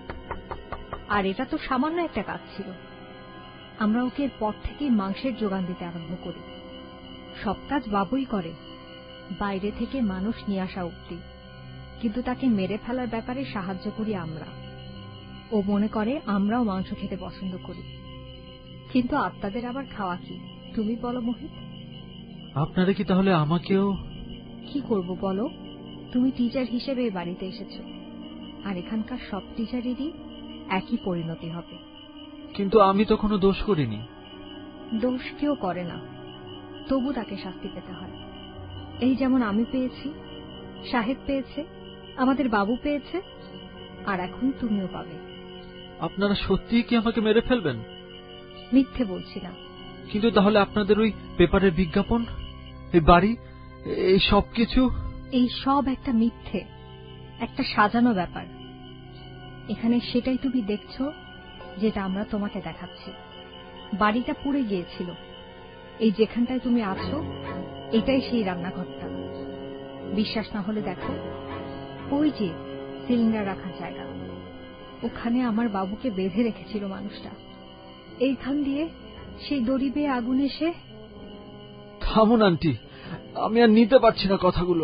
আর এটা তো সামান্য একটা কাজ ছিল। আমরা ওকে পর থেকেই মাংসের যোগান দিতে আরম্ভ করি। সব কাজ বাবুই করে, বাইরে থেকে মানুষ নিয়ে আসা অবধি, কিন্তু তাকে মেরে ফেলার ব্যাপারে সাহায্য করি আমরা। ও মনে করে আমরাও মাংস খেতে পছন্দ করি, কিন্তু আত্মাদের আবার খাওয়া কি, তুমি বলো মোহিত? আপনারা কি তাহলে আমাকেও? কি করব বলো, তুমি টিচার হিসেবে এই বাড়িতে এসেছো, আর এখানকার সব টিচারেরই একই পরিণতি হবে। কিন্তু আমি তো কোনো দোষ করিনি। দোষ কেউ করে না, তবু তাকে শাস্তি পেতে হয়। এই যেমন আমি পেয়েছি, সাহেব পেয়েছে, আমাদের বাবু পেয়েছে, আর এখন তুমিও পাবে। আপনারা সত্যিই কি আমাকে মেরে ফেলবেন? মিথ্যে বলছি না। কিন্তু তাহলে আপনাদের ওই পেপারের বিজ্ঞাপন, এই বাড়ি, এই সব কিছু? এই সব একটা মিথ্যে, একটা সাজানো ব্যাপার। এখানে সেটাই তুমি দেখছো যেটা আমরা তোমাকে দেখাচ্ছি। বাড়িটা পুড়ে গিয়েছিল। এই যেখানটায় তুমি আছো এটাই সেই রান্নাঘরটা। বিশ্বাস না হলে দেখো, ওই যে সিলিন্ডার রাখার জায়গা, ওখানে আমার বাবুকে বেঁধে রেখেছিল মানুষটা। এইখান দিয়ে সেই দড়ি বেয়ে আগুন এসে। থামুন আন্টি, আমি আর নিতে পারছি না কথাগুলো।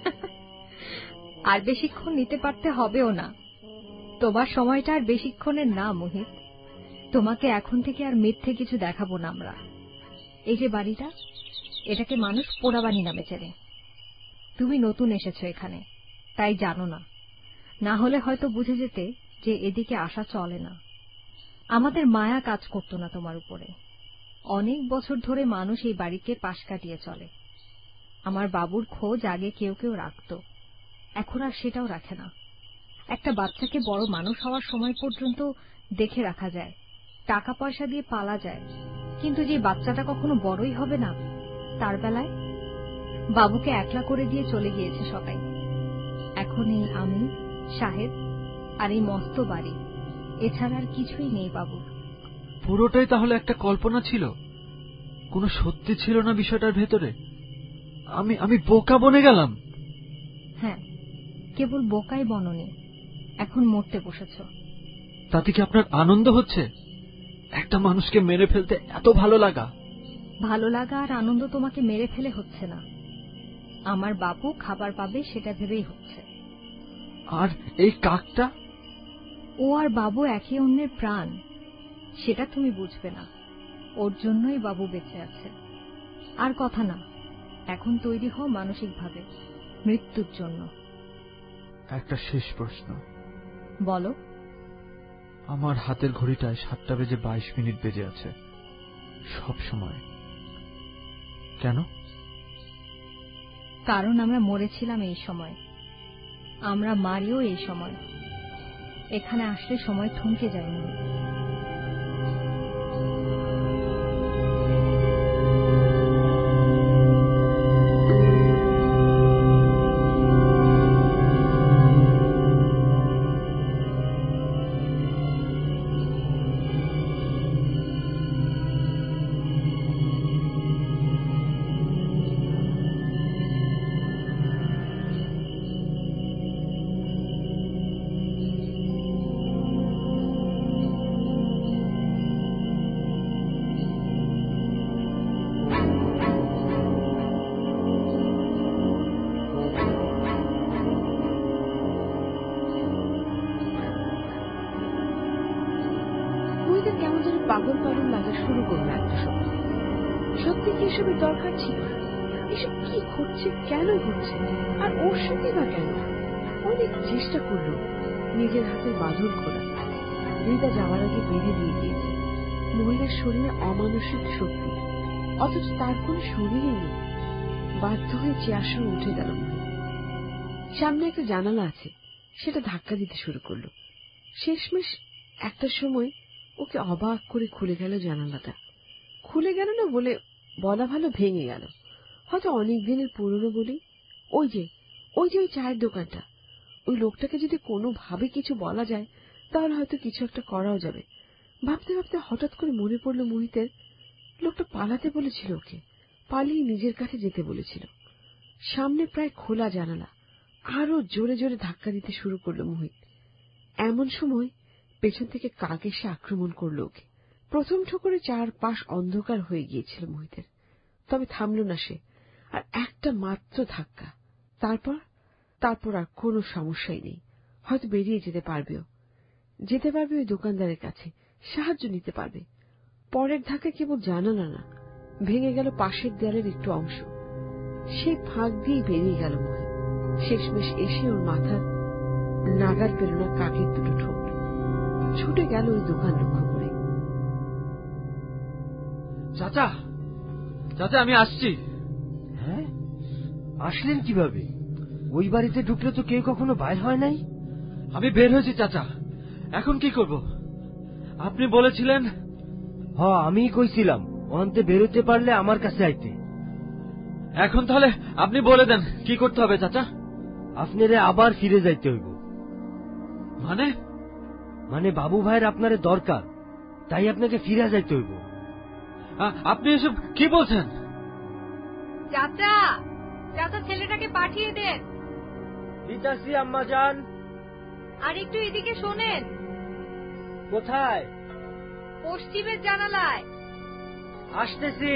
আর বেশিক্ষণ নিতে পারতে হবেও না। তোমার সময়টা আর বেশিক্ষণের না মোহিত। তোমাকে এখন থেকে আর মিথ্যে কিছু দেখাবো না আমরা। এই যে বাড়িটা, এটাকে মানুষ পোড়াবাড়ি নামে চেনে। তুমি নতুন এসেছো এখানে, তাই জানো না। না হলে হয়তো বুঝে যেতে যে এদিকে আসা চলে না। আমাদের মায়া কাজ করতো না তোমার উপরে। অনেক বছর ধরে মানুষ এই বাড়িকে পাশ কাটিয়ে চলে। আমার বাবুর খোঁজ আগে কেউ কেউ রাখত, এখন আর সেটাও রাখে না। একটা বাচ্চাকে বড় মানুষ হওয়ার সময় পর্যন্ত দেখে রাখা যায়, টাকা পয়সা দিয়ে পালা যায়, কিন্তু যে বাচ্চাটা কখনো বড়ই হবে না, তার বেলায় বাবুকে একলা করে দিয়ে চলে গিয়েছে সবাই। এখন এই আমি, সাহেব আর এই মস্ত বাড়ি, এছাড়া আর কিছুই নেই বাবুর। পুরোটাই তাহলে একটা কল্পনা ছিল, কোনো সত্যি ছিল না বিষয়টার ভেতরে? আমি বোকা বনে গেলাম। হ্যাঁ, কেবল বোকাই বননি, এখন মরতে বসেছ। তাতে কি আপনার আনন্দ হচ্ছে? একটা মানুষকে মেরে ফেলতে এত ভালো লাগা? ভালো লাগা আর আনন্দ তোমাকে মেরে ফেলে হচ্ছে না। আমার বাবু খাবার পাবে সেটা ভেবেই হচ্ছে। আর এই কাকটা? ও আর বাবু একে অন্যের প্রাণ, সেটা তুমি বুঝবে না। ওর জন্যই বাবু বেঁচে আছে। আর কথা না, এখন তৈরি হও মানসিকভাবে মৃত্যুর জন্য। একটা শেষ প্রশ্ন। বলো। আমার হাতের ঘড়িটায় 7:22 বেজে আছে সব সময়। কেন? কারণ আমরা মরেছিলাম এই সময়, আমরা মারিও এই সময়। এখানে আসলে সময় থমকে যায়নি। কেমন যেন পাগল পাগল লাগা শুরু করলো একটা সময়। সত্যি কি এসবের দরকার ছিল? এসব কি ঘটছে, কেন ঘটছে, আর ওর সাথে বা কেন? অনেক চেষ্টা করলো নিজের হাতের বাঁধন খোলা। রিতা যাওয়ার আগে বেঁধে দিয়ে গিয়েছে। মহিলার শরীরে অমানসিক শক্তি, অথচ তার কোনো শরীরই নেই। বাধ্য হয়ে চেয়ার সঙ্গে উঠে গেল। সামনে একটা জানালা আছে, সেটা ধাক্কা দিতে শুরু করলো। শেষমেশ একটা সময় ওকে অবাক করে খুলে গেল জানালাটা। খুলে গেল না বলে বলা ভালো, ভেঙে গেল। হয়তো অনেক দিনের পুরনো বলি। ওই যে ওই চায়ের দোকানটা, ওই লোকটাকে যদি কোনোভাবে কিছু বলা যায় তাহলে হয়তো কিছু একটা করাও যাবে। ভাবতে ভাবতে হঠাৎ করে মনে পড়ল মোহিতের, লোকটা পালাতে বলেছিল ওকে, পালিয়ে নিজের কাছে যেতে বলেছিল। সামনে প্রায় খোলা জানালা, আরো জোরে জোরে ধাক্কা দিতে শুরু করলো মোহিত। এমন সময় পেছন থেকে কাক এসে আক্রমণ করলো ওকে। প্রথম ঠোকরে চারপাশ অন্ধকার হয়ে গিয়েছিল মোহিতের, তবে থামল না সে। আর একটা মাত্র ধাক্কা, তারপর আর কোনো সমস্যাই নেই। হয়তো বেরিয়ে যেতে পারবে ওই দোকানদারের কাছে, সাহায্য নিতে পারবে। পরের ধাক্কা কেবল জানালা না, ভেঙে গেল পাশের দেয়ালের একটু অংশ। সেই ফাঁক দিয়ে বেরিয়ে গেল মোহিত। শেষমেশ এসে ওর মাথার নাগার পেল না কাকের দুটো ঠোঁট। ছুটে গেল ওই দোকান লক্ষ্য করে। চাচা, চাচা আমি আসছি। হ্যাঁ, আসলেন কিভাবে? ওই বাড়িতে ঢুকলে তো কেউ কখনো বাইর হয় নাই। আমি বের হয়েছি চাচা, এখন কি করব? আপনি বলেছিলেন। আমি কইছিলাম অন্তে বেরোতে পারলে আমার কাছে আইতে। এখন তাহলে আপনি বলে দেন কি করতে হবে চাচা। আপনারে আবার ফিরে যাইতে হইব। মানে বাবু ভাইয়ের আপনারে দরকার, তাই আপনাকে ফিরে যাইতে হইব। আপনি এসব কি বলছেন? চাচা, চাচা ছেলেটাকে পাঠিয়ে দেন। দিতাছি আম্মা জান। আর একটু এদিকে শোনেন। কোথায়? পশ্চিমের জানালায়। আসতেছি।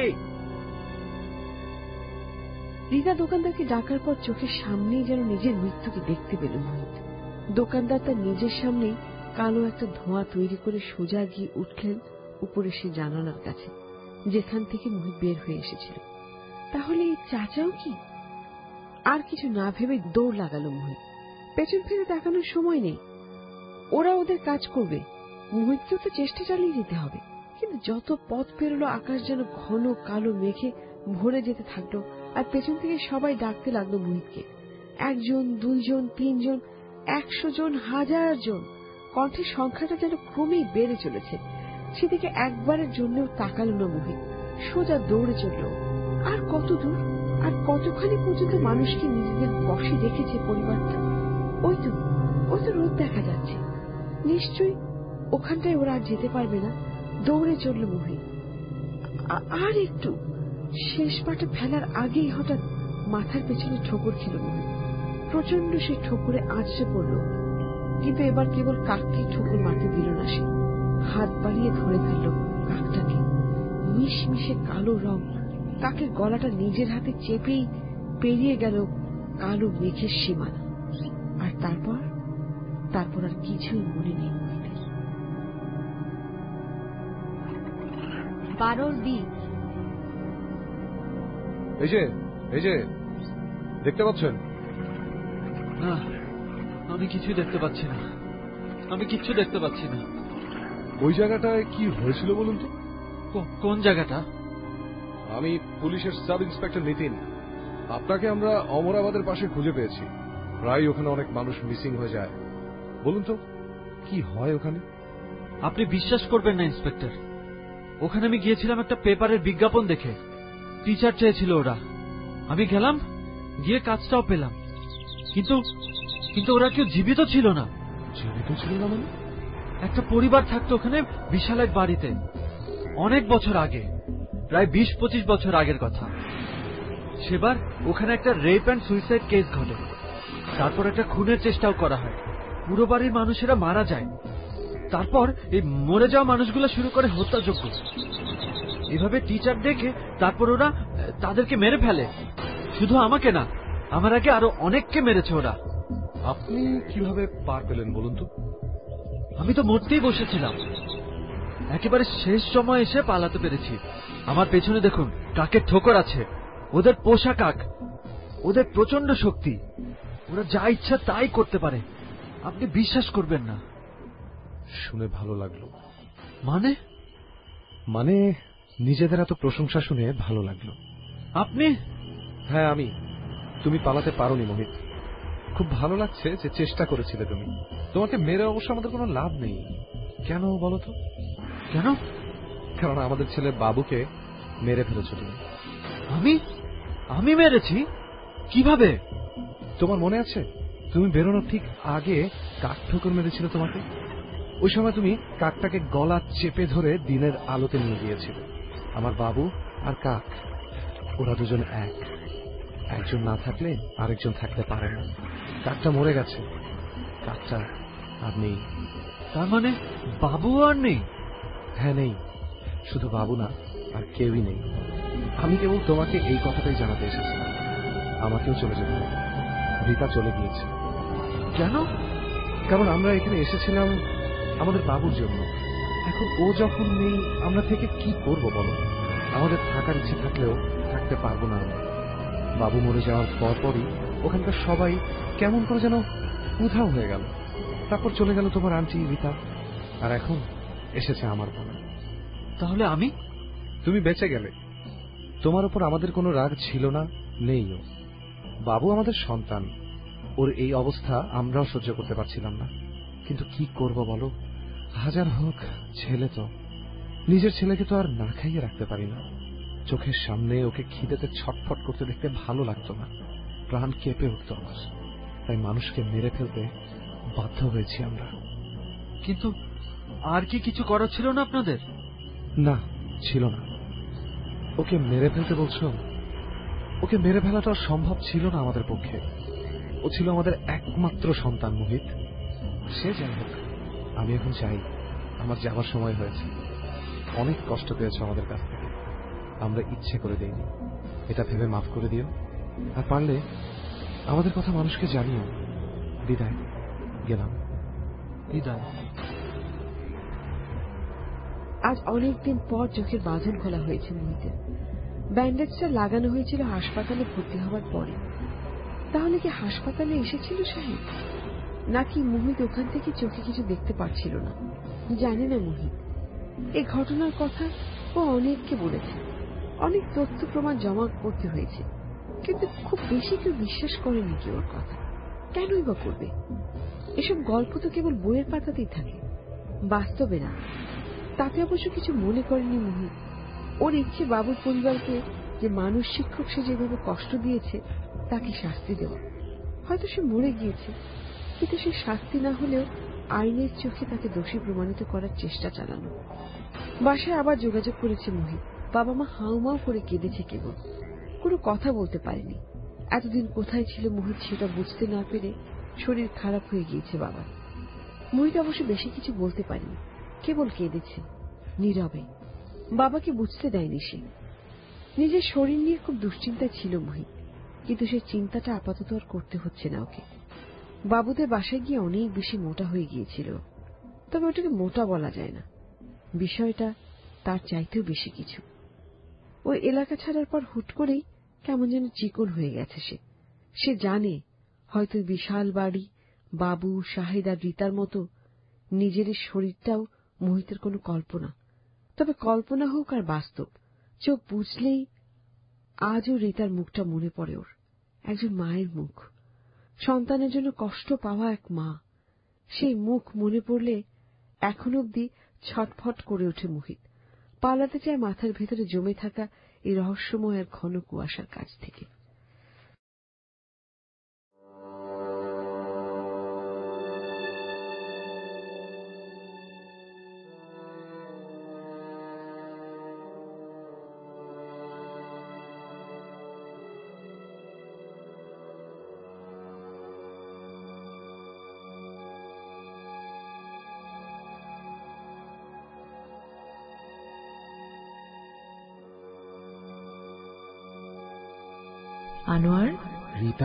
রিতা দোকানদারকে ডাকার পর চোখের সামনেই যেন নিজের মৃত্যুকে দেখতে পেল মোহিত। দোকানদার তার নিজের সামনেই কালো একটা ধোঁয়া তৈরি করে সোজা গিয়ে উঠলেন উপরে সে জানালার কাছে, যেখান থেকে মোহিত বের হয়ে এসেছিল। তাহলে এই চাচাও কি? আর কিছু না ভেবে দৌড় লাগালো মোহিত। পেছন ফিরে তাকানোর সময় নেই। ওরা ওদের কাজ করবে, মোহিতকেও তো চেষ্টা চালিয়ে যেতে হবে। কিন্তু যত পথ পেরোলো আকাশ যেন ঘন কালো মেঘে ভরে যেতে থাকলো, আর পেছন থেকে সবাই ডাকতে লাগলো মোহিতকে। 1 জন, 2 জন, 3 জন, 100 জন, 1000 জন। কণ্ঠের সংখ্যাটা যেন ক্রমেই বেড়ে চলেছে। সেদিকে একবারের জন্যও তাকালো না মোহিত, সোজা দৌড়ে চলল। আর কত দূর, আর কতখানি পর্যন্ত মানুষকে নিজেদের বশে রেখেছে পরিবারটা? ওই তো রোদ দেখা যাচ্ছে। নিশ্চয়ই ওখানটায় ওরা আর যেতে পারবে না। দৌড়ে চলল মোহিত। আর একটু, শেষ পাটা ফেলার আগেই হঠাৎ মাথার পেছনে ঠোকর খেল মোহিত। প্রচন্ড সেই ঠোকরে আঁচড়ে পড়ল, কিন্তু এবার কেবল কাককে ঠোকর মারতে দিল না সে। হাত বাড়িয়ে ধরে ফেলল কাকটাকে। মিশমিশে কালো রং, কাকের গলাটা নিজের হাতে চেপেই পেরিয়ে গেল কালো মেঘের সীমানা। আর তারপর আর কিছুই মনে নেই মোহিতের। 12 দিক। এই যে দেখতে পাচ্ছেন? না, আমি কিছুই দেখতে পাচ্ছি না। আমি কিচ্ছু দেখতে পাচ্ছি না। ওই জায়গাটায় কি হয়েছিল বলুন তো? কোন জায়গাটা? আমি পুলিশের সাব ইন্সপেক্টর নিতিন। আপনাকে আমরা অমরাবাদের পাশে খুঁজে পেয়েছি। প্রায় ওখানে অনেক মানুষ মিসিং হয়ে যায়। বলুন তো কি হয় ওখানে? আপনি বিশ্বাস করবেন না ইন্সপেক্টর, ওখানে আমি গিয়েছিলাম একটা পেপারের বিজ্ঞাপন দেখে। টিচার চেয়েছিল ওরা। আমি গেলাম, গিয়ে কাজটাও পেলাম। কিন্তু ওরা কেউ জীবিত ছিল না। জীবিত ছিল না মানে? একটা পরিবার থাকতো ওখানে বিশাল এক বাড়িতে, অনেক বছর আগে, প্রায় 20-25 বছর আগের কথা। সেবার ওখানে একটা রেপ অ্যান্ড সুইসাইড কেস ঘটে। তারপর একটা খুনের চেষ্টাও করা হয়। পুরো বাড়ির মানুষেরা মারা যায়। তারপর এই মরে যাওয়া মানুষগুলো শুরু করে হত্যাযজ্ঞ। এভাবে টিচার দেখে তারপর ওরা তাদেরকে মেরে ফেলে। শুধু আমাকে না, আমার আগে আরো অনেককে মেরেছে ওরা। আপনি কিভাবে পার পেলেন বলুন তো? আমি তো মরতেই বসেছিলাম, একেবারে শেষ সময় এসে পালাতে পেরেছি। আমার পেছনে দেখুন কাকের ঠোকর আছে। ওদের পোষা কাক, ওদের প্রচন্ড শক্তি। ওরা যা ইচ্ছা তাই করতে পারে, আপনি বিশ্বাস করবেন না। শুনে ভালো লাগলো। মানে নিজেদের এত প্রশংসা শুনে ভালো লাগলো। আপনি? হ্যাঁ আমি। তুমি পালাতে পারোনি মোহিত। খুব ভালো লাগছে যে চেষ্টা করেছিলে তুমি। তোমাকে মেরে অবশ্য আমাদের কোনো লাভ নেই। কেন বলো তো? কেন? কারণ আমাদের ছেলে বাবুকে মেরে ফেলেছো তুমি। আমি মেরেছি? কিভাবে? তোমার মনে আছে তুমি বেরোনোর ঠিক আগে কাক ঠোকর মেরেছিল তোমাকে? ওই সময় তুমি কাকটাকে গলা চেপে ধরে দিনের আলোতে নিয়ে গিয়েছিলে। আমার বাবু আর কাক, ওরা দুজন এক। একজন না থাকলে আরেকজন থাকতে পারে না। কাকটা মরে গেছে, কাকটা আর নেই। তার মানে বাবু আর নেই? হ্যাঁ নেই। শুধু বাবু না, আর কেউই নেই। আমি কেবল তোমাকে এই কথাটাই জানাতে এসেছিলাম। আমাকেও চলে যেতে হবে। রীতা চলে গিয়েছে। কেন? কারণ আমরা এখানে এসেছিলাম আমাদের বাবুর জন্য। এখন ও যখন নেই, আমরা থেকে কি করব বলো? আমাদের থাকার ইচ্ছে থাকলেও থাকতে পারবো না আমরা। বাবু মরে যাওয়ার পরপরই ওখানকার সবাই কেমন করে যেন উধাও হয়ে গেল। তারপর চলে গেল তোমার আন্টি রীতা, আর এখন এসেছে আমার বোন। তাহলে আমি? তুমি বেঁচে গেলে। তোমার উপর আমাদের কোনো রাগ ছিল না, নেইও। বাবু আমাদের সন্তান, ওর এই অবস্থা আমরাও সহ্য করতে পারছিলাম না। কিন্তু কি করব বলো? হাজার হোক ছেলে তো, নিজের ছেলেকে তো আর না খাইয়ে রাখতে পারি না। চোখের সামনে ওকে খিদেতে ছটফট করতে দেখতে ভালো লাগতো না, প্রাণ কেঁপে উঠত আমার। তাই মানুষকে মেরে ফেলতে বাধ্য হয়েছি আমরা। কিন্তু আর কি কিছু করার ছিল না আপনাদের? না, ছিল না। ওকে মেরে ফেলতে বলছো? ওকে মেরে ফেলাটা সম্ভব ছিল না আমাদের পক্ষে। ও ছিল আমাদের একমাত্র সন্তান মোহিত। সে যাই হোক, আমি এখন চাই, আমার যাবার সময় হয়েছে। অনেক কষ্ট পেয়েছ আমাদের কাছ থেকে, আমরা ইচ্ছে করে দেইনি, এটা ভেবে মাফ করে দিও। আর পারলে আমাদের কথা মানুষকে জানিও। বিদায়, গেলাম। বিদায়। আজ অনেকদিন পর চোখের বাঁধন খোলা হয়েছে মোহিতের। ব্যান্ডেজটা লাগানো হয়েছিল হাসপাতালে ভর্তি হওয়ার পরে। তাহলে কি হাসপাতালে এসেছিল সাহেব, নাকি মোহিত ওখান থেকে চোখে কিছু দেখতে পাচ্ছিল না? জানি না মোহিত। এই ঘটনার কথা ও অনেককে বলেছে, অনেক তথ্য প্রমাণ জমা করতে হয়েছে, কিন্তু খুব বেশি কেউ বিশ্বাস করেনি কি ওর কথা। কেনই বা করবে? এসব গল্প তো কেবল বইয়ের পাতাতেই থাকে, বাস্তবে না। তাতে অবশ্য কিছু মনে করেনি মোহিত। ওর ইচ্ছে বাবুর পরিবারকে যে মানুষ শিক্ষক সে যেভাবে কষ্ট দিয়েছে তাকে শাস্তি দেওয়া। হয়তো সে মরে গিয়েছে, কিন্তু সে শাস্তি না হলেও আইনের চোখে তাকে দোষী প্রমাণিত করার চেষ্টা চালানো। বাসায় আবার যোগাযোগ করেছে মোহিত। বাবা মা হাউমাউ করে কেঁদেছে, কেবল কোনো কথা বলতে পারেনি। এতদিন কোথায় ছিল মোহিত সেটা বুঝতে না পেরে শরীর খারাপ হয়ে গিয়েছে বাবার। মোহিত অবশ্য বেশি কিছু বলতে পারেনি, কেবল কেঁদেছে নীরবে। বাবাকে বুঝতে দেয়নি সে। নিজের শরীর নিয়ে খুব দুশ্চিন্তায় ছিল মোহিত, কিন্তু সে চিন্তাটা আপাতত আর করতে হচ্ছে না ওকে। বাবুদের বাসায় গিয়ে অনেক বেশি মোটা হয়ে গিয়েছিল, তবে ওটাকে মোটা বলা যায় না, বিষয়টা তার চাইতেও বেশি কিছু। ওই এলাকা ছাড়ার পর হুট করেই কেমন যেন চিকন হয়ে গেছে সে। সে জানে হয়তো বিশাল বাড়ি, বাবু, শাহেদ আর রীতার মতো নিজের শরীরটাও মোহিতের কোনো কল্পনা। তবে কল্পনা হোক আর বাস্তব, চোখ বুঝলেই আজও রীতার মুখটা মনে পড়ে ওর, একজন মায়ের মুখ, সন্তানের জন্য কষ্ট পাওয়া এক মা। সেই মুখ মনে পড়লে এখন অবধি ছটফট করে ওঠে মোহিত। পালাতে চায় মাথার ভেতরে জমে থাকা এই রহস্যময় আর ঘন কুয়াশার কাছ থেকে। আনোয়ার, রীতা,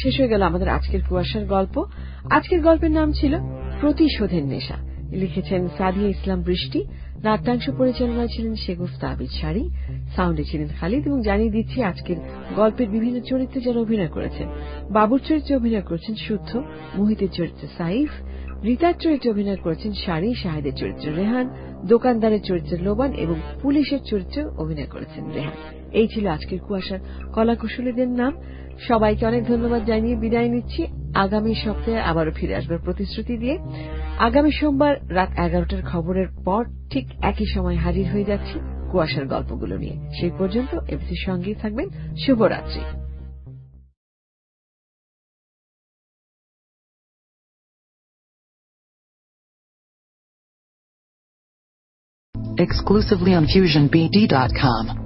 শেষ হয়ে গেল আমাদের আজকের কুয়াশার গল্প। আজকের গল্পের নাম ছিল প্রতিশোধের নেশা। লিখেছেন সাদিয়া ইসলাম বৃষ্টি, নাট্যাংশ পরিচালনায় ছিলেন শেগুফতা আবিদ শাড়ি, সাউন্ডে ছিলেন খালিদ। এবং জানিয়ে দিচ্ছি আজকের গল্পের বিভিন্ন চরিত্রে যারা অভিনয় করেছেন: বাবুর চরিত্রে অভিনয় করেছেন শুদ্ধ, মোহিতের চরিত্রে সাইফ, রীতার চরিত্রে অভিনয় করেছেন শাড়ি, শাহেদের চরিত্রে রেহান, দোকানদারের চরিত্রে লোবান এবং পুলিশের চরিত্রে অভিনয় করেছেন রেহান। এই ছিল আজকের কুয়াশার কলাকুশলীদের নাম। সবাইকে অনেক ধন্যবাদ জানিয়ে বিদায় নিচ্ছি। আগামী সপ্তাহে আবারও ফিরে আসবার প্রতিশ্রুতি দিয়ে আগামী সোমবার রাত 11টার খবরের পর ঠিক একই সময় হাজির হয়ে যাচ্ছি কুয়াশার গল্পগুলো নিয়ে। সেই পর্যন্ত এবিসির সঙ্গেই থাকবেন। শুভরাত্রি। Exclusively on FusionBD.com.